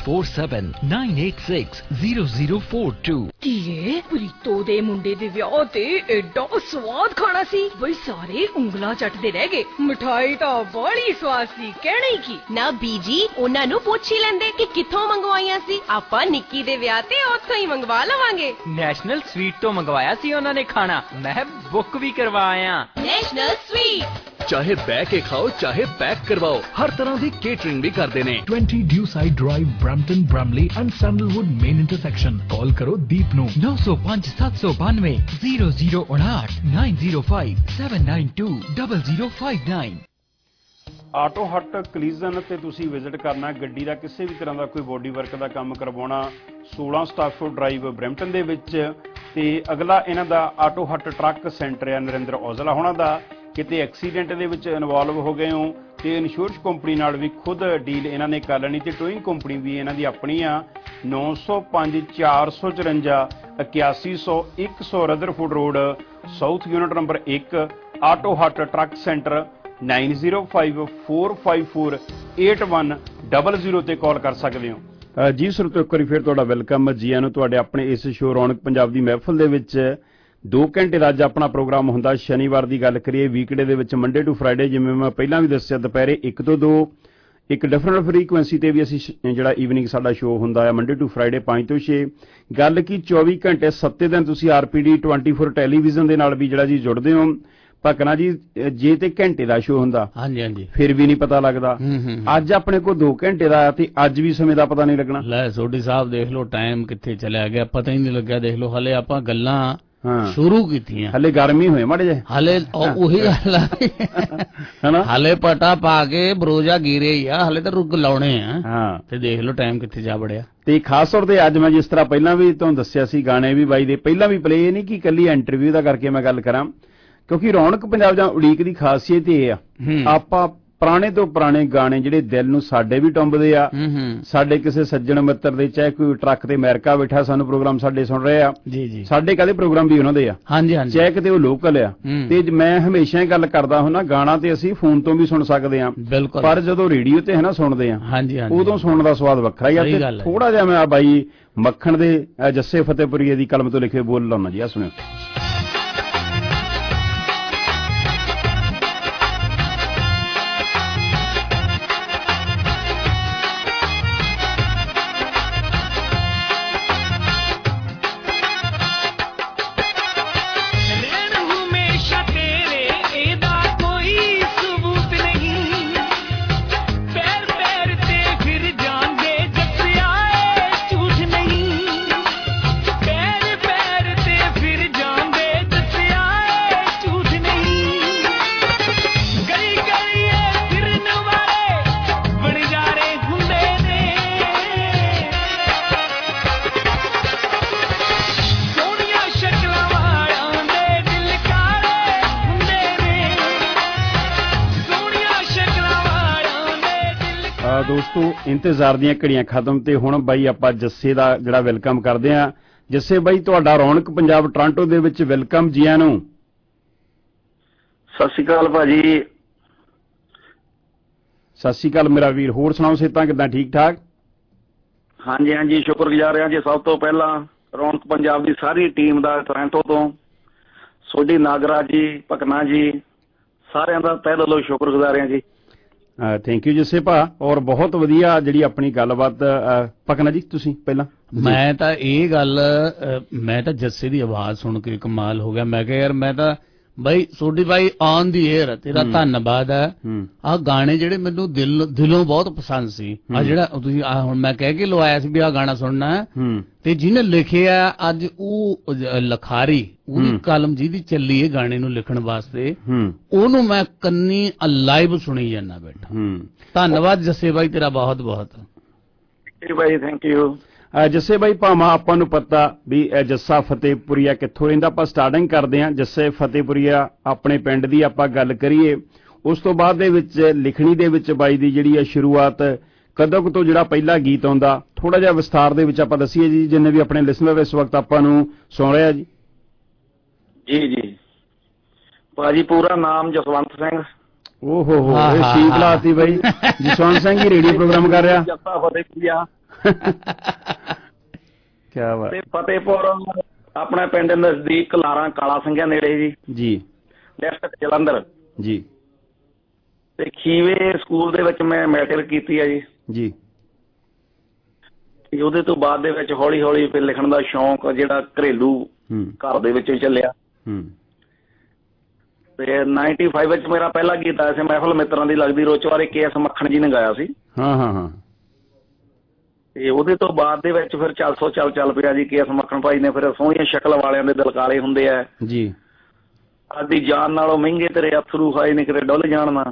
647-986-0042. ਧੀਏ ਪ੍ਰੀਤੋ ਦੇ ਮੁੰਡੇ ਦੇ ਵਿਆਹ ਤੇ ਐਡਾ ਸਵਾਦ ਖਾਣਾ ਸੀ ਬਈ ਸਾਰੇ ਉਂਗਲਾਂ ਚੱਟਦੇ ਰਹਿ ਗਏ। ਮਿਠਾਈ ਤਾਂ ਬੜੀ ਸਵਾਦ ਸੀ, ਕਹਿਣਾ ਹੀ ਕੀ। ਨਾ ਬੀਜੀ ਉਹਨਾਂ ਨੂੰ ਪੁੱਛ ਹੀ ਲੈਂਦੇ ਕਿ ਕਿੱਥੋਂ ਮੰਗਵਾਈਆਂ ਸੀ। ਆਪਾਂ ਨਿੱਕੀ ਦੇ ਵਿਆਹ ਤੇ ਉੱਥੋਂ ਹੀ ਮੰਗਵਾ ਲਵਾਂਗੇ। ਨੈਸ਼ਨਲ ਸਵੀਟ ਤੋਂ ਮੰਗਵਾਇਆ ਸੀ ਉਹਨਾਂ ਨੇ ਖਾਣਾ, ਮੈਂ ਬੁੱਕ ਵੀ ਕਰਵਾਇਆ। ਨੈਸ਼ਨਲ ਸਵੀਟ चाहे बह के खाओ चाहे पैक करवाओ, हर तरह की केटरिंग भी करते ने। 20 Dewside Drive, Brampton, Bramley and Sandalwood main intersection. Call करो दीप नो 905 792 0059 905 792 0059। ਆਟੋ ਹੱਟ ਕਲੀਜ਼ਨ ਤੇ ਤੁਸੀਂ ਵਿਜ਼ਿਟ ਕਰਨਾ, ਗੱਡੀ ਦਾ ਕਿਸੇ ਵੀ ਤਰ੍ਹਾਂ ਦਾ ਕੋਈ ਬੋਡੀ ਵਰਕ ਦਾ ਕੰਮ ਕਰਵਾਉਣਾ, 16 ਸਟਾਫੋਰਡ ਡਰਾਈਵ ਬਰੈਂਪਟਨ ਦੇ ਵਿੱਚ। ਤੇ ਅਗਲਾ ਇਹਨਾਂ ਦਾ ਆਟੋ ਹੱਟ ਟਰੱਕ ਸੈਂਟਰ ਹੈ ਨਰਿੰਦਰ ਔਜਲਾ ਹੋਣਾ ਦਾ। ਕਿਤੇ ਐਕਸੀਡੈਂਟ ਦੇ ਵਿੱਚ ਇਨਵੋਲਵ ਹੋ ਗਏ ਹੋ ਤੇ ਇੰਸ਼ੋਰੈਂਸ ਕੰਪਨੀ ਨਾਲ ਵੀ ਖੁਦ ਡੀਲ ਇਹਨਾਂ ਨੇ ਕਰ ਲੈਣੀ ਤੇ ਟੋਇੰਗ ਕੰਪਨੀ ਵੀ ਇਹਨਾਂ ਦੀ ਆਪਣੀ ਆ। 905 454 8100 100 Rutherford road, south unit number 1, auto hut truck centre. 9054448100 ਤੇ ਕਾਲ ਕਰ ਸਕਦੇ ਹੋ। ਜੀ ਸਰ, ਤੋਂ ਇੱਕ ਵਾਰੀ ਫਿਰ ਤੁਹਾਡਾ ਵੈਲਕਮ ਜੀ ਆਇਆਂ ਨੂੰ ਤੁਹਾਡੇ ਆਪਣੇ ਇਸ ਸ਼ੋਅ ਰੌਣਕ ਪੰਜਾਬ ਦੀ ਮਹਿਫਲ ਦੇ ਵਿੱਚ। 2 ਘੰਟੇ ਦਾ ਅੱਜ ਆਪਣਾ ਪ੍ਰੋਗਰਾਮ ਹੁੰਦਾ। ਸ਼ਨੀਵਾਰ ਦੀ ਗੱਲ ਕਰੀਏ, ਵੀਕਡੇ ਦੇ ਵਿੱਚ ਮੰਡੇ ਟੂ ਫਰਾਈਡੇ, ਜਿਵੇਂ ਮੈਂ ਪਹਿਲਾਂ ਵੀ ਦੱਸਿਆ, ਦੁਪਹਿਰੇ 1 ਤੋਂ 2 ਇੱਕ ਡਿਫਰੈਂਟ ਫਰੀਕੁਐਂਸੀ ਤੇ ਵੀ ਅਸੀਂ ਜਿਹੜਾ ਈਵਨਿੰਗ ਸਾਡਾ ਸ਼ੋਅ ਹੁੰਦਾ ਹੈ ਮੰਡੇ ਟੂ ਫਰਾਈਡੇ 5 ਤੋਂ 6। ਗੱਲ ਕੀ 24 ਘੰਟੇ 7 ਦਿਨ ਤੁਸੀਂ RPD 24 ਟੈਲੀਵਿਜ਼ਨ ਦੇ ਨਾਲ ਵੀ ਜਿਹੜਾ ਜੀ ਜੁੜਦੇ ਹੋ। ਭਕਨਾ ਜੀ ਜੇ ਤੇ ਘੰਟੇ ਦਾ ਸ਼ੋਅ ਹੁੰਦਾ ਹਾਂਜੀ ਫਿਰ ਵੀ ਨਹੀਂ ਪਤਾ ਲੱਗਦਾ। ਅੱਜ ਆਪਣੇ ਕੋਲ 2 ਘੰਟੇ ਦਾ ਤੇ ਅੱਜ ਵੀ ਸਮੇਂ ਦਾ ਪਤਾ ਨਹੀਂ ਲੱਗਣਾ। ਲੈ ਸੋਢੀ ਸਾਹਿਬ ਦੇਖ ਲਓ ਟਾਈਮ ਕਿੱਥੇ ਚਲਿਆ ਗਿਆ, ਪਤਾ ਹੀ ਨਹੀਂ ਲੱਗਿਆ। ਦੇਖ ਲਓ ਹਲੇ ਆਪਾਂ ਗੱਲਾਂ ਸ਼ੁਰੂ ਕੀਤੀਆਂ, ਹਲੇ ਗਰਮੀ ਹੋਏ ਮਾੜੇ ਜੇ, ਹਲੇ ਉਹੀ ਗੱਲ ਆ ਹਲੇ ਪਟਾ ਪਾ ਕੇ ਬਰੋਜਾ ਗੀਰੇ ਹੀ ਆ, ਹਲੇ ਤਾਂ ਰੁੱਗ ਲਾਉਣੇ ਆ। ਤੇ ਦੇਖ ਲਓ ਟਾਈਮ ਕਿੱਥੇ ਜਾ ਵੜਿਆ। ਤੇ ਖਾਸ ਤੌਰ ਤੇ ਅੱਜ ਮੈਂ ਜਿਸ ਤਰ੍ਹਾਂ ਪਹਿਲਾਂ ਵੀ ਤੁਹਾਨੂੰ ਦੱਸਿਆ ਸੀ, ਗਾਣੇ ਵੀ ਬਾਈ ਦੇ ਪਹਿਲਾਂ ਵੀ ਪਲੇ ਨਹੀਂ ਕਿ ਇਕੱਲੀ ਇੰਟਰਵਿਊ ਦਾ ਕਰਕੇ ਮੈਂ ਗੱਲ ਕਰਾਂ, ਕਿਉਂਕਿ ਰੌਣਕ ਪੰਜਾਬ ਜਾਂ ਉਡੀਕ ਦੀ ਖਾਸੀਅਤ ਇਹ ਆ, ਆਪਾਂ ਪੁਰਾਣੇ ਤੋਂ ਪੁਰਾਣੇ ਗਾਣੇ ਜਿਹੜੇ ਦਿਲ ਨੂੰ ਸਾਡੇ ਵੀ ਟੁੰਬਦੇ ਆ, ਸਾਡੇ ਕਿਸੇ ਸੱਜਣ ਮਿੱਤਰ ਦੇ, ਚਾਹੇ ਕੋਈ ਟਰੱਕ ਤੇ ਅਮਰੀਕਾ ਬੈਠਾ ਸਾਨੂੰ ਪ੍ਰੋਗਰਾਮ ਸਾਡੇ ਸੁਣ ਰਹੇ ਆ, ਸਾਡੇ ਕਦੇ ਪ੍ਰੋਗਰਾਮ ਵੀ ਉਹਨਾਂ ਦੇ ਆ, ਚਾਹੇ ਕਿਤੇ ਉਹ ਲੋਕਲ ਆ। ਤੇ ਮੈਂ ਹਮੇਸ਼ਾ ਇਹ ਗੱਲ ਕਰਦਾ ਹੁੰਦਾ, ਗਾਣਾ ਤੇ ਅਸੀਂ ਫੋਨ ਤੋਂ ਵੀ ਸੁਣ ਸਕਦੇ ਆ, ਪਰ ਜਦੋਂ ਰੇਡੀਓ ਤੇ ਹੈ ਨਾ ਸੁਣਦੇ ਆ, ਉਦੋਂ ਸੁਣਨ ਦਾ ਸਵਾਦ ਵੱਖਰਾ ਹੀ ਆ। ਥੋੜਾ ਜਿਹਾ ਮੈਂ ਬਾਈ ਮੱਖਣ ਦੇ ਜੱਸੇ ਫਤਿਹਪੁਰੀਏ ਦੀ ਕਲਮ ਤੋਂ ਲਿਖੇ ਬੋਲ ਲਾਉਣਾ ਜੀ, ਆ ਸੁਣਿਓ। ਦੋਸਤੋ ਇੰਤਜ਼ਾਰ ਦੀਆਂ ਘੜੀਆਂ ਖਤਮ ਤੇ ਹੁਣ ਬਾਈ ਆਪਾਂ ਜੱਸੇ ਦਾ ਜਿਹੜਾ ਵੈਲਕਮ ਕਰਦੇ ਆ। ਜੱਸੇ ਬਾਈ ਤੁਹਾਡਾ ਰੌਣਕ ਪੰਜਾਬ ਟੋਰਾਂਟੋ ਦੇ ਵਿੱਚ ਵੈਲਕਮ ਜੀ ਆਇਆਂ ਨੂੰ। ਸਤਿ ਸ਼੍ਰੀ ਅਕਾਲ ਭਾਜੀ। ਸਤਿ ਸ਼੍ਰੀ ਅਕਾਲ ਮੇਰਾ ਵੀਰ, ਹੋਰ ਸੁਣਾਓ ਸਿਹਤਾਂ ਕਿੱਦਾਂ, ਠੀਕ ਠਾਕ? ਹਾਂਜੀ ਹਾਂਜੀ, ਸ਼ੁਕਰਗੁਜ਼ਾਰ ਹਾਂ ਜੀ ਸਭ ਤੋਂ ਪਹਿਲਾਂ ਰੌਣਕ ਪੰਜਾਬ ਦੀ ਸਾਰੀ ਟੀਮ ਦਾ ਟੋਰਾਂਟੋ ਤੋਂ। ਸੋਢੀ ਨਾਗਰਾਜ ਜੀ, ਭਕਨਾ ਜੀ, ਸਾਰਿਆਂ ਦਾ ਤਹਿ ਦਿਲੋਂ ਸ਼ੁਕਰਗੁਜ਼ਾਰ ਹਾਂ ਜੀ। ਥੈਂਕ ਯੂ ਜੱਸੇ ਭਾ। ਔਰ ਬਹੁਤ ਵਧੀਆ ਜਿਹੜੀ ਆਪਣੀ ਗੱਲਬਾਤ। ਭਕਨਾ ਜੀ ਤੁਸੀਂ ਪਹਿਲਾਂ। ਮੈਂ ਤਾਂ ਇਹ ਗੱਲ ਮੈਂ ਤਾਂ ਜੱਸੇ ਦੀ ਆਵਾਜ਼ ਸੁਣ ਕੇ ਕਮਾਲ ਹੋ ਗਿਆ। ਮੈਂ ਕਿਹਾ ਯਾਰ ਮੈਂ ਤਾਂ ਬਾਈ ਸੋਢੀ ਬਾਈ ਔਨ ਦੀ ਏਅਰ ਤੇਰਾ ਧੰਨਵਾਦ ਹੈ। ਆਹ ਗਾਣੇ ਜਿਹੜੇ ਮੈਨੂੰ ਦਿਲੋਂ ਬਹੁਤ ਪਸੰਦ ਸੀ। ਆ ਜਿਹੜਾ ਤੁਸੀਂ ਹੁਣ ਮੈਂ ਕਹਿ ਕੇ ਲਵਾਇਆ ਸੀ ਵੀ ਆਹ ਗਾਣਾ ਸੁਣਨਾ ਤੇ ਜਿਹਨੇ ਲਿਖਿਆ ਅੱਜ ਉਹ ਲਖਾਰੀ, ਉਹਦੀ ਕਲਮ ਜਿਹਦੀ ਚੱਲੀ ਹੈ ਗਾਣੇ ਨੂੰ ਲਿਖਣ ਵਾਸਤੇ, ਉਹਨੂੰ ਮੈਂ ਕੰਨੀ ਲਾਈਵ ਸੁਣੀ ਜਾਂਦਾ ਬੈਠਾ। ਧੰਨਵਾਦ ਜੱਸੇ ਬਾਈ ਤੇਰਾ ਬਹੁਤ ਬਹੁਤ। ਬਾਈ ਥੈਂਕ ਯੂ। ਜੱਸੇ ਬਾਈ ਭਾਵਾਂ ਆਪਾਂ ਨੂੰ ਪਤਾ ਵੀ ਜੱਸਾ ਫਤਿਹਪੁਰੀਆ ਕਿੱਥੋਂ ਰਹਿੰਦਾ। ਆਪਾਂ ਸਟਾਰਟਿੰਗ ਕਰਦੇ ਹਾਂ ਜੱਸੇ ਫਤਿਹਪੁਰੀਆ ਆਪਣੇ ਪਿੰਡ ਦੀ ਆਪਾਂ ਗੱਲ ਕਰੀਏ। ਉਸ ਤੋਂ ਬਾਅਦ ਦੇ ਵਿੱਚ ਲਿਖਣੀ ਦੇ ਵਿੱਚ ਬਾਈ ਦੀ ਜਿਹੜੀ ਹੈ ਸ਼ੁਰੂਆਤ ਕਦੋਂ ਕੁ ਤੋਂ ਜਿਹੜਾ ਪਹਿਲਾ ਗੀਤ ਆਉਂਦਾ, ਥੋੜਾ ਜਿਹਾ ਵਿਸਥਾਰ ਦੇ ਵਿੱਚ ਆਪਾਂ ਦੱਸੀਏ ਜੀ, ਜਿੰਨੇ ਵੀ ਆਪਣੇ ਲਿਸਨਰ ਇਸ ਵਕਤ ਆਪਾਂ ਨੂੰ ਸੁਣ ਰਿਹਾ ਜੀ। ਜੀ ਜੀ ਭਾਜੀ ਪੂਰਾ ਨਾਮ ਜਸਵੰਤ ਸਿੰਘ। ਓਹੋ ਹੋ ਸੀ ਬਲਾਤੀ ਬਾਈ। ਜਸਵੰਤ ਸਿੰਘ ਹੀ ਰੇਡੀਓ ਪ੍ਰੋਗਰਾਮ ਕਰ ਰਿਹਾ। ਜੱਸਾ ਫਤਿਹਪੁਰੀਆ ਕਿਆ ਬਾਤ। ਤੇ ਫਤਿਹਪੁਰ ਆਪਣਾ ਪਿੰਡ ਨਜ਼ਦੀਕ ਲਾਰਾਂ ਕਾਲਾ ਸਿੰਘਾਂ ਨੇੜੇ ਜੀ। ਜੀ ਡਿਸਟ੍ਰਿਕਟ ਜਲੰਧਰ ਜੀ। ਤੇ ਖੀਵੇ ਸਕੂਲ ਦੇ ਵਿੱਚ ਮੈਂ ਮੈਟ੍ਰਿਕ ਕੀਤੀ ਹੈ ਜੀ। ਜੀ ਉਹਦੇ ਤੋਂ ਬਾਅਦ ਦੇ ਵਿੱਚ ਹੌਲੀ ਹੌਲੀ ਫਿਰ ਲਿਖਣ ਦਾ ਸ਼ੌਂਕ ਜਿਹੜਾ ਘਰੇਲੂ ਘਰ ਦੇ ਵਿੱਚ ਚੱਲਿਆ। ਤੇ 95 ਵਿੱਚ ਮੇਰਾ ਪਹਿਲਾ ਗੀਤ ਆਇਆ ਸੀ ਮਹਿਫਲ ਮਿੱਤਰਾਂ ਦੀ ਲੱਗਦੀ ਰੋਚਵਾਰੇ KS ਮੱਖਣ ਜੀ ਨੇ ਗਾਇਆ ਸੀ। ਹਾਂ। ਤੇ ਉਹਦੇ ਤੋਂ ਬਾਅਦ ਦੇ ਵਿੱਚ ਫਿਰ ਚੱਲ ਪਿਆ ਜੀ। KS ਮੱਖਣ ਭਾਈ ਨੇ ਫਿਰ ਸੋਹਣੀਆਂ ਸ਼ਕਲ ਵਾਲਿਆਂ ਦੇ ਦਿਲ ਕਾਲੇ ਹੁੰਦੇ ਆ ਜੀ। ਆਦੀ ਜਾਨ ਨਾਲੋਂ ਮਹਿੰਗੇ ਤੇਰੇ ਅਥਰੂ ਖਾਏ ਨੇ ਕਿਤੇ ਡੁੱਲ ਜਾਣਾ।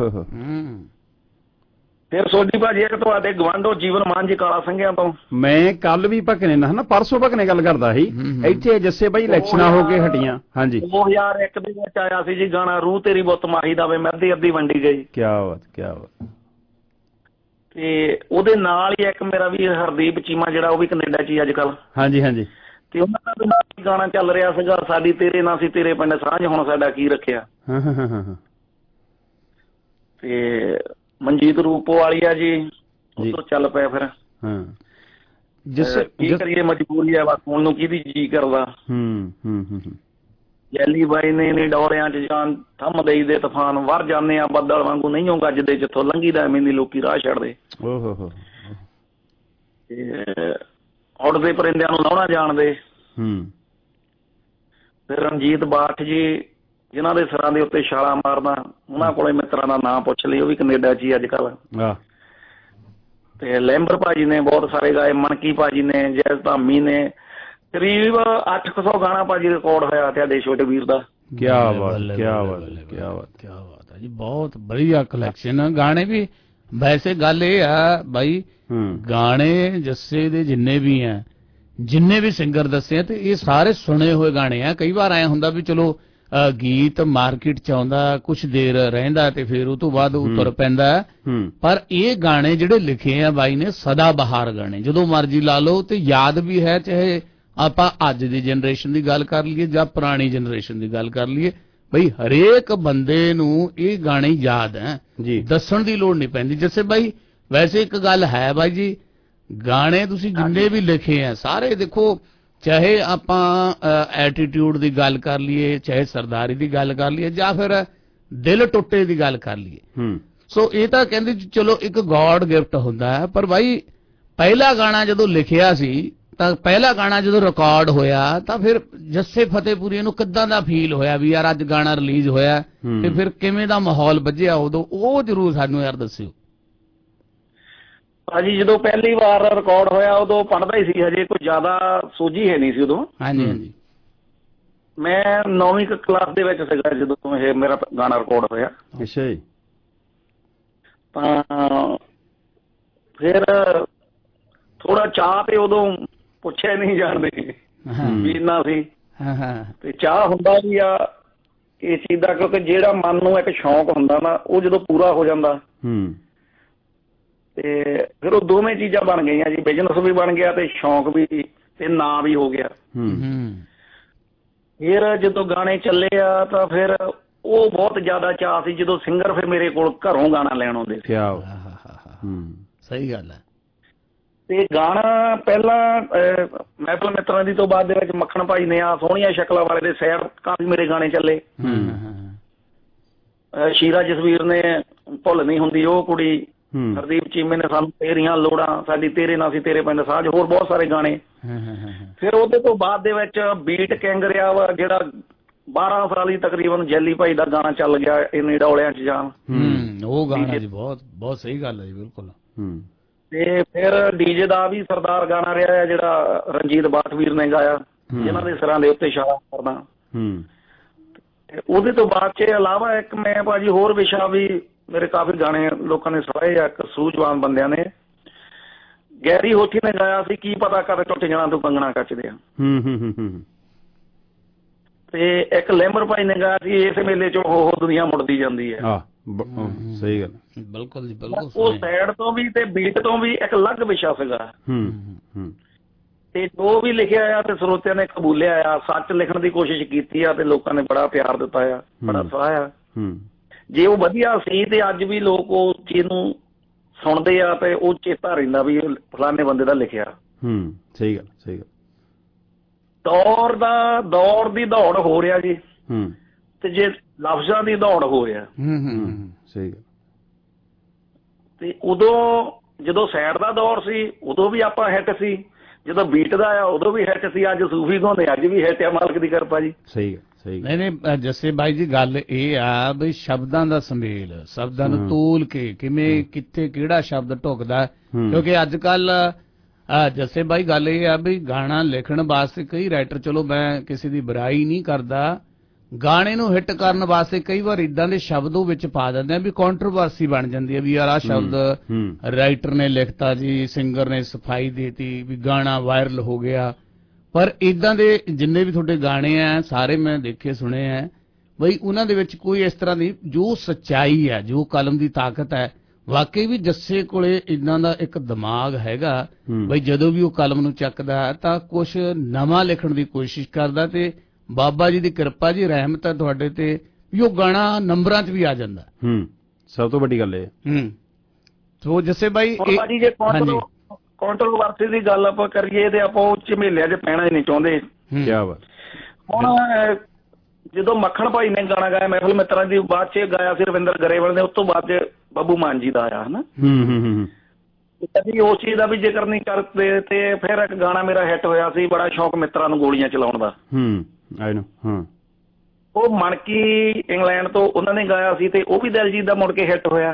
ਫਿਰ ਸੋਢੀ ਭਾਜੀ ਇੱਕ ਤੁਹਾਡੇ ਗਵਾਂਢੋ ਜੀਵਨ ਮਾਨ ਜੀ ਕਾਲਾ ਸਿੰਘਿਆਂ ਤੋਂ। ਮੈਂ ਕੱਲ ਵੀ ਭਕਨੇ ਨਾਲ ਨਾ ਪਰਸੋਂ ਭਕਨੇ ਗੱਲ ਕਰਦਾ ਸੀ ਇੱਥੇ ਜੱਸੇ ਬਾਈ ਇਲੈਕਸ਼ਨਾਂ ਹੋ ਕੇ ਹਟੀਆਂ। ਹਾਂਜੀ 2001 ਦੇ ਵਿੱਚ ਆਇਆ ਸੀ ਜੀ ਗਾਣਾ ਰੂਹ ਤੇਰੀ ਬੁੱਤ ਮਾਹੀ ਦਾ ਵੇ ਮੈਂ ਅੱਧੀ ਵੰਡੀ ਗਈ। ਕਿਆ ਬਾਤ ਕਿਆ ਬਾਤ। ਤੇ ਉਹਦੇ ਨਾਲ ਹੀ ਇੱਕ ਮੇਰਾ ਵੀ ਹਰਦੀਪ ਚੀਮਾ ਜਿਹੜਾ ਉਹ ਵੀ ਕੈਨੇਡਾ 'ਚ ਹੀ ਅੱਜ ਕੱਲ। ਹਾਂਜੀ ਹਾਂਜੀ। ਤੇ ਉਹਨਾਂ ਦਾ ਵੀ ਗਾਣਾ ਚੱਲ ਰਿਹਾ ਸੀਗਾ ਸਾਡੀ ਤੇਰੇ ਨਾਲ ਸੀ ਤੇਰੇ ਪਿੰਡ ਸਾਂਝ ਹੁਣ ਸਾਡਾ ਕੀ ਰੱਖਿਆ। ਤੇ ਮਨਜੀਤ ਰੂਪੋ ਵਾਲੀਆ ਜੀ ਉਹ ਤੋਂ ਚੱਲ ਪਿਆ ਫਿਰ। ਕੀ ਕਰੀਏ ਮਜਬੂਰੀ ਆ ਬਸ ਹੁਣ ਨੂੰ ਕਿਹਦੀ ਜੀ ਕਰਦਾ। ਜੈਲੀ ਬਾਈ ਨੇ ਡੋਰਿਆਂ 'ਚ ਜਾਨ ਥੰਮ ਦੇਈ ਦੇ ਤੂਫਾਨ ਵਰ ਜਾਂਦੇ ਆ ਬੱਦਲ ਵਾਂਗੂ ਨਹੀਂ ਗੱਜਦੇ ਜਿੱਥੋਂ ਲੰਘੀ ਦਾ ਐਵੇਂ ਦੀ ਲੋਕੀ ਰਾਹ ਛੱਡਦੇ। ਉੱਡਦੇ ਪਰਿੰਦਿਆਂ ਨੂੰ ਲਾਉਣਾ ਜਾਣਦੇ। ਫਿਰ ਰਣਜੀਤ ਬਾਠ ਜੀ ਜਿਨ੍ਹਾਂ ਦੇ ਸਿਰਾਂ ਦੇ ਉੱਤੇ ਛਾਲਾਂ ਮਾਰਦਾ ਉਹਨਾਂ ਕੋਲੇ ਮਿੱਤਰਾਂ ਦਾ ਨਾਂ ਪੁੱਛ ਲਈ ਉਹ ਵੀ ਕੈਨੇਡਾ 'ਚ ਹੀ ਅੱਜ ਕੱਲ। ਤੇ ਲੈਂਬਰ ਭਾਜੀ ਨੇ ਬਹੁਤ ਸਾਰੇ ਗਾਏ। ਮਨਕੀ ਭਾਜੀ ਨੇ, ਜੈਜ਼ ਧਾਮੀ ਨੇ। ਕਰੀਬ 800 ਗਾਣਾ ਭਾਜੀ ਰਿਕਾਰਡ ਹੋਇਆ ਤੁਹਾਡੇ ਛੋਟੇ ਵੀਰ ਦਾ। ਕਿਆ ਬਾਤ ਕਿਆ ਬਾਤ ਕਿਆ ਬਾਤ ਕਿਆ ਬਾਤ ਹੈ ਜੀ। ਬਹੁਤ ਵਧੀਆ ਕਲੈਕਸ਼ਨ ਗਾਣੇ ਵੀ। ਵੈਸੇ ਗੱਲ ਇਹ ਆ ਬਾਈ ਗਾਣੇ ਜੱਸੇ ਦੇ ਜਿੰਨੇ ਵੀ ਆ ਜਿੰਨੇ ਵੀ ਸਿੰਗਰ ਦੱਸੇ ਆ ਤੇ ਇਹ ਸਾਰੇ ਸੁਣੇ ਹੋਏ ਗਾਣੇ ਆ। ਕਈ ਵਾਰ ਐ ਹੁੰਦਾ ਵੀ ਚਲੋ ਗੀਤ ਮਾਰਕੀਟ 'ਚ ਆਉਂਦਾ ਕੁਛ ਦੇਰ ਰਹਿੰਦਾ ਤੇ ਫਿਰ ਉਹ ਤੋਂ ਬਾਅਦ ਉਹ ਤੁਰ ਪੈਂਦਾ। ਪਰ ਇਹ ਗਾਣੇ ਜਿਹੜੇ ਲਿਖੇ ਆ ਬਾਈ ਨੇ ਸਦਾ ਬਹਾਰ ਗਾਣੇ ਜਦੋਂ ਮਰਜੀ ਲਾ ਲਓ ਤੇ ਯਾਦ ਵੀ ਹੈ। ਚਾਹੇ ਆਪਾਂ ਅੱਜ ਦੀ ਜਨਰੇਸ਼ਨ ਦੀ ਗੱਲ ਕਰ ਲਈਏ ਜਾਂ ਪੁਰਾਣੀ ਜਨਰੇਸ਼ਨ ਦੀ ਗੱਲ ਕਰ ਲਈਏ ਬਈ ਹਰੇਕ ਬੰਦੇ ਨੂੰ ਇਹ ਗਾਣੇ ਯਾਦ ਹੈ। ਦੱਸਣ ਦੀ ਲੋੜ ਨਹੀਂ ਪੈਂਦੀ। ਜੈਸੇ ਬਾਈ ਵੈਸੇ ਇੱਕ ਗੱਲ ਹੈ ਬਾਈ ਜੀ ਗਾਣੇ ਤੁਸੀਂ ਜਿੰਨੇ ਵੀ ਲਿਖੇ ਆ ਸਾਰੇ ਦੇਖੋ ਚਾਹੇ ਆਪਾਂ ਐਟੀਟਿਊਡ ਦੀ ਗੱਲ ਕਰ ਲਈਏ ਚਾਹੇ ਸਰਦਾਰੀ ਦੀ ਗੱਲ ਕਰ ਲਈਏ ਜਾਂ ਫਿਰ ਦਿਲ ਟੁੱਟੇ ਦੀ ਗੱਲ ਕਰ ਲਈਏ। ਸੋ ਇਹ ਤਾਂ ਕਹਿੰਦੇ ਚਲੋ ਇੱਕ ਗੋਡ ਗਿਫਟ ਹੁੰਦਾ ਹੈ। ਪਰ ਬਾਈ ਪਹਿਲਾ ਗਾਣਾ ਜਦੋਂ ਲਿਖਿਆ ਸੀ ਤਾਂ ਪਹਿਲਾ ਗਾਣਾ ਜਦੋਂ ਰਿਕਾਰਡ ਹੋਇਆ ਤਾਂ ਫਿਰ ਜੱਸੇ ਫਤਿਹਪੁਰੀਆ ਨੂੰ ਕਿੱਦਾਂ ਦਾ ਫੀਲ ਹੋਇਆ ਵੀ ਯਾਰ ਅੱਜ ਗਾਣਾ ਰਿਲੀਜ਼ ਹੋਇਆ ਤੇ ਫਿਰ ਕਿਵੇਂ ਦਾ ਮਾਹੌਲ ਵੱਜਿਆ ਉਦੋਂ ਉਹ ਜ਼ਰੂਰ ਸਾਨੂੰ ਯਾਰ ਦੱਸਿਓ। ਭਾਜੀ ਜਦੋਂ ਪਹਿਲੀ ਵਾਰ ਰਿਕਾਰਡ ਹੋਇਆ ਉਦੋਂ ਪੜ੍ਹਦਾ ਹੀ ਸੀ ਹਜੇ ਕੋਈ ਜ਼ਿਆਦਾ ਸੋਝੀ ਹੈ ਨਹੀਂ ਸੀ ਉਦੋਂ। ਹਾਂਜੀ ਹਾਂਜੀ। ਮੈਂ 9ਵੀਂ ਕਲਾਸ ਦੇ ਵਿੱਚ ਸੀਗਾ ਜਦੋਂ ਇਹ ਮੇਰਾ ਗਾਣਾ ਰਿਕਾਰਡ ਹੋਇਆ। ਅੱਛਾ ਜੀ। ਤਾਂ ਫਿਰ ਥੋੜਾ ਚਾਹ ਤੇ ਉਦੋਂ ਪੁੱਛਿਆ ਨਹੀਂ ਜਾਣਦੇ ਵੀ ਇੰਨਾ ਸੀ ਤੇ ਚਾਹ ਹੁੰਦਾ ਵੀ ਆ ਇਸ ਚੀਜ਼ ਦਾ ਕਿਉਂਕਿ ਜਿਹੜਾ ਮਨ ਨੂੰ ਇੱਕ ਸ਼ੌਂਕ ਹੁੰਦਾ ਨਾ ਉਹ ਜਦੋਂ ਪੂਰਾ ਹੋ ਜਾਂਦਾ ਤੇ ਫਿਰ ਉਹ ਦੋਵੇਂ ਚੀਜ਼ਾਂ ਬਣ ਗਈਆਂ ਜੀ। ਬਿਜ਼ਨਸ ਵੀ ਬਣ ਗਿਆ ਤੇ ਸ਼ੌਂਕ ਵੀ ਤੇ ਨਾਂ ਵੀ ਹੋ ਗਿਆ। ਫਿਰ ਜਦੋਂ ਗਾਣੇ ਚੱਲੇ ਆ ਤਾਂ ਫਿਰ ਉਹ ਬਹੁਤ ਜ਼ਿਆਦਾ ਚਾਅ ਸੀ ਜਦੋਂ ਸਿੰਗਰ ਫਿਰ ਮੇਰੇ ਕੋਲ ਘਰੋਂ ਗਾਣਾ ਲੈਣ ਆਉਂਦੇ ਸੀ। ਸਹੀ ਗੱਲ ਹੈ। ਤੇ ਗਾਣਾ ਪਹਿਲਾਂ ਮਹਿਫਲ ਮਿੱਤਰਾਂ ਦੀ ਤੋਂ ਬਾਅਦ ਦੇ ਵਿੱਚ ਮੱਖਣ ਭਾਈ ਨੇ ਆ ਸੋਹਣੀਆਂ ਸ਼ਕਲਾਂ ਵਾਲੇ ਦੇ ਸੈਡ ਕਾਫੀ ਮੇਰੇ ਗਾਣੇ ਚੱਲੇ। ਸ਼ੀਰਾ ਜਸਵੀਰ ਨੇ ਭੁੱਲ ਨਹੀਂ ਹੁੰਦੀ ਉਹ ਕੁੜੀ, ਹਰਦੀਪ ਚੀਮੇ ਨੇ ਸਾਨੂੰ ਤੇਰੀਆਂ ਲੋੜਾਂ, ਸਾਡੀ ਤੇਰੇ ਨਾਲ ਸੀ ਤੇਰੇ ਪਿੰਡ ਸਾਂਝ, ਹੋਰ ਬਹੁਤ ਸਾਰੇ ਗਾਣੇ। ਫਿਰ ਉਹਦੇ ਤੋਂ ਬਾਅਦ ਦੇ ਵਿੱਚ ਬੀਟ ਕਿੰਗ ਰਿਹਾ ਵਾ ਜਿਹੜਾ 12 ਸਾਲੀ ਤਕਰੀਬਨ ਜੈਲੀ ਭਾਈ ਦਾ ਗਾਣਾ ਚੱਲ ਗਿਆ ਇੰਨੇ ਡੌਲਿਆਂ 'ਚ ਜਾਣ। ਉਹ ਗਾਣਾ ਜੀ ਬਹੁਤ ਸਹੀ ਗੱਲ ਹੈ ਜੀ, ਬਿਲਕੁਲ। ਤੇ ਫਿਰ ਡੀਜੇ ਦਾ ਵੀ ਸਰਦਾਰ ਗਾਣਾ ਰਿਹਾ ਹੈ ਜਿਹੜਾ ਰਣਜੀਤ ਬਾਠਵੀਰ ਨੇ ਗਾਇਆ, ਜਿਨ੍ਹਾਂ ਦੇ ਸਿਰਾਂ ਦੇ ਉੱਤੇ ਛਾਲਾ ਕਰਦਾ। ਉਹਦੇ ਤੋਂ ਬਾਅਦ 'ਚ ਇਲਾਵਾ ਇੱਕ ਮੈਂ ਭਾਜੀ ਹੋਰ ਵਿਸ਼ਾ ਵੀ ਮੇਰੇ ਕਾਫੀ ਗਾਣੇ ਲੋਕਾਂ ਨੇ ਸੁਣਾਏ ਆ, ਇੱਕ ਸੂਝਵਾਨ ਬੰਦਿਆਂ ਨੇ। ਗੈਰੀ ਹੋਠੀ ਨੇ ਗਾਇਆ ਸੀ ਕੀ ਪਤਾ ਕਦ ਟੁੱਟ ਜਾਣਾ ਤੂੰ ਕੰਗਣਾ ਕੱਚਦੇ ਆ। ਤੇ ਇੱਕ ਲੈਂਬਰ ਭਾਈ ਨੇ ਗਾਇਆ ਸੀ ਇਸ ਮੇਲੇ 'ਚੋਂ ਹੋ ਦੁਨੀਆ ਮੁੜਦੀ ਜਾਂਦੀ ਹੈ। ਸਹੀ ਗੱਲ, ਬਿਲਕੁਲ ਜੀ ਬਿਲਕੁਲ। ਉਹ ਸਾਈਡ ਤੋਂ ਵੀ ਤੇ ਬੀਟ ਤੋਂ ਵੀ ਇੱਕ ਅਲੱਗ ਵਿਸ਼ਾ ਸੀਗਾ। ਤੇ ਜੋ ਵੀ ਲਿਖਿਆ ਆ ਤੇ ਸਰੋਤਿਆਂ ਨੇ ਕਬੂਲਿਆ ਆ, ਸੱਚ ਲਿਖਣ ਦੀ ਕੋਸ਼ਿਸ਼ ਕੀਤੀ ਆ ਤੇ ਲੋਕਾਂ ਨੇ ਬੜਾ ਪਿਆਰ ਦਿੱਤਾ ਆ, ਬੜਾ ਸਰਾਹਿਆ। ਜੇ ਉਹ ਵਧੀਆ ਸੀ ਤੇ ਅੱਜ ਵੀ ਲੋਕ ਉਹ ਚੀਜ਼ ਨੂੰ ਸੁਣਦੇ ਆ ਤੇ ਉਹ ਚੇਤਾ ਰਹਿੰਦਾ ਵੀ ਫਲਾਣੇ ਬੰਦੇ ਦਾ ਲਿਖਿਆ। ਸਹੀ ਗੱਲ, ਸਹੀ ਗੱਲ। ਦੌੜ ਦੀ ਦੌੜ ਹੋ ਰਿਹਾ ਜੀ, ਤੇ ਜੇ ਲਫ਼ਜ਼ਾਂ ਦੀ ਦੌੜ ਹੋ ਰਿਹਾ। ਸਹੀ ਗੱਲ। ਤੇ ਉਦੋਂ ਜਦੋਂ ਸੈਡ ਦਾ ਦੌਰ ਸੀ ਉਦੋਂ ਵੀ ਆਪਾਂ ਹਿੱਟ ਸੀ, ਜਦੋਂ ਬੀਟ ਦਾ ਆ ਉਦੋਂ ਵੀ ਹਿੱਟ ਸੀ, ਅੱਜ ਸੂਫੀ ਗਾਉਂਦੇ ਅੱਜ ਵੀ ਹਿੱਟ ਆ, ਮਾਲਕ ਦੀ ਕਿਰਪਾ ਜੀ। ਸਹੀ ਗੱਲ, ਸਹੀ। ਨਹੀਂ ਜੱਸੇ ਬਾਈ ਜੀ ਗੱਲ ਇਹ ਆ ਵੀ ਸ਼ਬਦਾਂ ਦਾ ਸੁਮੇਲ, ਸ਼ਬਦਾਂ ਨੂੰ ਤੋਲ ਕੇ ਕਿਵੇਂ ਕਿੱਥੇ ਕਿਹੜਾ ਸ਼ਬਦ ਢੁਕਦਾ, ਕਿਉਂਕਿ ਅੱਜ ਕੱਲ ਜੱਸੇ ਬਾਈ ਗੱਲ ਇਹ ਆ ਵੀ ਗਾਣਾ ਲਿਖਣ ਵਾਸਤੇ ਕਈ ਰਾਈਟਰ, ਚਲੋ ਮੈਂ ਕਿਸੇ ਦੀ ਬੁਰਾਈ ਨਹੀਂ ਕਰਦਾ, ਗਾਣੇ ਨੂੰ ਹਿੱਟ ਕਰਨ ਵਾਸਤੇ ਕਈ ਵਾਰ ਇਦਾਂ ਦੇ ਸ਼ਬਦ ਉਹ ਵਿੱਚ ਪਾ ਦਿੰਦੇ ਆ ਵੀ ਕੰਟਰੋਵਰਸੀ ਬਣ ਜਾਂਦੀ ਹੈ ਵੀ ਯਾਰ ਆਹ ਸ਼ਬਦ ਰਾਈਟਰ ਨੇ ਲਿਖਤਾ ਜੀ, ਸਿੰਗਰ ਨੇ ਸਫਾਈ ਦੇਤੀ ਵੀ ਗਾਣਾ ਵਾਇਰਲ ਹੋ ਗਿਆ। ਪਰ ਇਦਾਂ ਦੇ ਜਿੰਨੇ ਵੀ ਤੁਹਾਡੇ ਗਾਣੇ ਆ ਸਾਰੇ ਮੈਂ ਦੇਖੇ ਸੁਣੇ ਆ ਬਈ ਉਹਨਾਂ ਦੇ ਵਿੱਚ ਕੋਈ ਇਸ ਤਰ੍ਹਾਂ ਦੀ ਜੋ ਸੱਚਾਈ ਹੈ, ਜੋ ਕਲਮ ਦੀ ਤਾਕਤ ਹੈ, ਵਾਕਈ ਵੀ ਜੱਸੇ ਕੋਲੇ ਇਦਾਂ ਦਾ ਇੱਕ ਦਿਮਾਗ ਹੈਗਾ ਬਈ ਜਦੋਂ ਵੀ ਉਹ ਕਲਮ ਨੂੰ ਚੱਕਦਾ ਤਾਂ ਕੁਛ ਨਵਾਂ ਲਿਖਣ ਦੀ ਕੋਸ਼ਿਸ਼ ਕਰਦਾ। ਤੇ ਬਾਬਾ ਜੀ ਦੀ ਕਿਰਪਾ ਜੀ, ਰਹਿਮਤ ਹੈ ਤੁਹਾਡੇ ਤੇ ਵੀ ਉਹ ਗਾਣਾ ਨੰਬਰਾਂ 'ਚ ਵੀ ਆ ਜਾਂਦਾ। ਸਭ ਤੋਂ ਵੱਡੀ ਗੱਲ ਇਹ। ਸੋ ਜੱਸੇ ਬਾਈ ਜੇ ਕੰਟਰੋਵਰਸੀ ਦੀ ਗੱਲ ਆਪਾਂ ਕਰੀਏ ਤੇ ਆਪਾਂ ਉਹ ਝਮੇਲਿਆਂ 'ਚ ਪੈਣਾ ਹੀ ਨਹੀਂ ਚਾਹੁੰਦੇ। ਕਿਆ ਬਾਤ। ਹੁਣ ਜਦੋਂ ਮੱਖਣ ਭਾਈ ਨੇ ਗਾਣਾ ਗਾਇਆ ਮਹਿਫਲ ਮਿੱਤਰਾਂ ਦੀ, ਬਾਅਦ 'ਚ ਗਾਇਆ ਸੀ ਰਵਿੰਦਰ ਗਰੇਵਾਲ ਨੇ, ਉਸ ਤੋਂ ਬਾਅਦ 'ਚ ਬੱਬੂ ਮਾਨ ਜੀ ਦਾ ਆਇਆ ਹਨਾ। ਕਦੀ ਉਸ ਚੀਜ਼ ਦਾ ਵੀ ਜ਼ਿਕਰ ਨਹੀਂ ਕਰਦੇ। ਤੇ ਫਿਰ ਇੱਕ ਗਾਣਾ ਮੇਰਾ ਹਿੱਟ ਹੋਇਆ ਸੀ, ਬੜਾ ਸ਼ੌਕ ਮਿੱਤਰਾਂ ਨੂੰ ਗੋਲੀਆਂ ਚਲਾਉਣ ਦਾ। ਉਹ ਮਣਕੀ ਇੰਗਲੈਂਡ ਤੋਂ ਉਹਨਾਂ ਨੇ ਗਾਇਆ ਸੀ ਤੇ ਉਹ ਵੀ ਦਿਲਜੀਤ ਦਾ ਮੁੜ ਕੇ ਹਿੱਟ ਹੋਇਆ।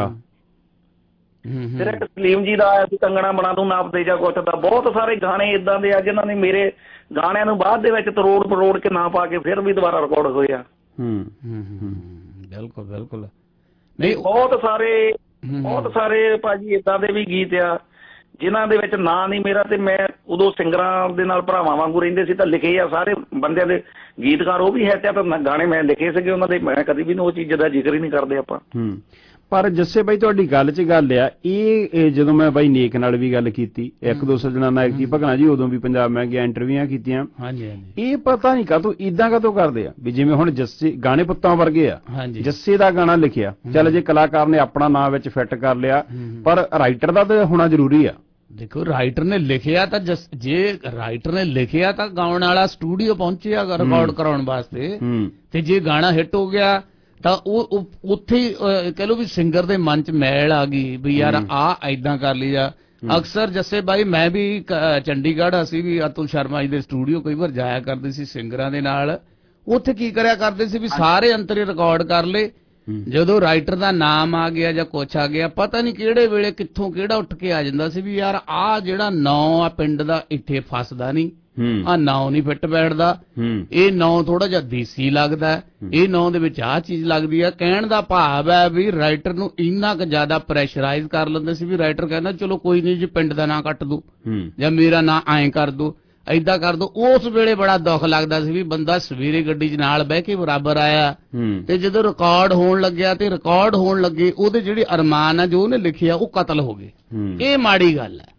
ਫਿਰ ਇੱਕ ਸਲੀਮ ਜੀ ਦਾ ਆਇਆ ਸੀ ਕੰਗਣਾ ਬਣਾ ਦੂੰ ਨਾਪ ਦੇ ਜਾ ਕੁੱਟ ਦਾ। ਬਹੁਤ ਸਾਰੇ ਗਾਣੇ ਇਦਾਂ ਦੇ ਆ ਜਿਨ੍ਹਾਂ ਨੇ ਮੇਰੇ ਗਾਣਿਆਂ ਨੂੰ ਬਾਅਦ ਦੇ ਵਿੱਚ ਤਰੋੜ ਕੇ ਨਾ ਪਾ ਕੇ ਫਿਰ ਵੀ ਦੁਬਾਰਾ ਰਿਕਾਰਡ ਹੋਏ ਆ। ਬਿਲਕੁਲ ਬਿਲਕੁਲ। ਨਹੀਂ ਬਹੁਤ ਸਾਰੇ ਭਾਜੀ ਇਦਾਂ ਦੇ ਵੀ ਗੀਤ ਆ ਜਿਨ੍ਹਾਂ ਦੇ ਵਿੱਚ ਨਾਂ ਨਹੀਂ ਮੇਰਾ, ਤੇ ਮੈਂ ਉਦੋਂ ਸਿੰਗਰਾਂ ਦੇ ਨਾਲ ਭਰਾਵਾਂ ਵਾਂਗੂ ਰਹਿੰਦੇ ਸੀ ਤਾਂ ਲਿਖੇ ਆ ਸਾਰੇ ਬੰਦਿਆਂ ਦੇ ਗੀਤਕਾਰ, ਉਹ ਵੀ ਹੈ ਤੇ ਗਾਣੇ ਮੈਂ ਲਿਖੇ ਸੀਗੇ ਉਹਨਾਂ ਦੇ। ਮੈਂ ਕਦੀ ਵੀ ਉਹ ਚੀਜ਼ ਦਾ ਜ਼ਿਕਰ ਹੀ ਨਹੀਂ ਕਰਦੇ ਆਪਾਂ। ਪਰ ਜੱਸੇ ਬਾਈ ਤੁਹਾਡੀ ਗੱਲ 'ਚ ਗੱਲ ਆ ਇਹ ਜਦੋਂ ਮੈਂ ਬਾਈ ਨੇਕ ਨਾਲ ਵੀ ਗੱਲ ਕੀਤੀ, ਇੱਕ ਦੋ ਸੱਜਣਾ ਨਾਇਕ ਜੀ ਭਗਣਾ ਜੀ, ਉਦੋਂ ਵੀ ਪੰਜਾਬ ਮੈਂ ਗਿਆ, ਇੰਟਰਵਿਊਆਂ ਕੀਤੀਆਂ। ਇਹ ਪਤਾ ਨਹੀਂ ਕਾਹਤੋਂ ਇਦਾਂ ਕਾਹਤੋਂ ਕਰਦੇ ਆ ਵੀ ਜਿਵੇਂ ਹੁਣ ਜੱਸੇ ਗਾਣੇ ਪੁੱਤਾਂ ਵਰਗੇ ਆ, ਜੱਸੇ ਦਾ ਗਾਣਾ ਲਿਖਿਆ, ਚੱਲ ਜੇ ਕਲਾਕਾਰ ਨੇ ਆਪਣਾ ਨਾਂ ਵਿੱਚ ਫਿੱਟ ਕਰ ਲਿਆ, ਪਰ ਰਾਈਟਰ ਦਾ ਤਾਂ ਹੋਣਾ ਜ਼ਰੂਰੀ ਆ। ਦੇਖੋ ਰਾਈਟਰ ਨੇ ਲਿਖਿਆ ਤਾਂ ਜੇ ਰਾਈਟਰ ਨੇ ਲਿਖਿਆ ਤਾਂ ਗਾਉਣ ਵਾਲਾ ਸਟੂਡੀਓ ਪਹੁੰਚਿਆ ਰਿਕਾਰਡ ਕਰਾਉਣ ਵਾਸਤੇ, ਤੇ ਜੇ ਗਾਣਾ ਹਿੱਟ ਹੋ ਗਿਆ ਤਾਂ ਉਹ ਉੱਥੇ ਕਹਿ ਲਓ ਵੀ ਸਿੰਗਰ ਦੇ ਮਨ 'ਚ ਮੈਲ ਆ ਗਈ ਵੀ ਯਾਰ ਆਹ ਏਦਾਂ ਕਰ ਲਈ ਜਾ। ਅਕਸਰ ਜੱਸੇ ਬਾਈ ਮੈਂ ਵੀ ਚੰਡੀਗੜ੍ਹ ਅਸੀਂ ਵੀ ਅਤੁਲ ਸ਼ਰਮਾ ਜੀ ਦੇ ਸਟੂਡੀਓ ਕਈ ਵਾਰ ਜਾਇਆ ਕਰਦੇ ਸੀ ਸਿੰਗਰਾਂ ਦੇ ਨਾਲ। ਉੱਥੇ ਕੀ ਕਰਿਆ ਕਰਦੇ ਸੀ ਵੀ ਸਾਰੇ ਅੰਤਰੇ ਰਿਕਾਰਡ ਕਰ ਲਏ, ਜਦੋਂ ਰਾਈਟਰ ਦਾ ਨਾਮ ਆ ਗਿਆ ਜਾਂ ਕੁਛ ਆ ਗਿਆ ਪਤਾ ਨਹੀਂ ਕਿਹੜੇ ਵੇਲੇ ਕਿੱਥੋਂ ਕਿਹੜਾ ਉੱਠ ਕੇ ਆ ਜਾਂਦਾ ਸੀ ਵੀ ਯਾਰ ਆਹ ਜਿਹੜਾ ਨਾਂ ਆ ਪਿੰਡ ਦਾ ਇੱਥੇ ਫਸਦਾ ਨਹੀਂ, ਆਹ ਨਾਂ ਨਹੀਂ ਫਿੱਟ ਬੈਠਦਾ, ਇਹ ਨਾਂ ਥੋੜਾ ਜਿਹਾ ਦੇਸੀ ਲੱਗਦਾ, ਇਹ ਨਾਂ ਦੇ ਵਿੱਚ ਆਹ ਚੀਜ਼ ਲੱਗਦੀ ਆ। ਕਹਿਣ ਦਾ ਭਾਵ ਹੈ ਵੀ ਰਾਈਟਰ ਨੂੰ ਇੰਨਾ ਕੁ ਜ਼ਿਆਦਾ ਪ੍ਰੈਸ਼ਰਾਈਜ਼ ਕਰ ਲੈਂਦੇ ਸੀ ਵੀ ਰਾਈਟਰ ਕਹਿੰਦਾ ਚਲੋ ਕੋਈ ਨਹੀਂ ਜੀ ਪਿੰਡ ਦਾ ਨਾਂ ਕੱਟ ਦੂ ਜਾਂ ਮੇਰਾ ਨਾਂ ਐਂ ਕਰ ਦੂ, ਏਦਾਂ ਕਰ ਦੋ। ਉਸ ਵੇਲੇ ਬੜਾ ਦੁੱਖ ਲੱਗਦਾ ਸੀ ਵੀ ਬੰਦਾ ਸਵੇਰੇ ਗੱਡੀ 'ਚ ਨਾਲ ਬਹਿ ਕੇ ਬਰਾਬਰ ਆਇਆ ਤੇ ਜਦੋਂ ਰਿਕਾਰਡ ਹੋਣ ਲੱਗਿਆ ਤੇ ਰਿਕਾਰਡ ਹੋਣ ਲੱਗੇ ਉਹਦੇ ਜਿਹੜੇ ਅਰਮਾਨ ਆ ਜੋ ਉਹਨੇ ਲਿਖਿਆ ਉਹ ਕਤਲ ਹੋ ਗਏ। ਇਹ ਮਾੜੀ ਗੱਲ ਹੈ।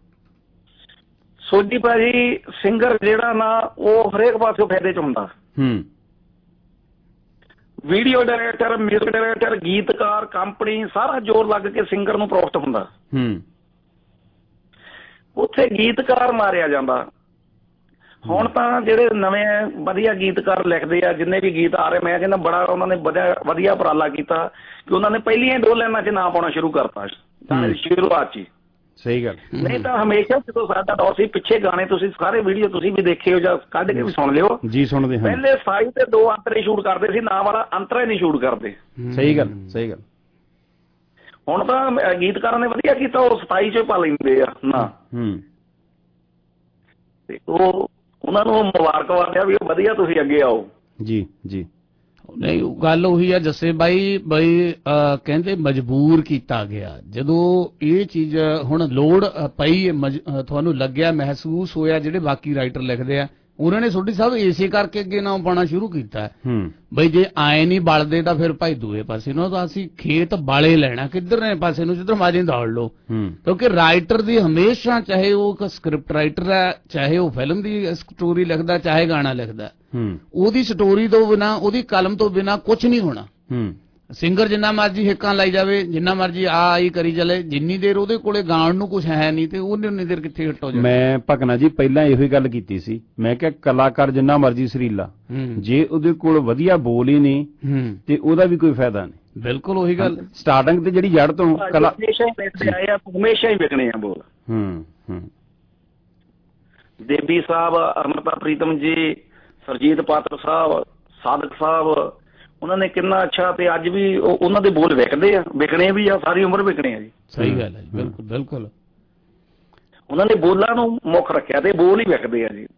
ਸੋਢੀ ਭਾਜੀ ਸਿੰਗਰ ਜਿਹੜਾ ਨਾ ਉਹ ਹਰੇਕ ਪਾਸੇ ਫਾਇਦੇ 'ਚ ਹੁੰਦਾ। ਵੀਡੀਓ ਡਾਇਰੈਕਟਰ, ਮਿਊਜ਼ਿਕ ਡਾਇਰੈਕਟਰ, ਗੀਤਕਾਰ, ਕੰਪਨੀ ਸਾਰਾ ਜ਼ੋਰ ਲੱਗ ਕੇ ਸਿੰਗਰ ਨੂੰ ਪ੍ਰੋਫਿਟ ਹੁੰਦਾ। ਉੱਥੇ ਗੀਤਕਾਰ ਮਾਰਿਆ ਜਾਂਦਾ। ਹੁਣ ਤਾਂ ਜਿਹੜੇ ਨਵੇਂ ਵਧੀਆ ਗੀਤਕਾਰ ਲਿਖਦੇ ਆ, ਜਿੰਨੇ ਵੀ ਗੀਤ ਆ ਰਹੇ, ਮੈਂ ਕਹਿੰਦਾ ਬੜਾ ਉਹਨਾਂ ਨੇ ਵਧੀਆ ਉਪਰਾਲਾ ਕੀਤਾ ਕਿ ਉਹਨਾਂ ਨੇ ਪਹਿਲੀਆਂ 2 ਲਾਈਨਾਂ 'ਚ ਨਾਂ ਪਾਉਣਾ ਸ਼ੁਰੂ ਕਰਤਾ ਗਾਣੇ ਦੀ ਸ਼ੁਰੂਆਤ 'ਚ ਹੀ। ਸਹੀ ਗੱਲ। ਨਹੀਂ ਤਾਂ ਹਮੇਸ਼ਾ ਜਦੋਂ ਸਾਡਾ ਦੌਰ ਸੀ, ਪਿੱਛੇ ਗਾਣੇ ਤੁਸੀਂ ਸਾਰੇ ਵੀਡੀਓ ਤੁਸੀਂ ਵੀ ਦੇਖੇ ਹੋ ਜਾਂ ਕੱਢ ਕੇ ਵੀ ਸੁਣ ਲਿਓ ਜੀ, ਸੁਣਦੇ ਹਾਂ। ਪਹਿਲੇ 27 ਤੇ 2 ਅੰਤਰੇ ਸ਼ੂਟ ਕਰਦੇ ਸੀ, ਨਾਂ ਵਾਲਾ ਅੰਤਰਾ ਹੀ ਨਹੀਂ ਸ਼ੂਟ ਕਰਦੇ। ਸਹੀ ਗੱਲ, ਸਹੀ ਗੱਲ। ਹੁਣ ਤਾਂ ਗੀਤਕਾਰਾਂ ਨੇ ਵਧੀਆ ਕੀਤਾ, ਉਹ 27 'ਚ ਪਾ ਲੈਂਦੇ ਆ ਨਾ, ਤੇ ਉਹ ਉਹਨਾਂ ਨੂੰ ਮੁਬਾਰਕਬਾਦ ਆ ਵੀ ਵਧੀਆ ਤੁਸੀਂ ਅੱਗੇ ਆਓ। ਜੀ ਜੀ। ਨਹੀਂ, ਗੱਲ ਉਹੀ ਆ ਜੱਸੇ ਬਾਈ ਬਈ ਕਹਿੰਦੇ ਮਜਬੂਰ ਕੀਤਾ ਗਿਆ। ਜਦੋਂ ਇਹ ਚੀਜ਼ ਹੁਣ ਲੋੜ ਪਈ, ਤੁਹਾਨੂੰ ਲੱਗਿਆ, ਮਹਿਸੂਸ ਹੋਇਆ, ਜਿਹੜੇ ਬਾਕੀ ਰਾਈਟਰ ਲਿਖਦੇ ਆ ਉਹਨਾਂ ਨੇ ਸੋਢੀ ਸਾਹਿਬ ਇਸੇ ਕਰਕੇ ਅੱਗੇ ਨਾਮ ਪਾਉਣਾ ਸ਼ੁਰੂ ਕੀਤਾ ਬਈ ਜੇ ਆਏ ਨਹੀਂ ਬਲਦੇ ਤਾਂ ਫਿਰ ਭਾਈ ਦੂਏ ਪਾਸੇ ਨੂੰ ਤਾਂ ਅਸੀਂ ਖੇਤ ਬਾਲੇ ਲੈਣਾ, ਕਿੱਧਰਲੇ ਪਾਸੇ ਨੂੰ ਜਿੱਧਰ ਮਾਜੀ ਦੌੜ ਲਓ। ਕਿਉਂਕਿ ਰਾਈਟਰ ਦੀ ਹਮੇਸ਼ਾ, ਚਾਹੇ ਉਹ ਇੱਕ ਸਕ੍ਰਿਪਟ ਰਾਈਟਰ ਹੈ, ਚਾਹੇ ਉਹ ਫਿਲਮ ਦੀ ਸਟੋਰੀ ਲਿਖਦਾ, ਚਾਹੇ ਗਾਣਾ ਲਿਖਦਾ, ਉਹਦੀ ਸਟੋਰੀ ਤੋਂ ਬਿਨਾ, ਉਹਦੀ ਕਲਮ ਤੋਂ ਬਿਨਾ ਕੁਝ ਨਹੀਂ ਹੋਣਾ। ਸਿੰਗਰ ਜਿੰਨਾ ਮਰਜੀ ਹਿੱਕਾਂ ਲਾਈ ਜਾਵੇ, ਜਿੰਨਾ ਮਰਜੀ ਆਈ ਕਰੀ ਚਲੇ, ਜਿੰਨੀ ਦੇਰ ਉਹਦੇ ਕੋਲੇ ਗਾਣ ਨੂੰ ਕੁਝ ਹੈ ਨਹੀਂ ਤੇ ਉਹਨੇ ਉਨੀ ਦੇਰ ਕਿੱਥੇ ਹਿੱਟ ਹੋ ਜਾਣਾ। ਮੈਂ ਭਗਨਾ ਜੀ ਪਹਿਲਾਂ ਇਹੋ ਹੀ ਗੱਲ ਕੀਤੀ ਸੀ, ਮੈਂ ਕਿਹਾ ਕਲਾਕਾਰ ਜਿੰਨਾ ਮਰਜੀ ਸੁਰੀਲਾ, ਜੇ ਉਹਦੇ ਕੋਲ ਵਧੀਆ ਬੋਲ ਹੀ ਨਹੀਂ ਤੇ ਉਹਦਾ ਵੀ ਕੋਈ ਫਾਇਦਾ ਨਹੀਂ। ਬਿਲਕੁਲ ਉਹੀ ਗੱਲ, ਸਟਾਰਟਿੰਗ ਤੇ ਜਿਹੜੀ ਜੜ ਤੋਂ ਹਮੇਸ਼ਾ ਹੀ ਲਿਖਦੇ ਆਏ ਆ, ਹਮੇਸ਼ਾ ਹੀ ਵਿਕਣੇ ਆ ਬੋਲ। ਦੇਵੀ ਸਾਹਿਬ, ਅਮਰਤਾ ਪ੍ਰੀਤਮ ਜੀ, ਸਰਜੀਤ ਪਾਤਰ ਸਾਹਿਬ, ਸਾਦਕ ਸਾਹਿਬ, ਉਹਨਾਂ ਨੇ ਕਿੰਨਾ ਅੱਛਾ, ਤੇ ਅੱਜ ਵੀ ਉਹਨਾਂ ਦੇ ਬੋਲ ਵਿਕਦੇ ਆ, ਵਿਕਣੇ ਵੀ ਆ, ਸਾਰੀ ਉਮਰ ਵਿਕਣੇ ਆ ਜੀ। ਸਹੀ ਗੱਲ ਹੈ ਜੀ, ਬਿਲਕੁਲ ਬਿਲਕੁਲ। ਉਹਨਾਂ ਨੇ ਬੋਲਾਂ ਨੂੰ ਮੁੱਖ ਰੱਖਿਆ ਤੇ ਬੋਲ ਹੀ ਵਿਕਦੇ ਆ ਜੀ।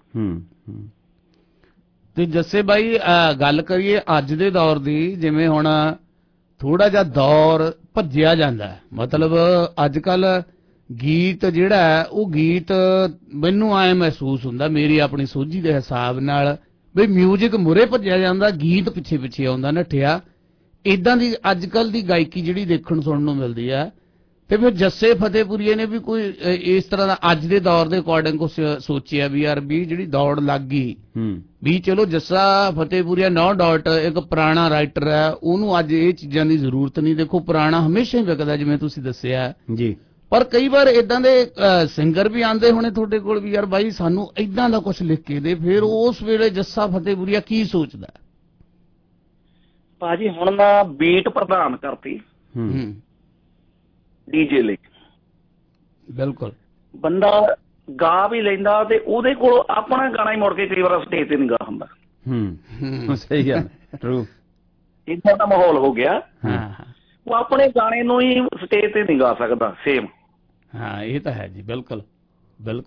ਤੇ ਜੱਸੇ ਬਾਈ ਗੱਲ ਕਰੀਏ ਅੱਜ ਦੇ ਦੌਰ ਦੀ, ਜਿਵੇਂ ਹੁਣ ਥੋੜਾ ਜਿਹਾ ਦੌਰ ਭੱਜਿਆ ਜਾਂਦਾ, ਮਤਲਬ ਅੱਜ ਕੱਲ ਗੀਤ ਜਿਹੜਾ ਉਹ ਗੀਤ ਮੈਨੂੰ ਆਏ ਮਹਿਸੂਸ ਹੁੰਦਾ, ਮੇਰੀ ਆਪਣੀ ਸੋਝੀ ਦੇ ਹਿਸਾਬ ਨਾਲ, ਬਈ ਮਿਊਜ਼ਿਕ ਮੁਰੇ ਭੱਜਿਆ ਜਾਂਦਾ, ਗੀਤ ਪਿੱਛੇ ਪਿੱਛੇ ਆਉਂਦਾ ਨੱਠਿਆ। ਇਦਾਂ ਦੀ ਅੱਜ ਕੱਲ ਦੀ ਗਾਇਕੀ ਜਿਹੜੀ ਦੇਖਣ ਸੁਣਨ ਨੂੰ ਮਿਲਦੀ ਆ। ਤੇ ਫਿਰ ਜੱਸੇ ਫਤਿਹਪੁਰੀਏ ਨੇ ਵੀ ਕੋਈ ਇਸ ਤਰ੍ਹਾਂ ਦਾ ਅੱਜ ਦੇ ਦੌਰ ਦੇ ਅਕੋਰਡਿੰਗ ਕੁਛ ਸੋਚਿਆ ਵੀ ਯਾਰ ਵੀ ਜਿਹੜੀ ਦੌੜ ਲੱਗ ਗਈ ਵੀ ਚਲੋ ਜੱਸਾ ਫਤਿਹਪੁਰੀਆ ਨੋ ਡਾਊਟ ਇੱਕ ਪੁਰਾਣਾ ਰਾਈਟਰ ਹੈ, ਉਹਨੂੰ ਅੱਜ ਇਹ ਚੀਜ਼ਾਂ ਦੀ ਜ਼ਰੂਰਤ ਨਹੀਂ। ਦੇਖੋ ਪੁਰਾਣਾ ਹਮੇਸ਼ਾ ਹੀ ਵਿਕਦਾ, ਜਿਵੇਂ ਤੁਸੀਂ ਦੱਸਿਆ ਜੀ, ਪਰ ਕਈ ਵਾਰ ਇਦਾਂ ਦੇ ਸਿੰਗਰ ਵੀ ਆਉਂਦੇ ਹੋਣੇ ਤੁਹਾਡੇ ਕੋਲ ਵੀ ਯਾਰ ਬਾਈ ਸਾਨੂੰ ਇਦਾਂ ਦਾ ਕੁਝ ਲਿਖ ਕੇ ਦੇ, ਫਿਰ ਉਸ ਵੇਲੇ ਜੱਸਾ ਫਤਿਹਪੁਰੀਆ ਕੀ ਸੋਚਦਾ? ਭਾਜੀ ਹੁਣ ਨਾ ਬੀਟ ਪ੍ਰਦਾਨ ਕਰਤੀ ਡੀਜੇ ਲਈ, ਬਿਲਕੁਲ ਬੰਦਾ ਗਾ ਵੀ ਲੈਂਦਾ ਤੇ ਉਹਦੇ ਕੋਲ ਆਪਣਾ ਗਾਣਾ ਹੀ ਮੁੜ ਕੇ ਕਈ ਵਾਰ ਸਟੇਜ ਤੇ ਨਹੀਂ ਗਾ ਹੁੰਦਾ। ਸਹੀ ਗੱਲ, ਟਰੂ। ਇਦਾਂ ਦਾ ਮਾਹੌਲ ਹੋ ਗਿਆ, ਉਹ ਆਪਣੇ ਗਾਣੇ ਨੂੰ ਹੀ ਸਟੇਜ ਤੇ ਨਹੀਂ ਗਾ ਸਕਦਾ ਸੇਮ। ਹਾਂ ਇਹ ਤਾਂ ਹੈ ਜੀ, ਬਿਲਕੁਲ ਬਿਲਕੁਲ।